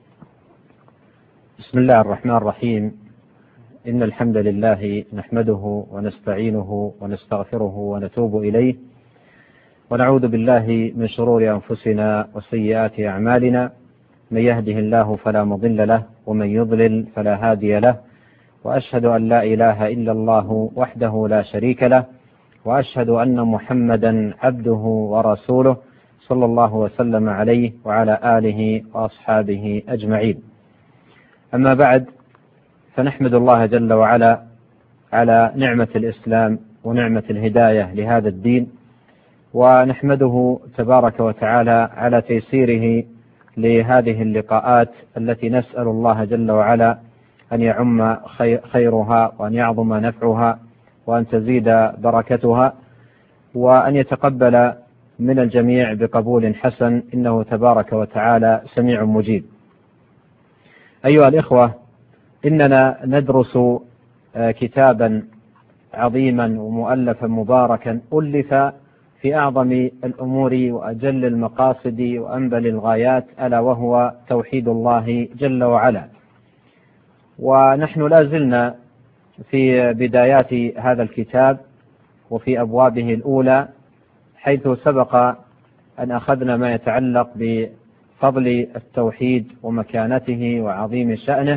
بسم الله الرحمن الرحيم. إن الحمد لله نحمده ونستعينه ونستغفره ونتوب إليه، ونعوذ بالله من شرور أنفسنا وسيئات أعمالنا. من يهده الله فلا مضل له، ومن يضلل فلا هادي له. وأشهد أن لا إله إلا الله وحده لا شريك له، وأشهد أن محمدا عبده ورسوله صلى الله وسلم عليه وعلى آله وأصحابه أجمعين. أما بعد، فنحمد الله جل وعلا على نعمة الإسلام ونعمة الهداية لهذا الدين، ونحمده تبارك وتعالى على تيسيره لهذه اللقاءات التي نسأل الله جل وعلا أن يعم خيرها وأن يعظم نفعها وأن تزيد بركتها، وأن يتقبل من الجميع بقبول حسن، إنه تبارك وتعالى سميع مجيب. أيها الإخوة، إننا ندرس كتابا عظيما ومؤلفا مباركا ألف في أعظم الأمور وأجل المقاصد وأنبل الغايات، ألا وهو توحيد الله جل وعلا. ونحن لا زلنا في بدايات هذا الكتاب وفي أبوابه الأولى، حيث سبق أن أخذنا ما يتعلق بفضل التوحيد ومكانته وعظيم شأنه،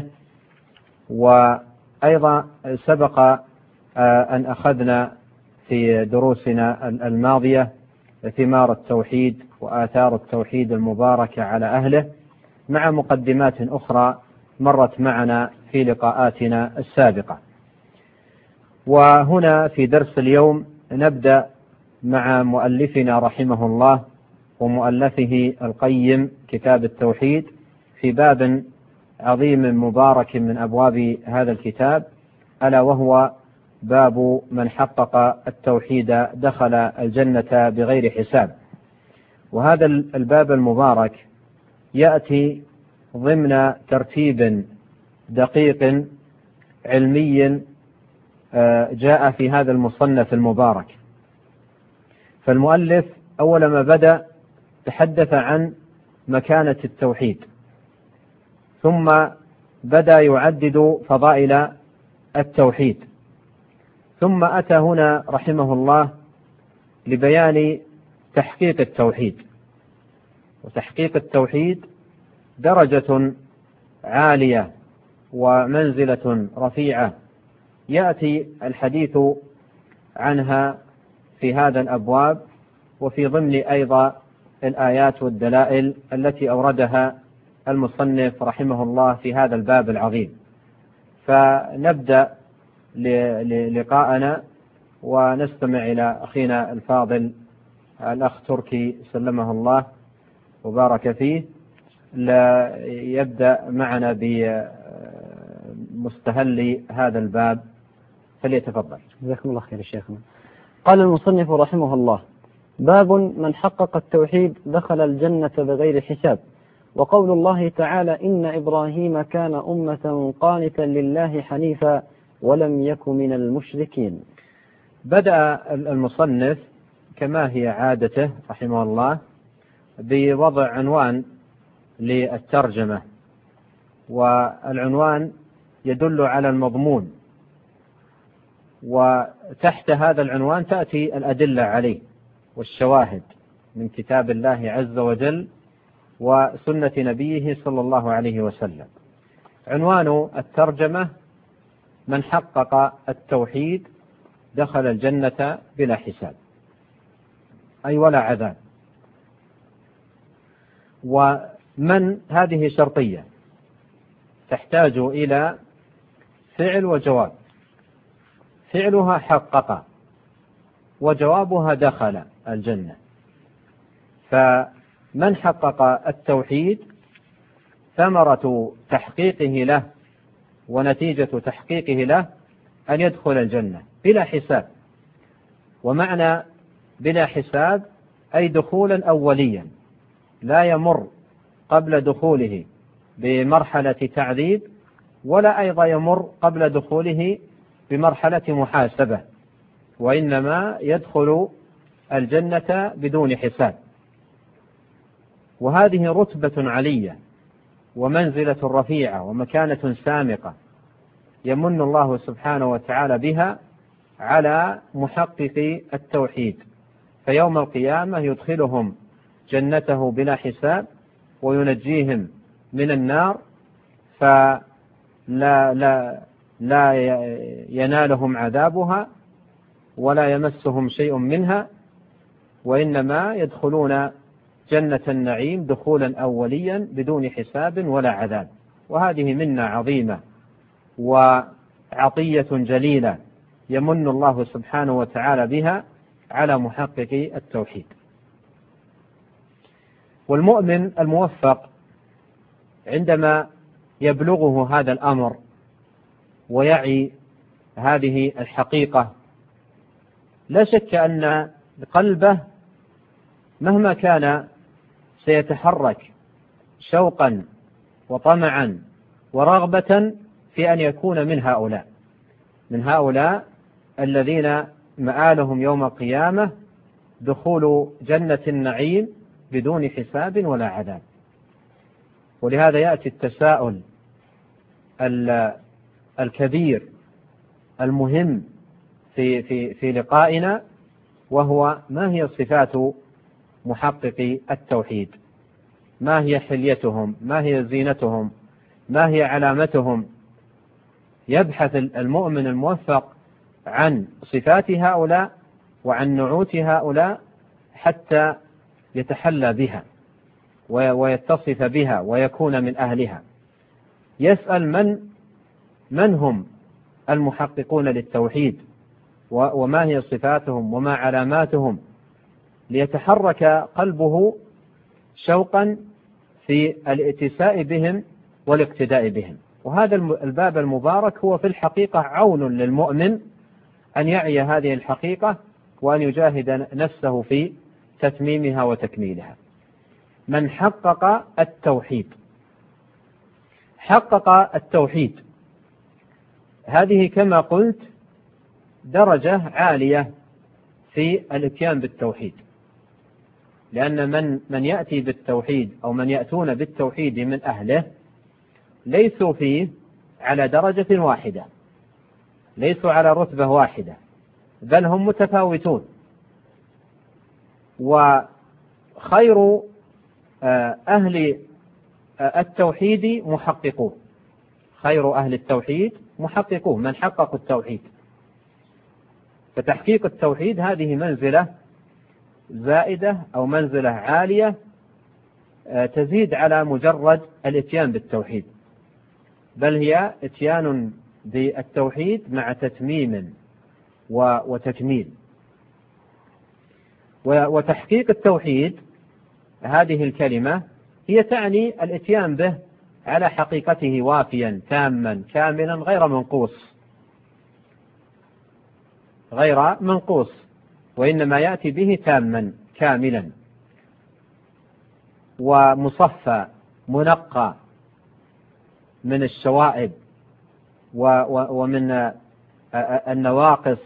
وأيضا سبق أن أخذنا في دروسنا الماضية ثمار التوحيد وآثار التوحيد المباركة على أهله، مع مقدمات أخرى مرت معنا في لقاءاتنا السابقة. وهنا في درس اليوم نبدأ مع مؤلفنا رحمه الله ومؤلفه القيم كتاب التوحيد في باب عظيم مبارك من أبواب هذا الكتاب، ألا وهو باب من حقق التوحيد دخل الجنة بغير حساب. وهذا الباب المبارك يأتي ضمن ترتيب دقيق علمي جاء في هذا المصنف المبارك. فالمؤلف أول ما بدأ تحدث عن مكانة التوحيد، ثم بدأ يعدد فضائل التوحيد، ثم أتى هنا رحمه الله لبيان تحقيق التوحيد. وتحقيق التوحيد درجة عالية ومنزلة رفيعة يأتي الحديث عنها في هذا الأبواب، وفي ضمن أيضا الآيات والدلائل التي أوردها المصنف رحمه الله في هذا الباب العظيم. فنبدأ لقاءنا ونستمع إلى أخينا الفاضل الأخ تركي سلمه الله وبارك فيه، لا يبدأ معنا بمستهل هذا الباب، فليتفضل. جزاكم الله خير شيخنا. قال المصنف رحمه الله: باب من حقق التوحيد دخل الجنة بغير حساب. وقول الله تعالى: إن إبراهيم كان أمة قانتا لله حنيفا ولم يك من المشركين. بدأ المصنف كما هي عادته رحمه الله بوضع عنوان للترجمة، والعنوان يدل على المضمون، وتحت هذا العنوان تأتي الأدلة عليه والشواهد من كتاب الله عز وجل وسنة نبيه صلى الله عليه وسلم. عنوان الترجمة: من حقق التوحيد دخل الجنة بلا حساب، أي ولا عذاب. ومن هذه شرطية تحتاج إلى فعل وجواب. فعلها حقق، وجوابها دخل الجنة. فمن حقق التوحيد ثمرة تحقيقه له ونتيجة تحقيقه له أن يدخل الجنة بلا حساب. ومعنى بلا حساب أي دخولا أوليا، لا يمر قبل دخوله بمرحلة تعذيب، ولا أيضا يمر قبل دخوله بمرحلة محاسبة، وإنما يدخل الجنة بدون حساب. وهذه رتبة علية ومنزلة رفيعة ومكانة سامقة يمن الله سبحانه وتعالى بها على محقق التوحيد، فيوم القيامة يدخلهم جنته بلا حساب وينجيهم من النار، فلا لا لا ينالهم عذابها ولا يمسهم شيء منها، وإنما يدخلون جنة النعيم دخولا أوليا بدون حساب ولا عذاب. وهذه منة عظيمة وعطية جليلة يمن الله سبحانه وتعالى بها على محقق التوحيد. والمؤمن الموفق عندما يبلغه هذا الأمر ويعي هذه الحقيقة، لا شك أن قلبه مهما كان سيتحرك شوقا وطمعا ورغبة في أن يكون من هؤلاء من هؤلاء الذين مآلهم يوم القيامة دخول جنة النعيم بدون حساب ولا عذاب. ولهذا يأتي التساؤل الكبير المهم في في في لقائنا، وهو: ما هي صفات محققي التوحيد؟ ما هي حليتهم؟ ما هي زينتهم؟ ما هي علامتهم؟ يبحث المؤمن الموفق عن صفات هؤلاء وعن نعوت هؤلاء حتى يتحلى بها ويتصف بها ويكون من أهلها. يسأل من من هم المحققون للتوحيد، وما هي صفاتهم وما علاماتهم، ليتحرك قلبه شوقا في الائتساء بهم والاقتداء بهم. وهذا الباب المبارك هو في الحقيقة عون للمؤمن أن يعي هذه الحقيقة وأن يجاهد نفسه في تتميمها وتكميلها. من حقق التوحيد. حقق التوحيد هذه كما قلت درجة عالية في الاتيان بالتوحيد، لأن من من يأتي بالتوحيد أو من يأتون بالتوحيد من أهله ليسوا فيه على درجة واحدة، ليسوا على رتبة واحدة، بل هم متفاوتون. وخير أهل التوحيد محققون، خير أهل التوحيد محققون، من حققوا التوحيد. فتحقيق التوحيد هذه منزلة زائدة أو منزلة عالية تزيد على مجرد الاتيان بالتوحيد، بل هي اتيان بالتوحيد مع تتميم وتكميل. وتحقيق التوحيد هذه الكلمة هي تعني الاتيان به على حقيقته وافيا تاما كاملا غير منقوص، غير منقوص، وإنما يأتي به تاما كاملا ومصفى منقى من الشوائب ومن النواقص.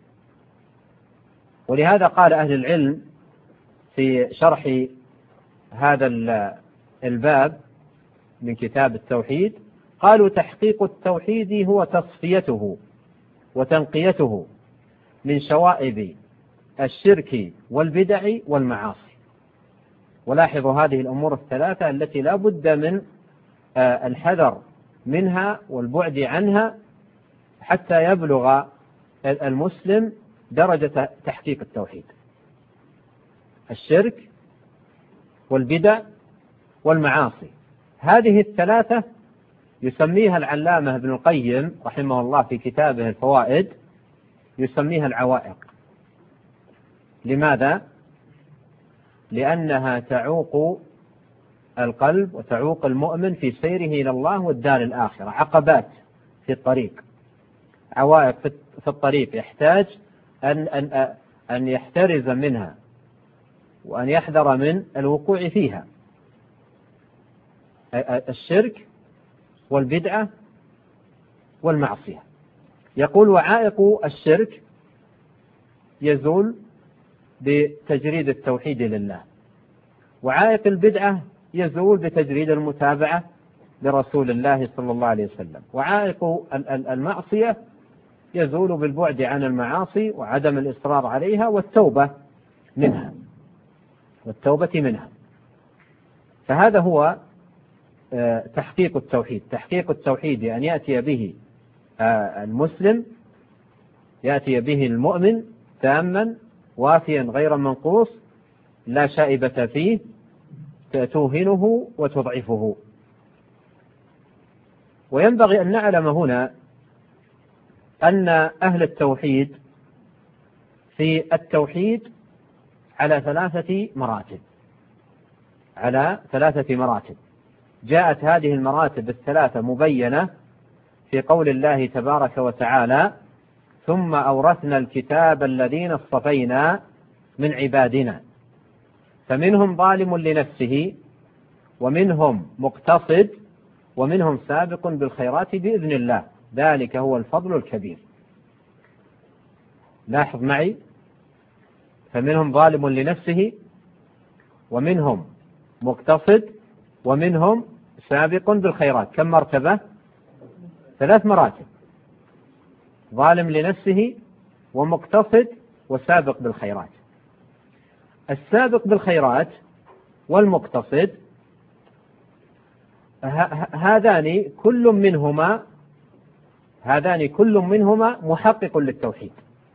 ولهذا قال أهل العلم في شرح هذا الباب من كتاب التوحيد، قالوا تحقيق التوحيد هو تصفيته وتنقيته من شوائب الشرك والبدع والمعاصي. ولاحظوا هذه الأمور الثلاثة التي لا بد من الحذر منها والبعد عنها حتى يبلغ المسلم درجة تحقيق التوحيد: الشرك والبدع والمعاصي. هذه الثلاثة يسميها العلامة ابن القيم رحمه الله في كتابه الفوائد، يسميها العوائق. لماذا؟ لأنها تعوق القلب وتعوق المؤمن في سيره إلى الله والدار الآخرة، عقبات في الطريق، عوائق في الطريق يحتاج أن, أن, أن يحترز منها وأن يحذر من الوقوع فيها: الشرك والبدعة والمعصية. يقول: وعائق الشرك يزول بتجريد التوحيد لله، وعائق البدعة يزول بتجريد المتابعة لرسول الله صلى الله عليه وسلم، وعائق المعصية يزول بالبعد عن المعاصي وعدم الإصرار عليها والتوبة منها والتوبة منها. فهذا هو تحقيق التوحيد. تحقيق التوحيد أن يأتي به المسلم، يأتي به المؤمن تاما وافيا غير منقوص، لا شائبة فيه توهنه وتضعفه. وينبغي أن نعلم هنا أن أهل التوحيد في التوحيد على ثلاثة مراتب، على ثلاثة مراتب. جاءت هذه المراتب الثلاثة مبينة في قول الله تبارك وتعالى: ثم أورثنا الكتاب الذين اصطفينا من عبادنا فمنهم ظالم لنفسه ومنهم مقتصد ومنهم سابق بالخيرات بإذن الله ذلك هو الفضل الكبير. لاحظ معي: فمنهم ظالم لنفسه ومنهم مقتصد ومنهم سابق بالخيرات. كم مرتبة؟ ثلاث مراتب: ظالم لنفسه ومقتصد وسابق بالخيرات. السابق بالخيرات والمقتصد هذان كل منهما هذان كل منهما محقق للتوحيد.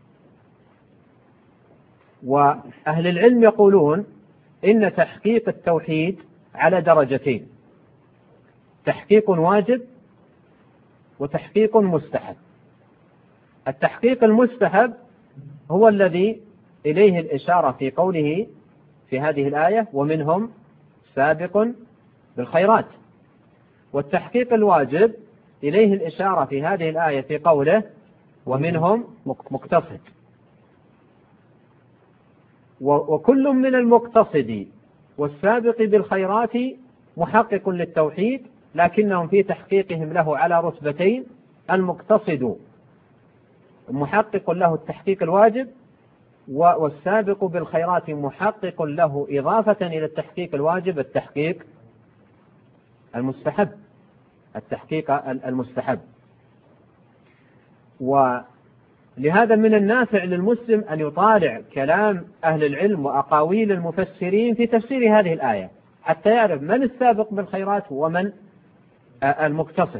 وأهل العلم يقولون إن تحقيق التوحيد على درجتين: تحقيق واجب وتحقيق مستحب. التحقيق المستحب هو الذي إليه الإشارة في قوله في هذه الآية: ومنهم سابق بالخيرات. والتحقيق الواجب إليه الإشارة في هذه الآية في قوله: ومنهم مقتصد. وكل من المقتصد والسابق بالخيرات محقق للتوحيد، لكنهم في تحقيقهم له على رتبتين: المقتصد محقق له التحقيق الواجب، والسابق بالخيرات محقق له إضافة إلى التحقيق الواجب التحقيق المستحب. التحقيق المستحب. ولهذا من النافع للمسلم أن يطالع كلام أهل العلم وأقاويل المفسرين في تفسير هذه الآية حتى يعرف من السابق بالخيرات ومن المقتصد.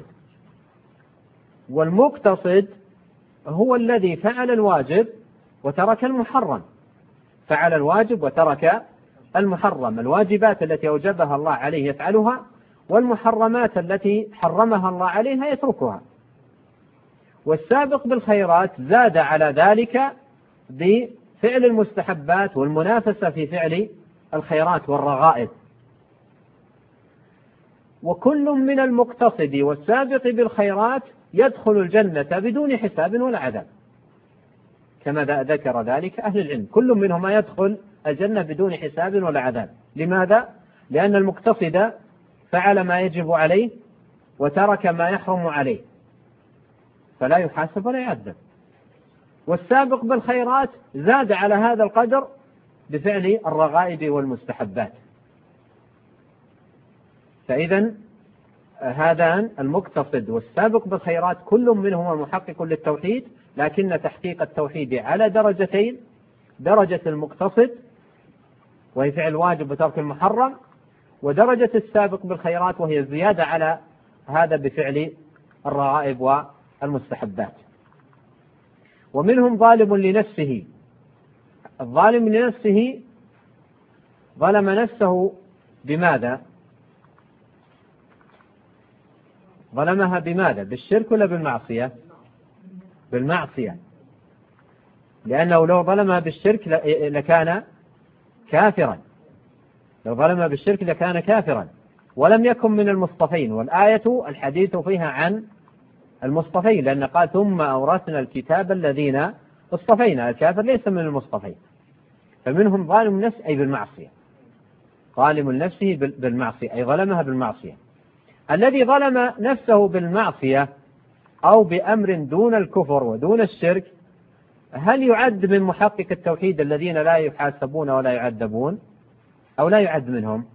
والمقتصد هو الذي فعل الواجب وترك المحرم، فعل الواجب وترك المحرم، الواجبات التي أوجبها الله عليه يفعلها، والمحرمات التي حرمها الله عليها يتركها. والسابق بالخيرات زاد على ذلك بفعل المستحبات والمنافسة في فعل الخيرات والرغائب. وكل من المقتصد والسابق بالخيرات يدخل الجنة بدون حساب ولا عذاب، كما ذكر ذلك أهل العلم، كل منهما يدخل الجنة بدون حساب ولا عذاب. لماذا؟ لأن المقتصد فعل ما يجب عليه وترك ما يحرم عليه، فلا يحاسب ولا يعذب. والسابق بالخيرات زاد على هذا القدر بفعل الرغائب والمستحبات. فإذا هذان المقتصد والسابق بالخيرات كل منهما محقق للتوحيد، لكن تحقيق التوحيد على درجتين: درجة المقتصد وهي فعل الواجب وترك المحرم، ودرجة السابق بالخيرات وهي الزيادة على هذا بفعل الرغائب والمستحبات. ومنهم ظالم لنفسه. الظالم لنفسه ظلم نفسه بماذا؟ ظلمها بماذا؟ بالشرك ولا بالمعصية؟ بالمعصية، لأنه لو ظلمها بالشرك لكان كافرا، لو ظلمها بالشرك لكان كافرا ولم يكن من المصطفين. والآية الحديث فيها عن المصطفين، لأن قال ثم أورثنا الكتاب الذين اصطفينا، الكافر ليس من المصطفين. فمنهم ظالم النفس أي بالمعصية، ظالم نفسه بالمعصية أي ظلمها بالمعصية. الذي ظلم نفسه بالمعصية أو بأمر دون الكفر ودون الشرك، هل يعد من محقق التوحيد الذين لا يحاسبون ولا يعذبون أو لا يعد منهم؟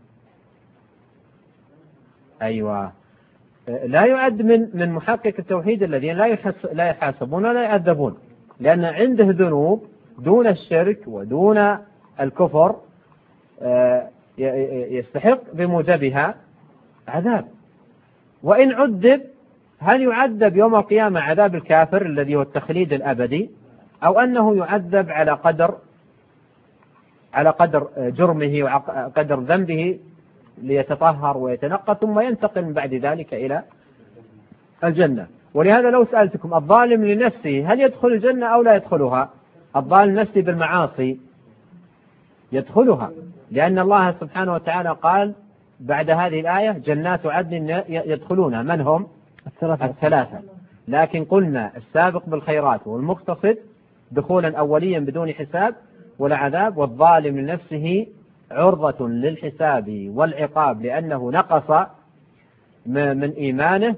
أيوة، لا يعد من من محقق التوحيد الذين لا لا يحاسبون ولا يعذبون، لأن عنده ذنوب دون الشرك ودون الكفر يستحق بموجبها عذاب. وإن عذب هل يعذب يوم القيامة عذاب الكافر الذي هو التخليد الأبدي، أو أنه يعذب على قدر على قدر جرمه وقدر ذنبه ليتطهر ويتنقى ثم ينتقل من بعد ذلك إلى الجنة؟ ولهذا لو سألتكم الظالم لنفسه هل يدخل الجنة أو لا يدخلها؟ الظالم نفسه بالمعاصي يدخلها، لأن الله سبحانه وتعالى قال بعد هذه الآية جنات عدن يدخلونها من هم؟ الثلاثة. الثلاثة. لكن قلنا السابق بالخيرات والمقتصد دخولا أوليا بدون حساب ولا عذاب، والظالم لنفسه عرضة للحساب والعقاب لأنه نقص من إيمانه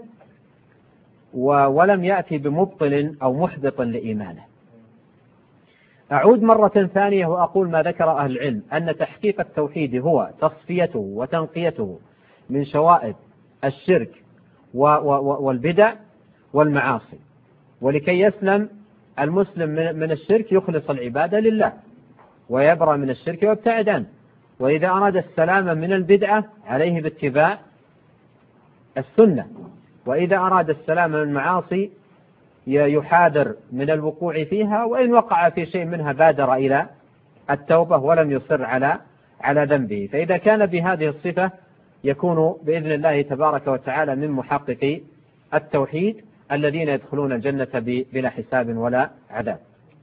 ولم يأتي بمبطل أو محبط لإيمانه. أعود مرة ثانية وأقول ما ذكر أهل العلم، أن تحقيق التوحيد هو تصفيته وتنقيته من شوائب الشرك والبدع والمعاصي. ولكي يسلم المسلم من الشرك يخلص العبادة لله ويبرأ من الشرك ويبتعد عنه. وإذا أراد السلامة من البدعة عليه باتباع السنة، وإذا أراد السلامة من المعاصي يحاذر من الوقوع فيها، وإن وقع في شيء منها بادر إلى التوبة ولم يصر على على ذنبه. فإذا كان بهذه الصفة يكون بإذن الله تبارك وتعالى من محققي التوحيد الذين يدخلون الجنة بلا حساب ولا عذاب.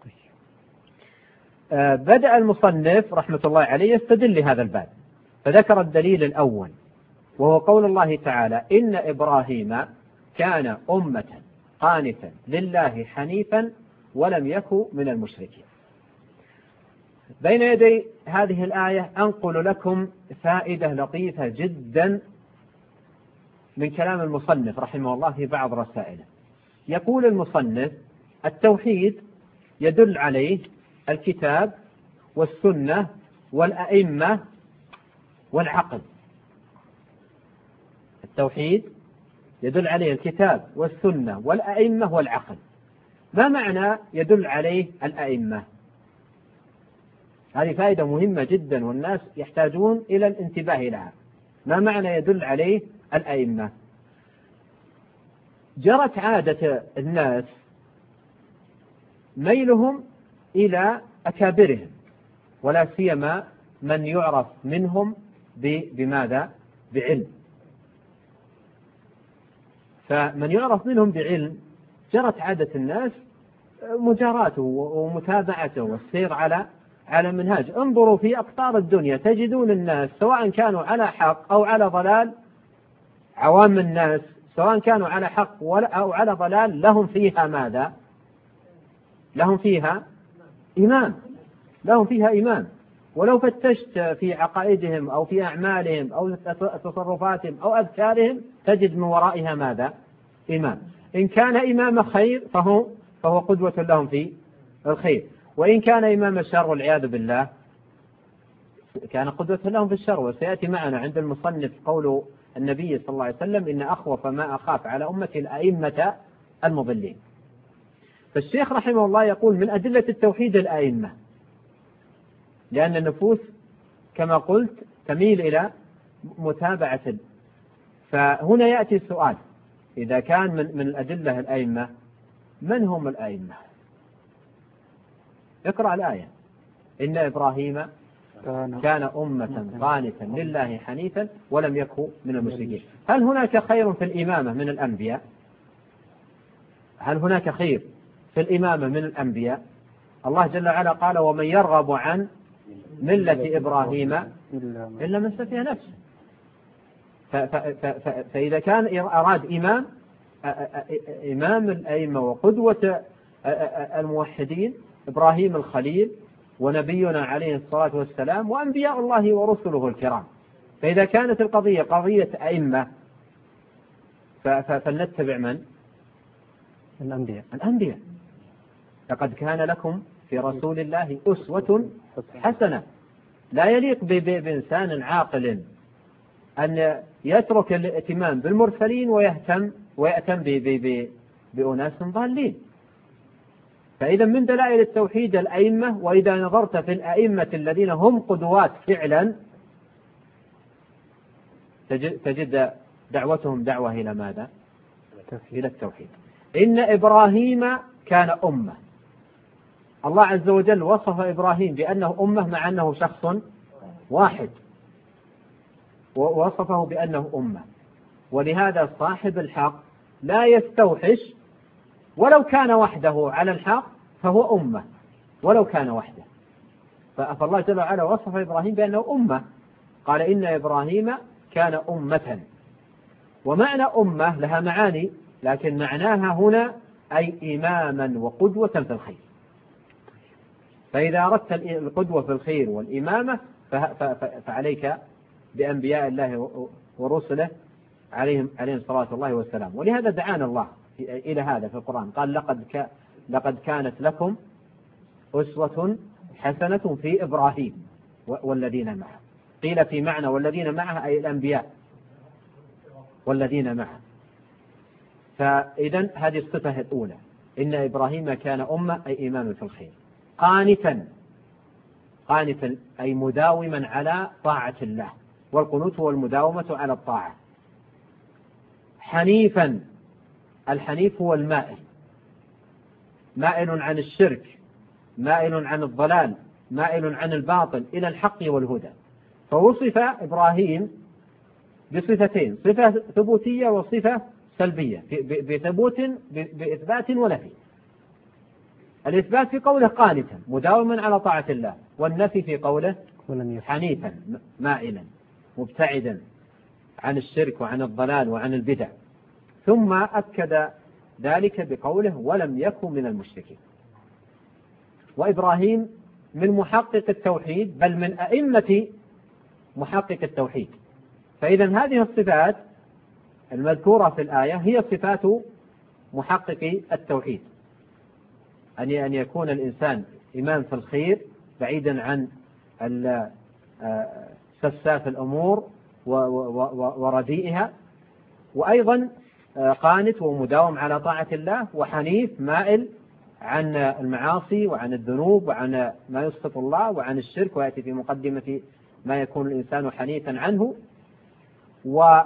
بدأ المصنف رحمة الله عليه يستدل لهذا الباب، فذكر الدليل الأول وهو قول الله تعالى إن إبراهيم كان أمة قانتا لله حنيفا ولم يكن من المشركين. بين يدي هذه الآية أنقل لكم فائدة لطيفة جدا من كلام المصنف رحمه الله في بعض رسائله. يقول المصنف التوحيد يدل عليه الكتاب والسنة والأئمة والعقل. التوحيد يدل عليه الكتاب والسنة والأئمة والعقل. ما معنى يدل عليه الأئمة؟ هذه فائدة مهمة جدا والناس يحتاجون إلى الانتباه لها. ما معنى يدل عليه الأئمة؟ جرت عادة الناس ميلهم إلى أكابرهم، ولا سيما من يعرف منهم بماذا؟ بعلم. فمن يعرف منهم بعلم جرت عادة الناس مجاراته ومتابعته والسير على على منهاج. انظروا في أقطار الدنيا تجدون الناس سواء كانوا على حق أو على ضلال، عوام الناس سواء كانوا على حق أو على ضلال لهم فيها ماذا؟ لهم فيها إمام، لهم فيها إمام. ولو فتشت في عقائدهم أو في أعمالهم أو تصرفاتهم أو أذكارهم تجد من ورائها ماذا؟ إمام. إن كان إمام خير فهو فهو قدوة لهم في الخير، وإن كان إمام الشر والعياذ بالله كان قدوة لهم في الشر. وسيأتي معنا عند المصنف قول النبي صلى الله عليه وسلم: إن أخوف ما أخاف على أمتي الأئمة المضلين. فالشيخ رحمه الله يقول من أدلة التوحيد الأئمة، لأن النفوس كما قلت تميل إلى متابعة. فهنا يأتي السؤال: إذا كان من, من الأدلة الأئمة، من هم الأئمة؟ اقرأ الآية: إن إبراهيم كان أمة قانتا لله حنيفا ولم يكن من المشركين. هل هناك خير في الإمامة من الأنبياء؟ هل هناك خير في الإمامة من الأنبياء؟ الله جل وعلا قال: ومن يرغب عن ملة إبراهيم إلا من سفه نفسه. فإذا كان أراد إمام إمام الأئمة وقدوة الموحدين إبراهيم الخليل ونبينا عليه الصلاة والسلام وأنبياء الله ورسله الكرام، فإذا كانت القضية قضية أئمة فلنتبع من؟ الأنبياء. الأنبياء. لقد كان لكم في رسول الله أسوة حسنة. لا يليق بإنسان عاقل أن يترك الاهتمام بالمرسلين ويهتم ويأتم بأناس ضالين. فإذا من دلائل التوحيد الأئمة، وإذا نظرت في الأئمة الذين هم قدوات فعلا تجد دعوتهم دعوة إلى ماذا؟ إلى التوحيد. إن إبراهيم كان أمة. الله عز وجل وصف إبراهيم بأنه أمة مع أنه شخص واحد، ووصفه بأنه أمة. ولهذا صاحب الحق لا يستوحش، ولو كان وحده على الحق فهو أمة ولو كان وحده. فالله جل وعلا وصف إبراهيم بأنه أمة، قال: إن إبراهيم كان أمة. ومعنى أمة لها معاني، لكن معناها هنا أي إماما وقدوة في الخير. فإذا أردت القدوة في الخير والإمامة فعليك بأنبياء الله ورسله عليهم عليهم صلاة الله والسلام. ولهذا دعانا الله إلى هذا في القرآن، قال: لقد لقد كانت لكم أسوة حسنة في إبراهيم والذين معه. قيل في معنى والذين معه أي الأنبياء والذين معه. فإذا هذه الصفة الأولى: إن إبراهيم كان أمة أي إمام في الخير. قانتا، قانتا أي مداوما على طاعة الله، والقنوت هو المداومة على الطاعة. حنيفا، الحنيف هو المائل، مائل عن الشرك، مائل عن الضلال، مائل عن الباطل إلى الحق والهدى. فوصف إبراهيم بصفتين: صفة ثبوتية وصفة سلبية، بثبوت بإثبات ونفي. الإثبات في قوله قانتا مداوما على طاعة الله، والنفي في قوله حنيفا مائلا مبتعدا عن الشرك وعن الضلال وعن البدع. ثم أكد ذلك بقوله: ولم يكن من المشركين. وإبراهيم من محقق التوحيد، بل من أئمة محقق التوحيد. فإذا هذه الصفات المذكورة في الآية هي صفات محقق التوحيد: أن يكون الإنسان إمام في الخير بعيدا عن سفساف الأمور ورديئها، وأيضا قانت ومداوم على طاعة الله، وحنيف مائل عن المعاصي وعن الذنوب وعن ما يسخط الله وعن الشرك، ويأتي في مقدمة ما يكون الإنسان حنيفا عنه. ولم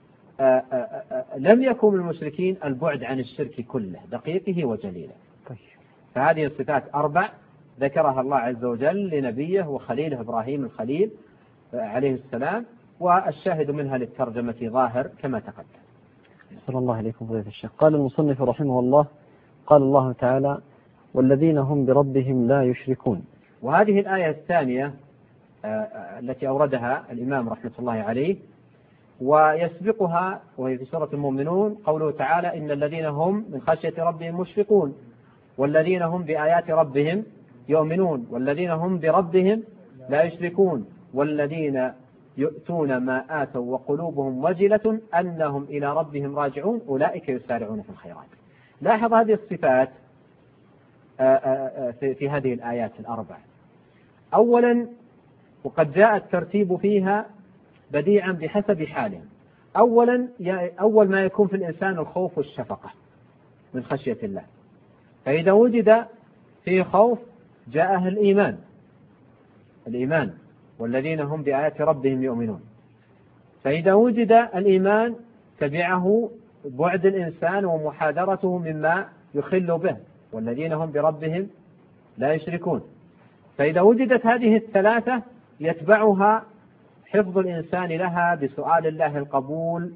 يكن من المشركين البعد عن الشرك كله دقيقه وجليله. فهذه الصفات أربع ذكرها الله عز وجل لنبيه وخليله إبراهيم الخليل عليه السلام، والشاهد منها للترجمة ظاهر كما تقدم. صلى الله عليكم فضيلة الشيخ. قال المصنف رحمه الله: قال الله تعالى: والذين هم بربهم لا يشركون. وهذه الآية الثانية التي أوردها الإمام رحمة الله عليه، ويسبقها وهي في سورة المؤمنون قوله تعالى: إن الذين هم من خشية ربهم مشفقون والذين هم بآيات ربهم يؤمنون والذين هم بربهم لا يشركون والذين يؤتون ما آتوا وقلوبهم وجلة أنهم إلى ربهم راجعون أولئك يسارعون في الخيرات. لاحظ هذه الصفات في هذه الآيات الأربع. أولا، وقد جاء الترتيب فيها بديعا بحسب حالهم. أولا أول ما يكون في الإنسان الخوف والشفقة من خشية الله، فإذا وجد فيه خوف جاءه الإيمان الإيمان والذين هم بآيات ربهم يؤمنون. فإذا وجد الإيمان تبعه بعد الإنسان ومحاذرته مما يخل به، والذين هم بربهم لا يشركون. فإذا وجدت هذه الثلاثة يتبعها حفظ الإنسان لها بسؤال الله القبول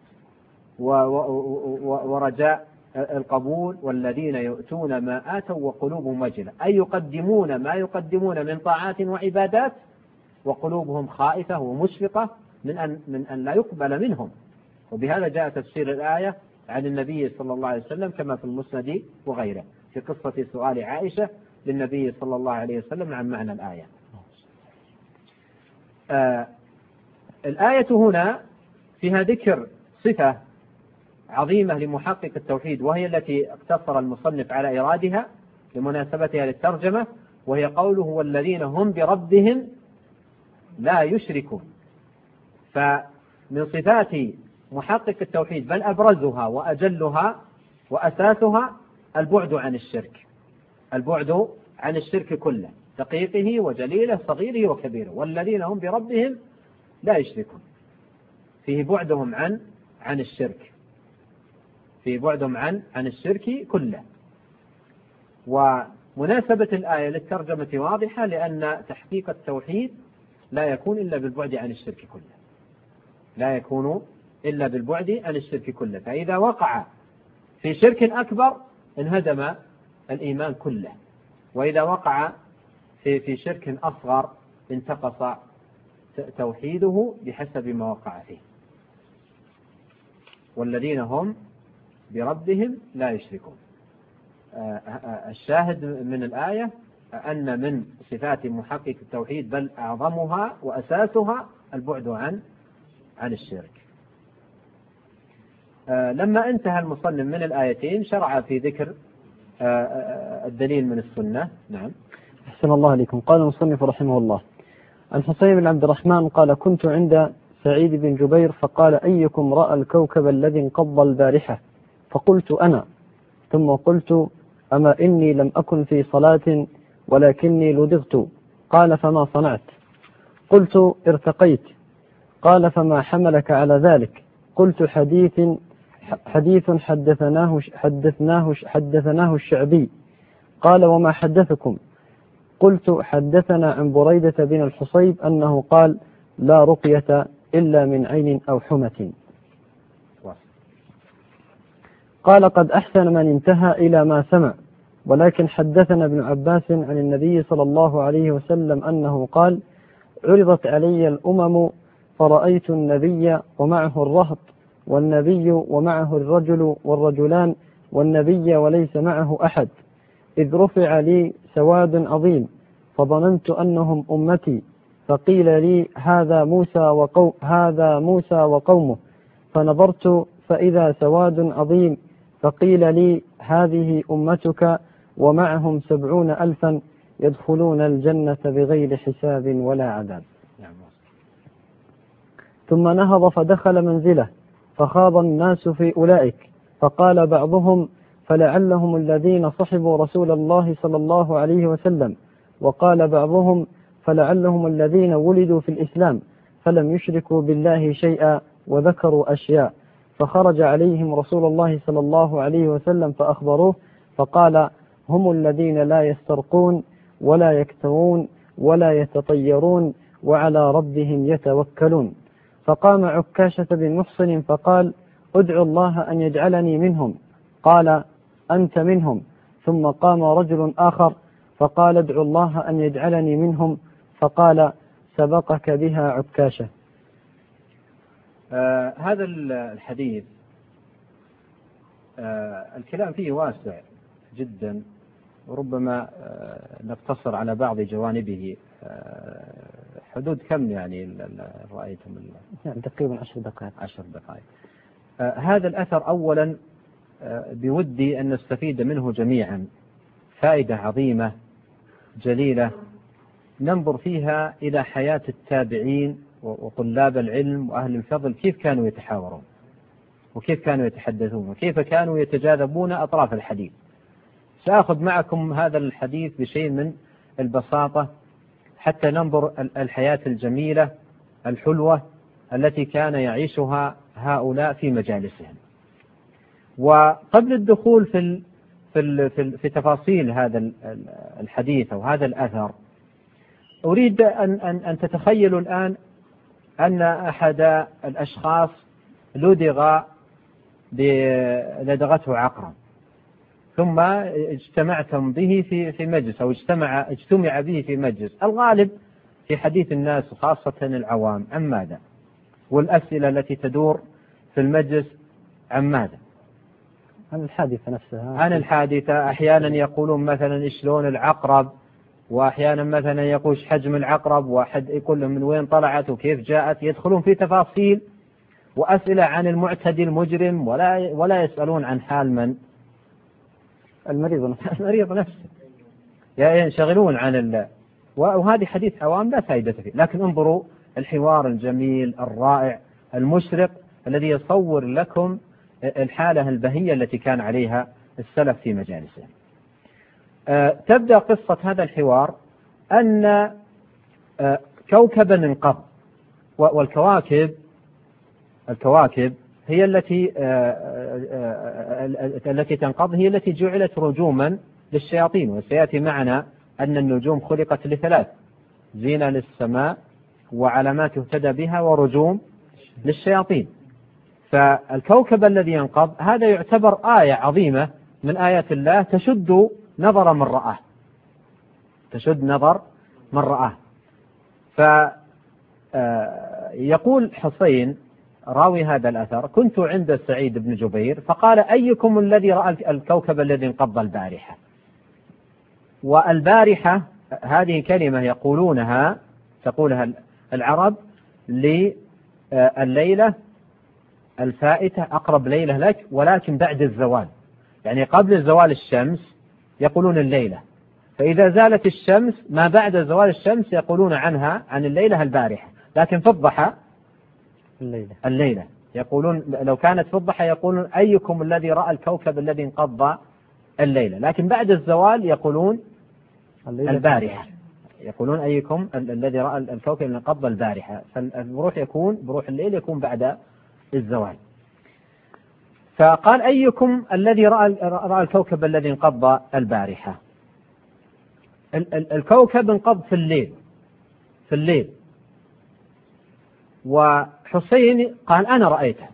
ورجاء القبول، والذين يؤتون ما آتوا وقلوبهم وجلة، أي يقدمون ما يقدمون من طاعات وعبادات وقلوبهم خائفة ومشفقة من أن, من أن لا يقبل منهم. وبهذا جاء تفسير الآية عن النبي صلى الله عليه وسلم كما في المسند وغيره في قصة سؤال عائشة للنبي صلى الله عليه وسلم عن معنى الآية. آه الآية هنا فيها ذكر صفة عظيمة لمحقق التوحيد، وهي التي اقتصر المصنف على إيرادها لمناسبتها للترجمة، وهي قوله: والذين هم بربهم لا يشركون. فمن صفات محقق التوحيد بل أبرزها وأجلها وأساسها البعد عن الشرك، البعد عن الشرك كله دقيقه وجليله صغيره وكبيره. والذين هم بربهم لا يشركون، فيه بعدهم عن عن الشرك، في بعدهم عن عن الشرك كله. ومناسبة الآية للترجمة واضحة، لأن تحقيق التوحيد لا يكون إلا بالبعد عن الشرك كله، لا يكون إلا بالبعد عن الشرك كله. فإذا وقع في شرك أكبر انهدم الإيمان كله، وإذا وقع في في شرك أصغر انتقص توحيده بحسب ما وقع فيه. والذين هم بربهم لا يشركون. الشاهد من الآية أن من صفات محقق التوحيد بل أعظمها وأساسها البعد عن عن الشرك. لما انتهى المصنف من الآيتين شرع في ذكر الدليل من السنة. نعم. أحسن الله عليكم. قال المصنف رحمه الله: عن حسين بن عبد الرحمن قال: كنت عند سعيد بن جبير فقال: أيكم رأى الكوكب الذي انقض البارحة؟ فقلت: أنا. ثم قلت: أما إني لم أكن في صلاة ولكني لدغت. قال: فما صنعت؟ قلت: ارتقيت. قال: فما حملك على ذلك؟ قلت: حديث حديث حدثناه حدثناه حدثناه الشعبي. قال: وما حدثكم؟ قلت: حدثنا عن بريدة بن الحصيب أنه قال: لا رقية إلا من عين أو حمة. قال: قد أحسن من انتهى إلى ما سمع، ولكن حدثنا ابن عباس عن النبي صلى الله عليه وسلم أنه قال: عرضت علي الأمم فرأيت النبي ومعه الرهط، والنبي ومعه الرجل والرجلان، والنبي وليس معه أحد، إذ رفع لي سواد عظيم فظننت أنهم أمتي، فقيل لي: هذا موسى وقوم هذا موسى وقومه، فنظرت فإذا سواد عظيم، فقيل لي: هذه أمتك ومعهم سبعون ألفا يدخلون الجنة بغير حساب ولا عذاب. ثم نهض فدخل منزله، فخاض الناس في أولئك، فقال بعضهم فلعلهم الذين صحبوا رسول الله صلى الله عليه وسلم، وقال بعضهم فلعلهم الذين ولدوا في الإسلام فلم يشركوا بالله شيئا وذكروا أشياء، فخرج عليهم رسول الله صلى الله عليه وسلم فأخبروه فقال هم الذين لا يسترقون ولا يكتوون ولا يتطيرون وعلى ربهم يتوكلون. فقام عكاشة بن محصن فقال ادعو الله أن يجعلني منهم، قال أنت منهم. ثم قام رجل آخر فقال ادعو الله أن يجعلني منهم، فقال سبقك بها عكاشة. آه هذا الحديث آه الكلام فيه واسع جدا، وربما آه نقتصر على بعض جوانبه. آه حدود كم يعني رأيتم؟ يعني تقريبا عشر دقائق. عشر دقائق. آه هذا الأثر أولا آه بودي أن نستفيد منه جميعا فائدة عظيمة جليلة ننظر فيها إلى حياة التابعين وطلاب العلم وأهل الفضل، كيف كانوا يتحاورون وكيف كانوا يتحدثون وكيف كانوا يتجاذبون أطراف الحديث. سأخذ معكم هذا الحديث بشيء من البساطة حتى ننظر الحياة الجميلة الحلوة التي كان يعيشها هؤلاء في مجالسهم. وقبل الدخول في في في تفاصيل هذا الحديث أو هذا الأثر، أريد أن أن أن تتخيلوا الآن أن أحد الأشخاص لدغ لدغته عقرب، ثم اجتمعتم به في في مجلس أو اجتمع اجتمع به في مجلس. الغالب في حديث الناس وخاصة العوام عن ماذا؟ والأسئلة التي تدور في المجلس عن ماذا؟ عن الحادثة نفسها. عن الحادثة. أحيانا يقولون مثلا شلون العقرب، وأحيانا مثلا يقول حجم العقرب، واحد يقول من وين طلعت وكيف جاءت. يدخلون في تفاصيل وأسئلة عن المعتدي المجرم، ولا ولا يسألون عن حال من؟ المريض نفسه. المريض نفسه ينشغلون عن الله. وهذه حديث عوام لا فائدة فيه. لكن انظروا الحوار الجميل الرائع المشرق الذي يصور لكم الحالة البهية التي كان عليها السلف في مجالسهم. أه تبدأ قصة هذا الحوار أن أه كوكبا انقض، والكواكب الكواكب هي التي أه أه التي تنقض، هي التي جعلت رجوما للشياطين. وسيأتي معنا أن النجوم خلقت لثلاث: زينة للسماء، وعلامات يهتدى بها، ورجوم للشياطين. فالكوكب الذي ينقض هذا يعتبر آية عظيمة من آيات الله تشد نظر من رآه، تشد نظر من رآه. فيقول حسين راوي هذا الأثر: كنت عند سعيد بن جبير فقال أيكم الذي رأى الكوكب الذي انقض البارحة؟ والبارحة هذه كلمة يقولونها تقولها العرب لليلة الفائتة، أقرب ليلة لك، ولكن بعد الزوال، يعني قبل زوال الشمس يقولون الليلة، فإذا زالت الشمس ما بعد زوال الشمس يقولون عنها عن الليلة البارحة. لكن في الضحى الليلة. الليلة يقولون، لو كانت في الضحى يقولون أيكم الذي رأى الكوكب الذي انقض الليلة، لكن بعد الزوال يقولون البارحة، يقولون أيكم الذي رأى الكوكب الذي انقض البارحة. فالبروح يكون بروح الليل يكون بعد الزوال. فقال أيكم الذي رأى رأى الكوكب الذي انقض البارحة؟ الكوكب انقض في الليل في الليل وحسين قال أنا رأيته.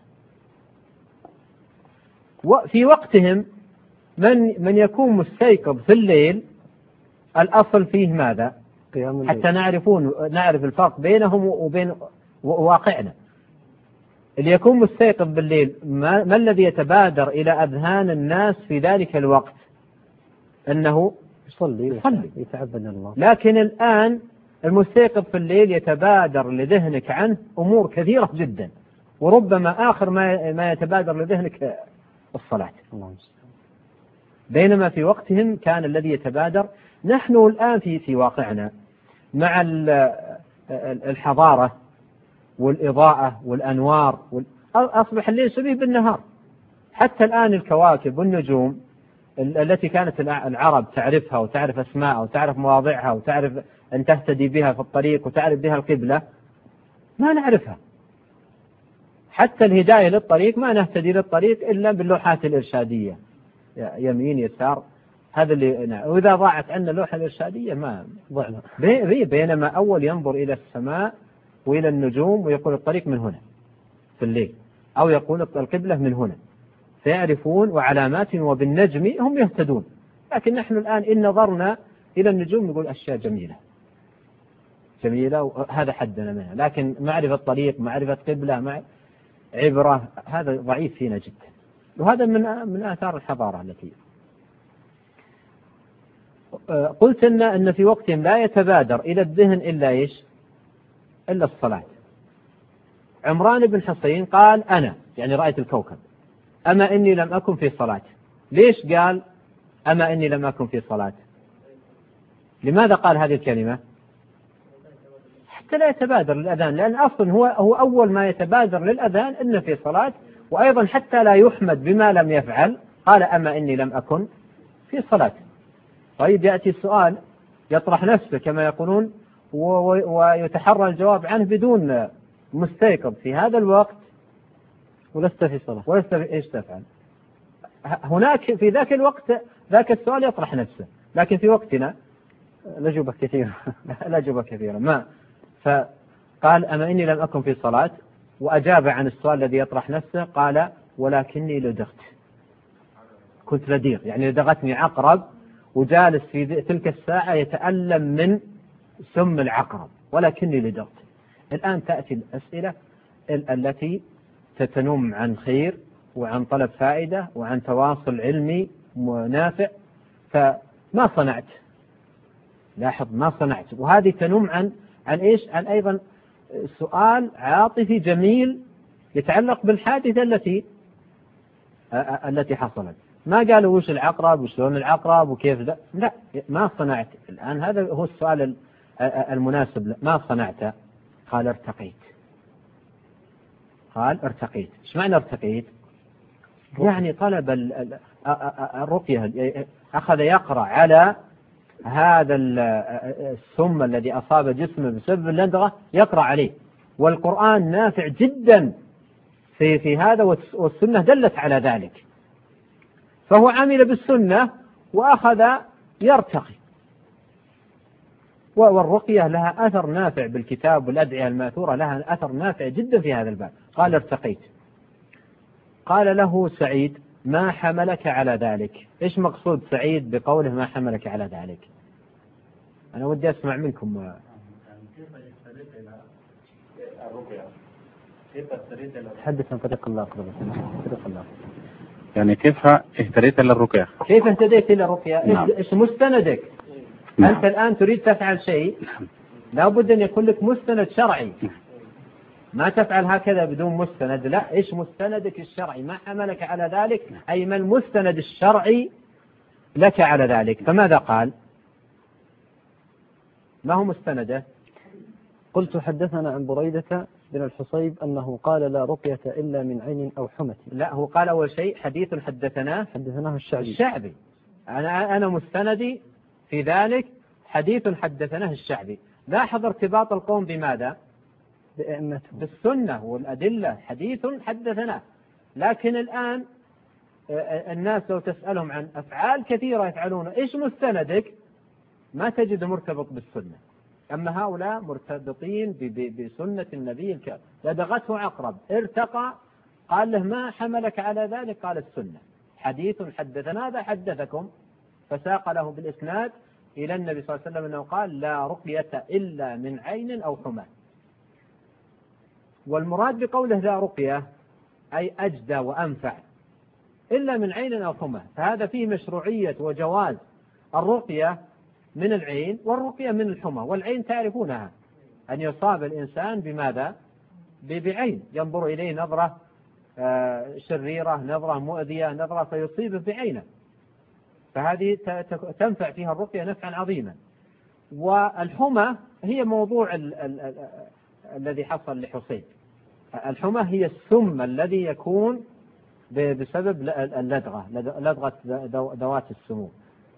وفي وقتهم من من يكون مستيقظ في الليل الأصل فيه ماذا؟ حتى نعرفون نعرف الفرق بينهم وبين واقعنا. اللي يكون مستيقظ بالليل ما, ما الذي يتبادر إلى أذهان الناس في ذلك الوقت؟ أنه يصلي يصلي يتعبد الله. لكن الآن المستيقظ في الليل يتبادر لذهنك عنه أمور كثيرة جدا، وربما آخر ما ما يتبادر لذهنك الصلاة. بينما في وقتهم كان الذي يتبادر. نحن الآن في في واقعنا مع الحضارة والإضاءة والأنوار وال... أصبح الليل شبيه بالنهار. حتى الآن الكواكب والنجوم التي كانت العرب تعرفها وتعرف أسماءها وتعرف مواضعها وتعرف أن تهتدي بها في الطريق وتعرف بها القبلة، ما نعرفها. حتى الهداية للطريق ما نهتدي للطريق إلا باللوحات الإرشادية، يمين يسار، هذا اللي. وإذا ضاعت عنا اللوحة الإرشادية ما ضعنا. بينما أول ينظر إلى السماء وإلى النجوم ويقول الطريق من هنا في الليل، أو يقول القبلة من هنا، فيعرفون وعلامات وبالنجم هم يهتدون. لكن نحن الآن إن نظرنا إلى النجوم نقول أشياء جميلة جميلة وهذا حدنا منها، لكن معرفة طريق، معرفة قبلة، مع عبرة، هذا ضعيف فينا جدا. وهذا من من آثار الحضارة التي قلت إن أن في وقتهم لا يتبادر إلى الذهن إلا إيش؟ إلا الصلاة. عمران بن حصين قال أنا يعني رأيت الكوكب، أما إني لم أكن في صلاة. ليش قال أما إني لم أكن في صلاة؟ لماذا قال هذه الكلمة؟ حتى لا يتبادر للأذان، لأن أصلا هو هو أول ما يتبادر للأذان إنه في صلاة، وأيضا حتى لا يحمد بما لم يفعل قال أما إني لم أكن في صلاة. طيب يأتي السؤال يطرح نفسه كما يقولون ويتحرى الجواب عنه بدون مستيقظ في هذا الوقت ولست في صلاة، ولست في إيش تفعل؟ هناك في ذاك الوقت ذاك السؤال يطرح نفسه، لكن في وقتنا الأجوبة كثيرة الأجوبة كثيرة ما. فقال أما إني لم أكن في صلاة، وأجاب عن السؤال الذي يطرح نفسه قال ولكني لدغت، كنت لديغ يعني لدغتني عقرب، وجالس في تلك الساعة يتألم من سم العقرب ولكني لدغت. الآن تأتي الأسئلة التي تتنم عن خير وعن طلب فائدة وعن تواصل علمي نافع، فما صنعت، لاحظ ما صنعت. وهذه تنم عن عن إيش؟ عن أيضا سؤال عاطفي جميل يتعلق بالحادثة التي التي حصلت. ما قالوا وش العقرب وشلون العقرب وكيف ده، لا ما صنعت. الآن هذا هو السؤال المناسب، ما صنعت؟ قال ارتقيت. قال ارتقيت. ايش معنى ارتقيت؟ يعني طلب الرقية، أخذ يقرأ على هذا السم الذي أصاب جسمه بسبب اللدغة، يقرأ عليه. والقرآن نافع جدا في في هذا، والسنة دلت على ذلك، فهو عمل بالسنة وأخذ يرتقي. والرقية لها أثر نافع بالكتاب، والأدعية الماثورة لها أثر نافع جدا في هذا الباب. قال ارتقيت. قال له سعيد ما حملك على ذلك؟ إيش مقصود سعيد بقوله ما حملك على ذلك؟ أنا ودي أسمع منكم. تحدث عن طريق الله أقرب. طريق الله يعني كيف اهتديت إلى الرقية؟ كيف اهتديت إلى الرقية؟ نعم. إيش مستندك؟ نعم. أنت الآن تريد تفعل شيء لا بد أن يكون لك مستند شرعي، ما تفعل هكذا بدون مستند. لا، إيش مستندك الشرعي؟ ما حملك على ذلك؟ أي ما المستند الشرعي لك على ذلك؟ فماذا قال؟ ما هو مستنده؟ قلت حدثنا عن بريدة بن الحصيب أنه قال لا رقية إلا من عين أو حمة. لا، هو قال أول شيء حديث حدثناه حدثناه الشعبي. الشعبي. أنا أنا مستندي في ذلك حديث حدثناه الشعبي. لاحظ ارتباط القوم بماذا؟ بأئمتهم بالسنة والأدلة. حديث حدثناه. لكن الآن الناس لو تسألهم عن أفعال كثيرة يفعلون، إيش مستندك؟ ما تجد مرتبط بالسنة. أما هؤلاء مرتبطين بسنة النبي الكريم. لدغته عقرب، ارتقى، قال له ما حملك على ذلك؟ قال السنة. حديث حدثنا هذا حدثكم، فساق له بالإسناد إلى النبي صلى الله عليه وسلم أنه قال لا رقية إلا من عين أو حمى. والمراد بقوله لا رقية أي أجدى وأنفع إلا من عين أو حمى، فهذا فيه مشروعية وجواز الرقية من العين والرقية من الحمى. والعين تعرفونها، أن يصاب الإنسان بماذا؟ بعين ينظر إليه نظرة شريرة، نظرة مؤذية، نظرة فيصيبه بعينه، فهذه تنفع فيها الرقية نفعا عظيما. والحمى هي موضوع ال ال ال الذي حصل لحصين. الحمى هي السم الذي يكون بسبب اللدغة لدغة ذوات السموم.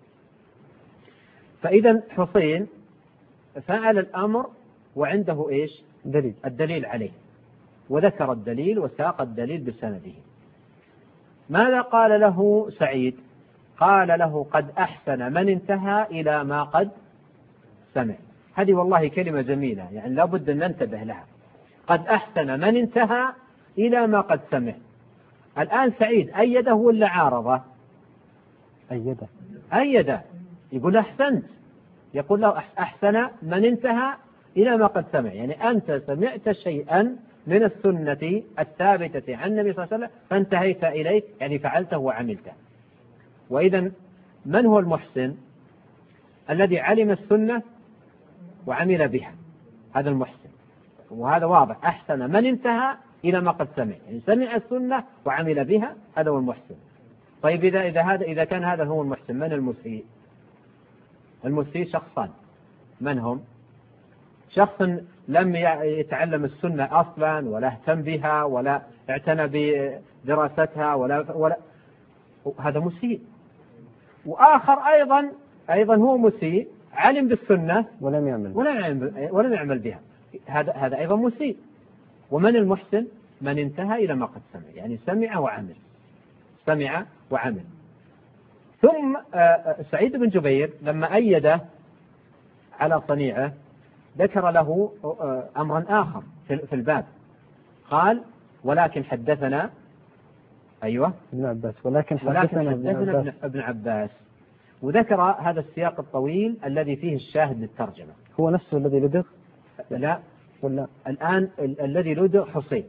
فإذا حسين فعل الأمر وعنده إيش؟ دليل الدليل عليه، وذكر الدليل وساق الدليل بسنده. ماذا قال له سعيد؟ قال له قد أحسن من انتهى إلى ما قد سمع. هذه والله كلمة جميلة، يعني لابد أن ننتبه لها. قد أحسن من انتهى إلى ما قد سمع. الآن سعيد أيده ولا عارضه؟ أيده أيده، يقول أحسنت، يقول له أحسن من انتهى إلى ما قد سمع، يعني أنت سمعت شيئا من السنة الثابتة عن النبي صلى الله عليه وسلم فانتهيت إليه، يعني فعلته وعملته. وإذا من هو المحسن؟ الذي علم السنة وعمل بها، هذا المحسن، وهذا واضح. أحسن من انتهى إلى ما قد سمع، يعني سمع السنة وعمل بها، هذا هو المحسن. طيب إذا إذا هذا إذا كان هذا هو المحسن، من المسيء؟ المسيء شخصان. من هم؟ شخص لم يتعلم السنة أصلا ولا اهتم بها ولا اعتنى بدراستها ولا ولا هذا مسيء. وآخر أيضا أيضا هو مسيء، علم بالسنة ولم يعمل ولم يعمل ولم يعمل بها، هذا هذا أيضا مسيء. ومن المحسن؟ من انتهى إلى ما قد سمع، يعني سمع وعمل، سمع وعمل. ثم سعيد بن جبير لما أيده على صنيعه ذكر له أمرا آخر في الباب، قال ولكن حدثنا أيوة ابن عباس ولكن حدثنا, ولكن حدثنا ابن, ابن عباس، وذكر هذا السياق الطويل الذي فيه الشاهد للترجمة. هو نفسه الذي لدغ؟ لا ولا الآن ال الذي لدغ حسين،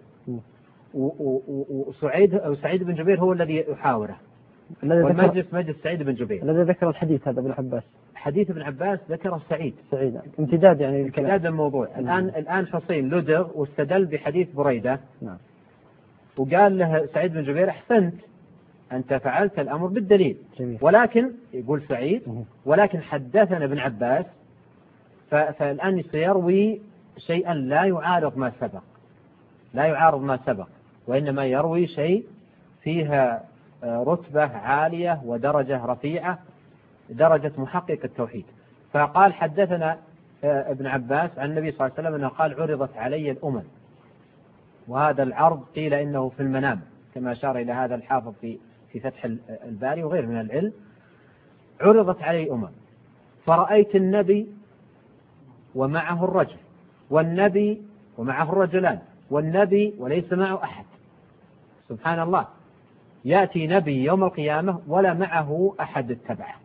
وسعيد أو سعيد بن جبير هو الذي يحاوره، والمجلس مجلس سعيد بن جبير الذي ذكر الحديث هذا ابن عباس. حديث ابن عباس ذكر سعيد سعيد امتداد، يعني امتداد الموضوع. مم. الآن الآن حسين لدغ واستدل بحديث بريدة، نعم، وقال له سعيد بن جبير أحسنت، أنت فعلت الأمر بالدليل. جميل. ولكن يقول سعيد مم. ولكن حدثنا ابن عباس، فالآن سيروي شيئا لا يعارض ما سبق، لا يعارض ما سبق، وإنما يروي شيء فيها رتبة عالية ودرجة رفيعة، درجة محقق التوحيد. فقال حدثنا ابن عباس عن النبي صلى الله عليه وسلم أنه قال عرضت علي الأمم، وهذا العرض قيل إنه في المنام كما أشار إلى هذا الحافظ في في فتح الباري وغير من العلم. عرضت علي أمم فرأيت النبي ومعه الرجل، والنبي ومعه الرجلان، والنبي وليس معه أحد. سبحان الله، يأتي نبي يوم القيامة ولا معه أحد اتبعه.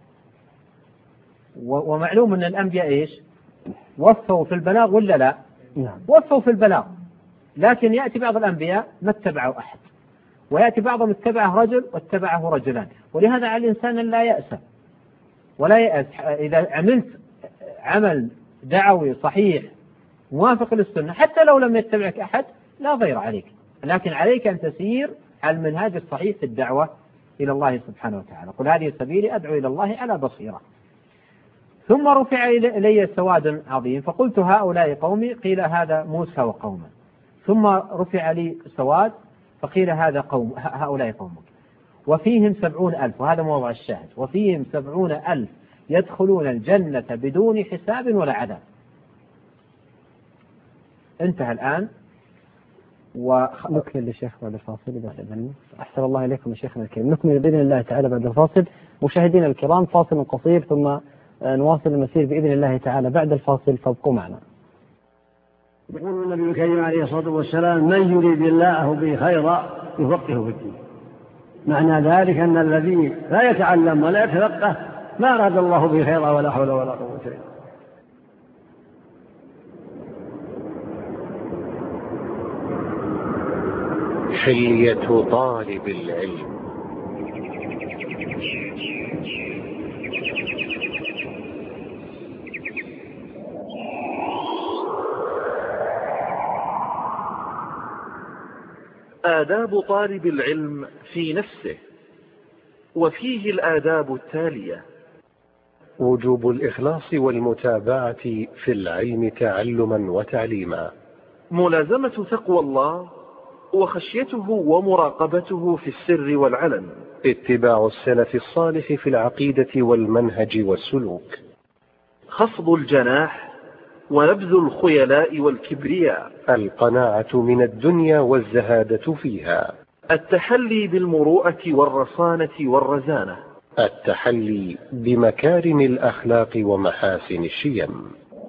ومعلوم أن الأنبياء إيش؟ وفوا في البلاغ ولا لا؟ نعم. وفوا في البلاغ، لكن يأتي بعض الأنبياء ما اتبعوا أحد، ويأتي بعضهم اتبعه رجل واتبعه رجلان. ولهذا على الإنسان أن لا يأس ولا يأس إذا عملت عمل دعوي صحيح موافق للسنة، حتى لو لم يتبعك أحد لا ضير عليك، لكن عليك أن تسير على المنهاج الصحيح في الدعوة إلى الله سبحانه وتعالى. قل هذه سبيلي أدعو إلى الله على بصيرة. ثم رفع إلي سواد عظيم فقلت هؤلاء قومي، قيل هذا موسى وقومه. ثم رفع لي سواد فقيل هذا قوم هؤلاء قومك، وفيهم سبعون ألف، وهذا موضع الشاهد، وفيهم سبعون ألف يدخلون الجنة بدون حساب ولا عذاب. انتهى الآن. ونكمل للشيخ بعد الفاصل إذا تأذن. أحسن الله إليكم يا شيخنا الكريم. نكمل بإذن الله تعالى بعد الفاصل. مشاهدينا الكرام فاصل قصير ثم نواصل المسير بإذن الله تعالى بعد الفاصل، فابقوا معنا. يقول النبي الكريم عليه الصلاة والسلام من يريد الله به خيرا يفقهه في الدين. معنى ذلك أن الذي لا يتعلم ولا يتفقه ما أراد الله به خيرا ولا حول ولا قوة إلا بالله. حلية طالب العلم. آداب طالب العلم في نفسه، وفيه الآداب التالية: وجوب الإخلاص والمتابعة في العلم تعلما وتعليما، ملازمة تقوى الله وخشيته ومراقبته في السر والعلن. اتباع السلف الصالح في العقيدة والمنهج والسلوك. خفض الجناح ونبذ الخيلاء والكبرياء. القناعة من الدنيا والزهادة فيها. التحلي بالمروءة والرصانة والرزانة. التحلي بمكارم الأخلاق ومحاسن الشيم.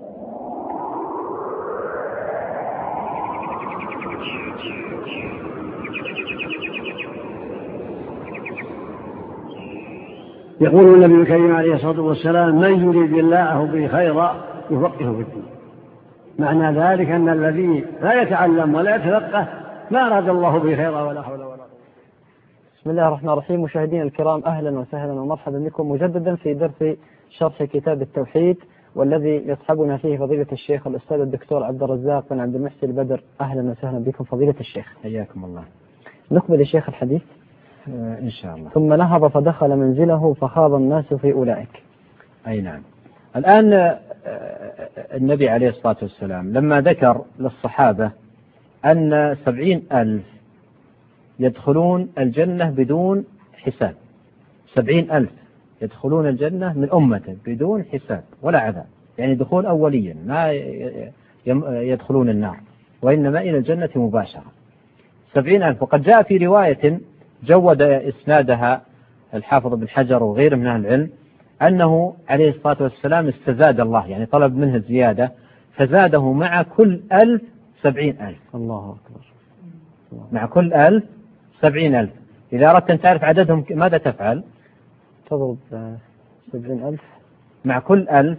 يقول النبي الكريم عليه الصلاة والسلام: من يريد الله به خيرا يفقهه في الدين. معنى ذلك أن الذي لا يتعلم ولا يتفقه ما أراد الله به خيرا ولا حول ولا قوة. بسم الله الرحمن الرحيم. مشاهدينا الكرام، أهلا وسهلا ومرحبا بكم مجددا في درس شرح كتاب التوحيد، والذي يصحبنا فيه فضيلة الشيخ الأستاذ الدكتور عبد الرزاق بن عبد المحسن البدر. أهلا وسهلا بكم فضيلة الشيخ. حياكم الله. نقبل الشيخ الحديث آه إن شاء الله. ثم نهض فدخل منزله فخاض الناس في أولئك. أي نعم. الآن آه النبي عليه الصلاة والسلام لما ذكر للصحابة أن سبعين ألف يدخلون الجنة بدون حساب، سبعين ألف يدخلون الجنة من أمته بدون حساب ولا عذاب، يعني دخول أوليا ما يدخلون النار وإنما إلى الجنة مباشرة. سبعين ألف. وقد جاء في رواية جود إسنادها الحافظ بن حجر وغيره من أهل العلم أنه عليه الصلاة والسلام استزاد الله، يعني طلب منه الزيادة فزاده مع كل ألف سبعين ألف. الله أكبر. مع كل ألف سبعين ألف. إذا أردت أن تعرف عددهم ماذا تفعل؟ تضرب سبعين ألف مع كل ألف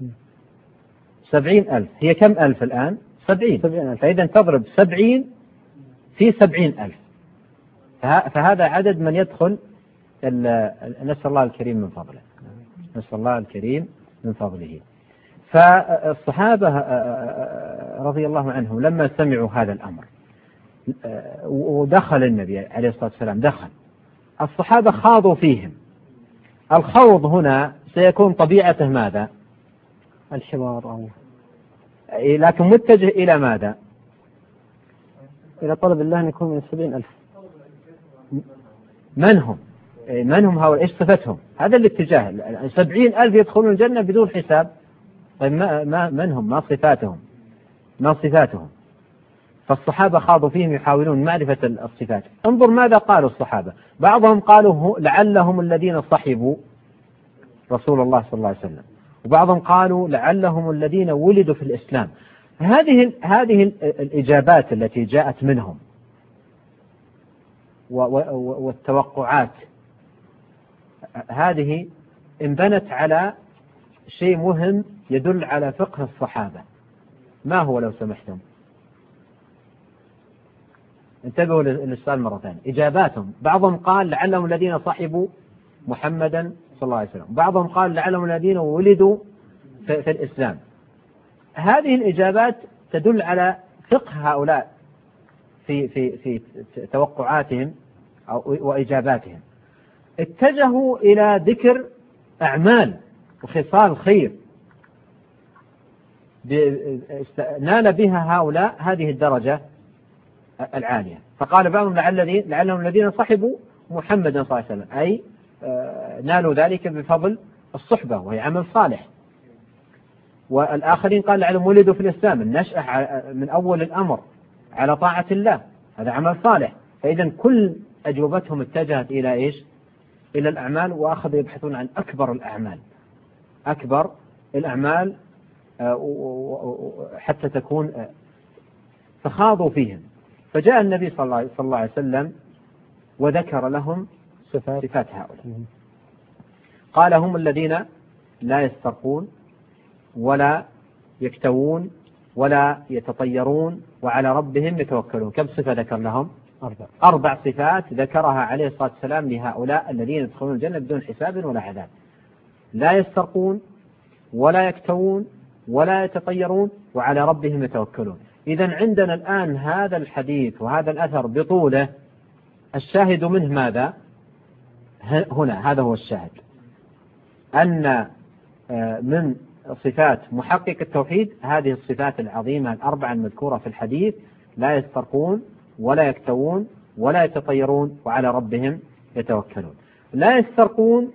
سبعين ألف. هي كم ألف الآن؟ سبعين. فإذا تضرب سبعين في سبعين ألف، فهذا عدد من يدخل. نسأل الله الكريم من فضله، نسأل الله الكريم من فضله. فالصحابة رضي الله عنهم لما سمعوا هذا الأمر ودخل النبي عليه الصلاة والسلام، دخل الصحابة خاضوا فيهم. الخوض هنا سيكون طبيعته ماذا؟ الحوار، لكن متجه إلى ماذا؟ إلى طلب الله أن يكون من السبعين ألف. من هم؟ من هم هؤلاء؟ إيش صفتهم؟ هذا الاتجاه. سبعين ألف يدخلون الجنة بدون حساب. طيب ما ما من هم؟ ما صفاتهم؟ ما صفاتهم؟ فالصحابة خاضوا فيهم يحاولون معرفة الصفات. انظر ماذا قالوا الصحابة. بعضهم قالوا لعلهم الذين صحبوا رسول الله صلى الله عليه وسلم، وبعضهم قالوا لعلهم الذين ولدوا في الإسلام. هذه هذه الإجابات التي جاءت منهم والتوقعات هذه انبنت على شيء مهم يدل على فقه الصحابة. ما هو لو سمحتم؟ انتبهوا للسؤال مرة ثانية. إجاباتهم بعضهم قال لعلهم الذين صحبوا محمدا صلى الله عليه وسلم، بعضهم قال لعلهم الذين ولدوا في, في الإسلام. هذه الإجابات تدل على فقه هؤلاء في في في توقعاتهم أو وإجاباتهم. اتجهوا إلى ذكر أعمال وخصال خير نال بها هؤلاء هذه الدرجة العالية. فقال بعضهم لعل لعلهم الذين صحبوا محمدا صلى الله عليه وسلم، أي نالوا ذلك بفضل الصحبة وهي عمل صالح. والآخرين قال لعلهم ولدوا في الإسلام، النشأة من أول الأمر على طاعة الله، هذا عمل صالح. فإذا كل أجوبتهم اتجهت إلى إيش؟ إلى الأعمال، وأخذوا يبحثون عن أكبر الأعمال، أكبر الأعمال حتى تكون. فخاضوا فيهم. فجاء النبي صلى الله عليه وسلم وذكر لهم صفات هؤلاء. قال هم الذين لا يسترقون ولا يكتوون ولا يتطيرون وعلى ربهم يتوكلون. كم صفة ذكر لهم؟ أربع. أربع صفات ذكرها عليه الصلاة والسلام لهؤلاء الذين يدخلون الجنة بدون حساب ولا عذاب. لا يسترقون ولا يكتوون ولا يتطيرون وعلى ربهم يتوكلون. إذن عندنا الآن هذا الحديث وهذا الأثر بطوله، الشاهد منه ماذا؟ هنا هذا هو الشاهد، أن من صفات محقق التوحيد هذه الصفات العظيمة الأربعة المذكورة في الحديث: لا يسترقون ولا يكتوون ولا يتطيرون وعلى ربهم يتوكلون. لا يسترقون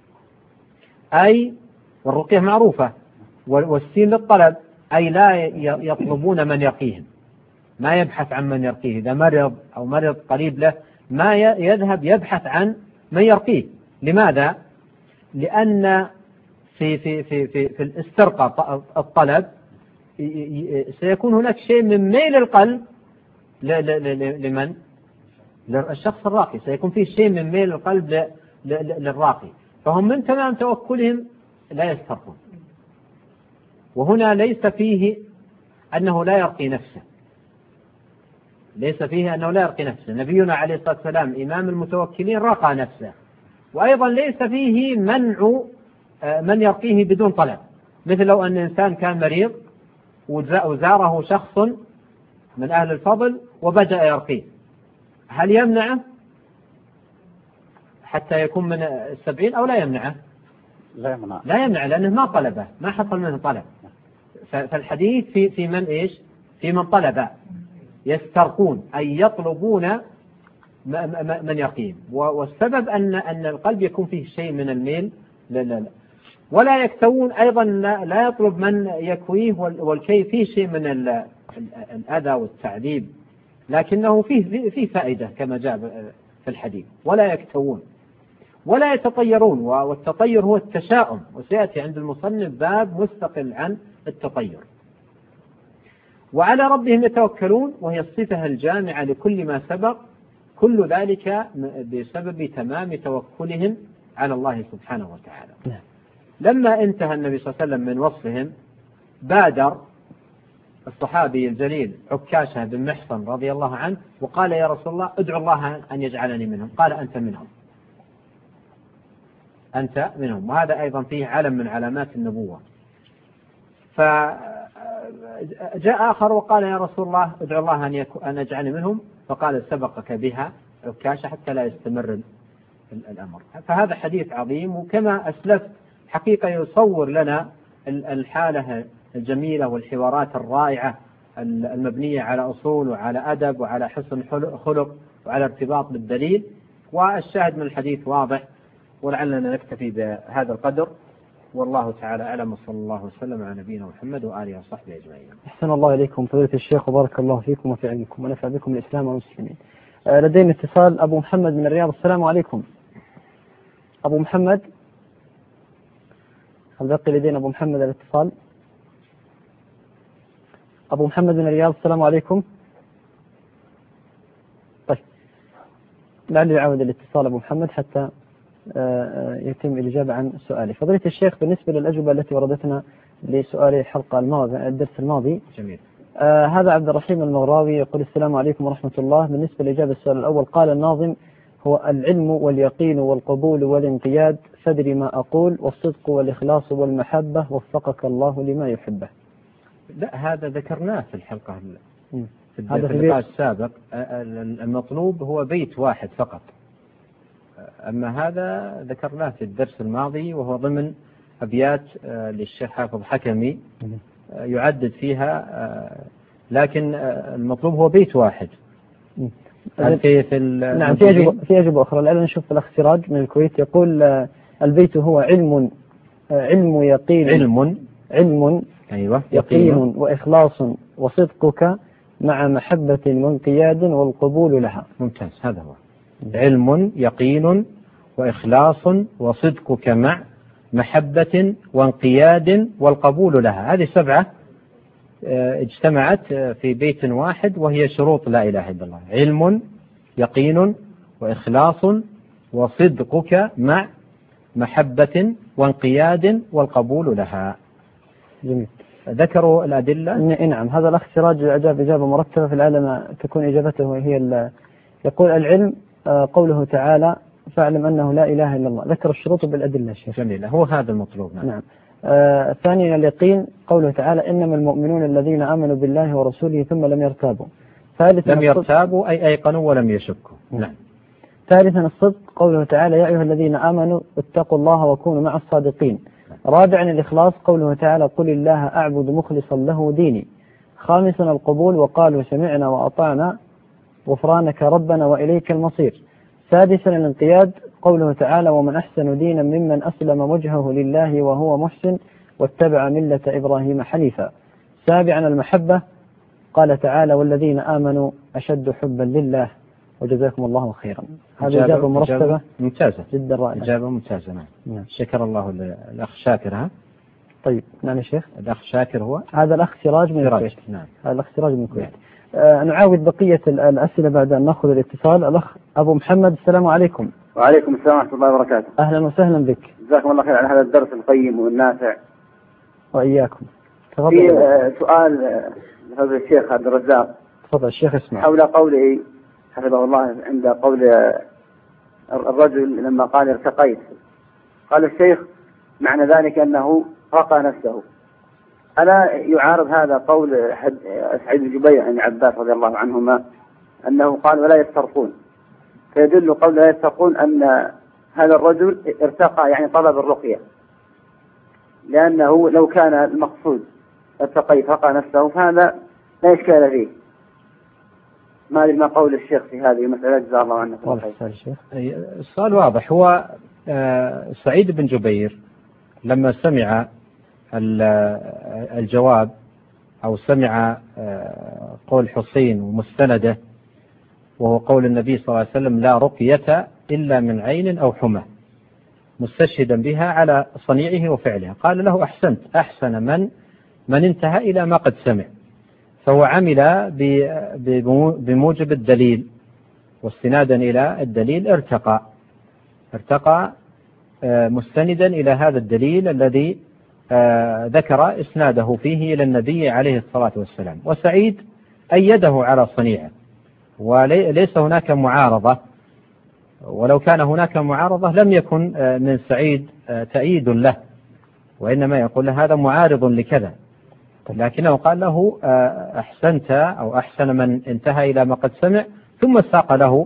أي والرقية معروفة، والسين للطلب أي لا يطلبون من يرقيهم، ما يبحث عن من يرقيه، إذا مرض أو مرض قريب له ما يذهب يبحث عن من يرقيه. لماذا؟ لأن في في في في, في الاسترقاء الطلب سيكون هناك شيء من ميل القلب لمن؟ للشخص الراقي، سيكون فيه شيء من ميل القلب للراقي، فهم من تمام توكلهم لا يسترقون. وهنا ليس فيه أنه لا يرقي نفسه، ليس فيه أنه لا يرقي نفسه. نبينا عليه الصلاة والسلام إمام المتوكلين رقى نفسه، وأيضا ليس فيه منع من يرقيه بدون طلب، مثل لو أن إنسان كان مريض وزاره شخص من أهل الفضل وبدأ يرقيه، هل يمنعه حتى يكون من السبعين أو لا يمنعه؟ لا يمنع لا يمنع لأنه ما طلبه، ما حصل منه طلب. فالحديث في في من إيش؟ في من طلب. يسترقون أي يطلبون من يرقيهم، والسبب أن أن القلب يكون فيه شيء من الميل. لا لا لا. ولا يكتوون أيضا لا يطلب من يكويه، والكي فيه شيء من الأذى والتعذيب، لكنه فيه فيه فائدة كما جاء في الحديث. ولا يكتوون ولا يتطيرون، والتطير هو التشاؤم، وسيأتي عند المصنف باب مستقل عن التطير. وعلى ربهم يتوكلون، وهي الصفة الجامعة لكل ما سبق، كل ذلك بسبب تمام توكلهم على الله سبحانه وتعالى. لما انتهى النبي صلى الله عليه وسلم من وصفهم بادر الصحابي الجليل عكاشة بن محصن رضي الله عنه وقال: يا رسول الله ادعو الله أن يجعلني منهم. قال: أنت منهم، أنت منهم. وهذا أيضا فيه علم من علامات النبوة. فجاء آخر وقال: يا رسول الله ادعو الله أن, أن يجعلني منهم. فقال: سبقك بها عكاشة حتى لا يستمر الأمر. فهذا حديث عظيم، وكما أسلفت حقيقة يصور لنا الحالة الجميلة والحوارات الرائعة المبنية على أصول وعلى أدب وعلى حسن خلق وعلى ارتباط بالدليل. والشاهد من الحديث واضح، ولعلنا نكتفي بهذا القدر، والله تعالى أعلم، وصلى الله وسلم على نبينا محمد وآله وصحبه أجمعين. أحسن الله إليكم فضيلة الشيخ، وبارك الله فيكم وفي علمكم ونفع بكم الإسلام والمسلمين. لدينا اتصال. أبو محمد من الرياض، السلام عليكم. أبو محمد، هل بقي لدينا أبو محمد الاتصال؟ أبو محمد من الرياض، السلام عليكم. طيب لعلي يعود الاتصال أبو محمد حتى يتم الإجابة عن سؤالي. فضيلة الشيخ، بالنسبة للأجوبة التي وردتنا لسؤال الحلقة الماضي الدرس الماضي، جميل. آه هذا عبد الرحيم المغراوي يقول: السلام عليكم ورحمة الله. بالنسبة لإجابة السؤال الأول، قال الناظم: هو العلم واليقين والقبول والانقياد، فادري ما أقول، والصدق والإخلاص والمحبة، وفقك الله لما يحبه. لا، هذا ذكرناه في الحلقة م. في اللقاء السابق. المطلوب هو بيت واحد فقط، أما هذا ذكرناه في الدرس الماضي، وهو ضمن أبيات للشيخ حافظ حكمي يعدد فيها، لكن المطلوب هو بيت واحد. في في نعم، في أجوبة في أجوبة أخرى. الآن نشوف الأخ سراج من الكويت يقول: البيت هو علم علم يقين علم علم أيوة يقين, يقين وإخلاص وصدقك مع محبة وانقياد والقبول لها. ممتاز، هذا هو علم يقين وإخلاص وصدقك مع محبة وانقياد والقبول لها. هذه سبعة اجتمعت في بيت واحد، وهي شروط لا إله إلا الله: علم يقين وإخلاص وصدقك مع محبة وانقياد والقبول لها. جميل. ذكروا الأدلة. نعم، هذا الأخ سراج أجاب إجابة مرتبة في العالم تكون إجابته هي يقول: العلم قوله تعالى: فاعلم أنه لا إله إلا الله. ذكر الشروط بالأدلة شيخ. جميل، هو هذا المطلوب. نعم, نعم. آه ثانيا اليقين قوله تعالى: إنما المؤمنون الذين آمنوا بالله ورسوله ثم لم يرتابوا. ثالثا لم يرتابوا أي أيقنوا ولم يشكوا. نعم. ثالثا الصدق قوله تعالى: يا أيها الذين آمنوا اتقوا الله وكونوا مع الصادقين. رابعا الإخلاص قوله تعالى: قل الله أعبد مخلصا له ديني. خامسا القبول وقالوا سمعنا وأطعنا غفرانك ربنا وإليك المصير. سادسا الانقياد، قوله تعالى ومن أحسن دينا ممن أسلم وجهه لله وهو محسن واتبع ملة إبراهيم حنيفا. سابعا المحبة، قال تعالى والذين آمنوا أشد حبا لله وجزاكم الله خيرا. هذه إجابة مرتبة ممتازة جدا رائعة. إجابة ممتازة. نعم. نعم. شكر الله الأخ شاكر. ها طيب نعم يا شيخ. الأخ شاكر هو هذا الأخ سراج من سراج. الكويت. نعم. هذا الأخ سراج من الكويت. آه نعاود بقية الأسئلة بعد أن نأخذ الاتصال. الأخ أبو محمد، السلام عليكم. وعليكم السلام ورحمة الله وبركاته. أهلا وسهلا بك. جزاكم الله خير على هذا الدرس القيم والنافع. وإياكم. في آه سؤال آه هذا الشيخ عبد الرزاق. تفضل الشيخ اسمع. حول قوله حفظه الله عند قول آه الرجل لما قال ارتقيت، قال الشيخ معنى ذلك أنه رقى نفسه. ألا يعارض هذا قول سعيد بن جبير عن عباس رضي الله عنهما أنه قال ولا يسترقون، فيدل قول لا يسترقون أن هذا الرجل ارتقى يعني طلب الرقية، لأنه لو كان المقصود ارتقيت رقى نفسه فهذا لا إشكال فيه. ما أدري ما قول الشيخ في هذه المسألة، جزاه الله عنه. السؤال واضح. هو سعيد بن جبير لما سمع الجواب أو سمع قول حسين ومستنده وهو قول النبي صلى الله عليه وسلم لا رقية إلا من عين أو حمى، مستشهدا بها على صنيعه وفعله، قال له أحسنت، أحسن من من انتهى إلى ما قد سمع. فهو عمل بموجب الدليل واستنادا إلى الدليل، ارتقى ارتقى مستندا إلى هذا الدليل الذي ذكر إسناده فيه إلى النبي عليه الصلاة والسلام. وسعيد أيده على صنيعه وليس هناك معارضة، ولو كان هناك معارضة لم يكن من سعيد تأييد له، وإنما يقول له هذا معارض لكذا، لكنه قال له أحسنت أو أحسن من انتهى إلى ما قد سمع، ثم ساق له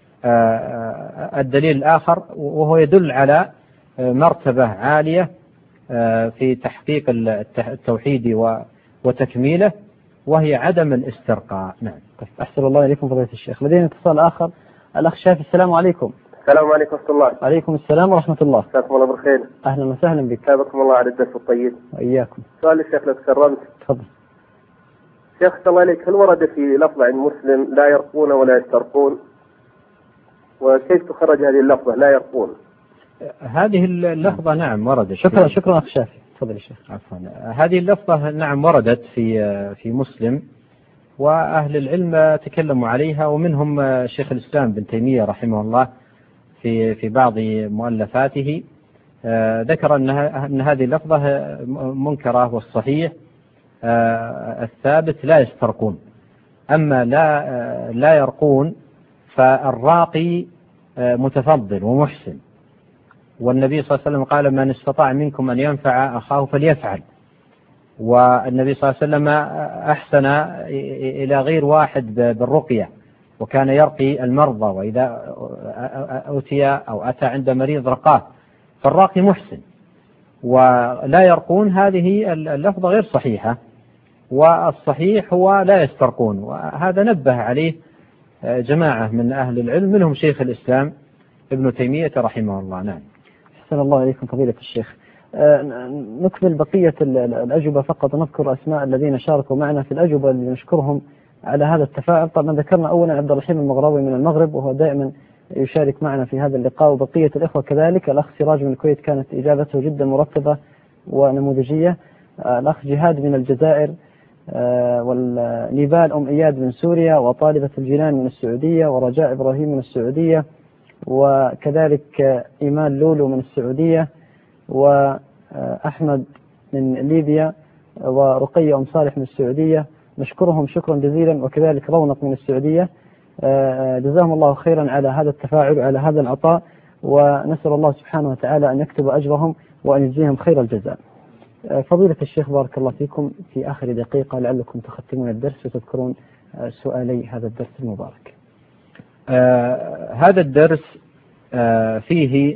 الدليل الآخر وهو يدل على مرتبة عالية في تحقيق التوحيد وتكميله، وهي عدم الاسترقاء. نعم. أحسن الله إليكم فضيلة الشيخ. لدينا اتصال آخر، الأخ شافي، السلام عليكم. السلام عليكم ورحمة الله. عليكم السلام ورحمة الله. جزاكم الله بالخير. أهلا وسهلا بك. جزاكم الله على الدرس الطيب. وإياكم. سؤال الشيخ لو تكرمت. تفضل. شيخ الله عليك، هل ورد في لفظ عن مسلم لا يرقون ولا يسترقون؟ وكيف تخرج هذه اللفظة لا يرقون؟ هذه اللفظة نعم وردت. شكرا شكرا أخ شافي. تفضل الشيخ. عفوا. هذه اللفظة نعم وردت في في مسلم، وأهل العلم تكلموا عليها، ومنهم شيخ الإسلام بن تيمية رحمه الله في في بعض مؤلفاته ذكر أن أن هذه اللفظة منكرة، والصحيح الثابت لا يسترقون. أما لا لا يرقون فالراقي متفضل ومحسن، والنبي صلى الله عليه وسلم قال من استطاع منكم أن ينفع أخاه فليفعل، والنبي صلى الله عليه وسلم أحسن إلى غير واحد بالرقية، وكان يرقي المرضى، وإذا أتي أو أتى عند مريض رقاه، فالراقي محسن. ولا يرقون هذه اللفظة غير صحيحة، والصحيح هو لا يسترقون، وهذا نبه عليه جماعة من أهل العلم منهم شيخ الإسلام ابن تيمية رحمه الله. نعم. أحسن الله إليكم فضيلة الشيخ. نكمل بقية الأجوبة فقط، نذكر أسماء الذين شاركوا معنا في الأجوبة اللي نشكرهم على هذا التفاعل. طبعا ذكرنا أولا عبد الرحيم المغراوي من المغرب، وهو دائما يشارك معنا في هذا اللقاء، وبقية الإخوة كذلك. الأخ سراج من الكويت كانت إجابته جدا مرتبة ونموذجية. الأخ جهاد من الجزائر، والنيبال أم إياد من سوريا، وطالبة الجنان من السعودية، ورجاء إبراهيم من السعودية، وكذلك إيمان لولو من السعودية، وأحمد من ليبيا، ورقية أم صالح من السعودية. نشكرهم شكرا جزيلا، وكذلك رونق من السعودية. جزاهم الله خيرا على هذا التفاعل وعلى هذا العطاء، ونسأل الله سبحانه وتعالى أن يكتب أجرهم وأن يجزيهم خير الجزاء. فضيلة الشيخ بارك الله فيكم، في آخر دقيقة لعلكم تختمون الدرس وتذكرون سؤالي هذا الدرس المبارك. آه هذا الدرس آه فيه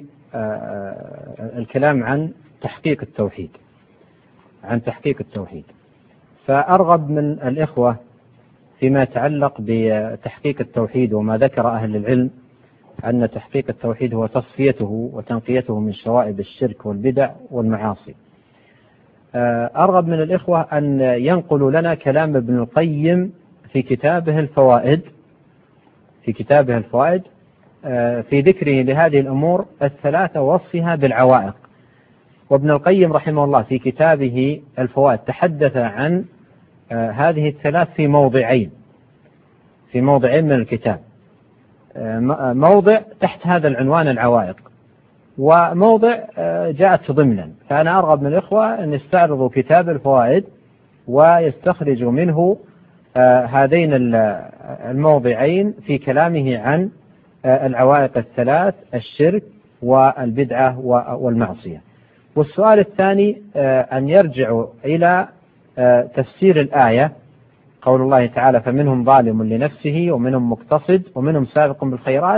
آه الكلام عن تحقيق التوحيد عن تحقيق التوحيد فأرغب من الإخوة فيما يتعلق بتحقيق التوحيد، وما ذكر أهل العلم أن تحقيق التوحيد هو تصفيته وتنقيته من شوائب الشرك والبدع والمعاصي. أرغب من الإخوة أن ينقلوا لنا كلام ابن القيم في كتابه الفوائد في كتابه الفوائد في ذكره لهذه الأمور الثلاثة ووصفها بالعوائق. وابن القيم رحمه الله في كتابه الفوائد تحدث عن هذه الثلاث في موضعين في موضعين من الكتاب، موضع تحت هذا العنوان العوائق، وموضع جاءت ضمنا. فأنا أرغب من الإخوة أن يستعرضوا كتاب الفوائد ويستخرجوا منه هذين الموضعين في كلامه عن العوائق الثلاث: الشرك والبدعة والمعصية. والسؤال الثاني أن يرجعوا إلى تفسير الآية، قول الله تعالى: فمنهم ظالم لنفسه ومنهم مقتصد ومنهم سابق بالخيرات،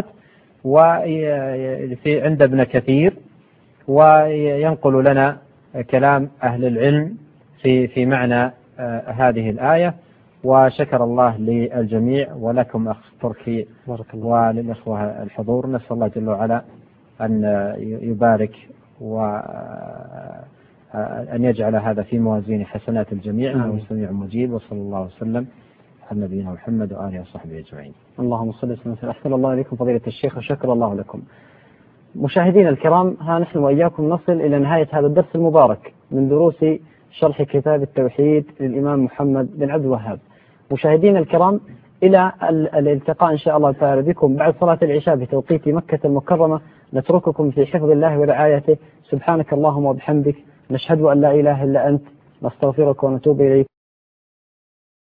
وفي عند ابن كثير، وينقل لنا كلام أهل العلم في في معنى هذه الآية. وشكر الله للجميع ولكم أخ تركي وللإخوة الحضور. نسأل الله جل وعلا أن يبارك وأن يجعل هذا في موازين حسنات الجميع، إنه سميع مجيب. وصلى الله وسلم على نبينا محمد وآله وصحبه أجمعين. اللهم صل وسلم. أحسن الله إليكم فضيلة الشيخ وشكر الله لكم. مشاهدينا الكرام، ها نحن وإياكم نصل إلى نهاية هذا الدرس المبارك من دروس شرح كتاب التوحيد للإمام محمد بن عبد الوهاب. مشاهدينا الكرام، إلى الالتقاء إن شاء الله تعالى بكم بعد صلاة العشاء بتوقيت مكة المكرمة. نترككم في حفظ الله ورعايته. سبحانك اللهم وبحمدك، نشهد أن لا إله إلا أنت، نستغفرك ونتوب إليك.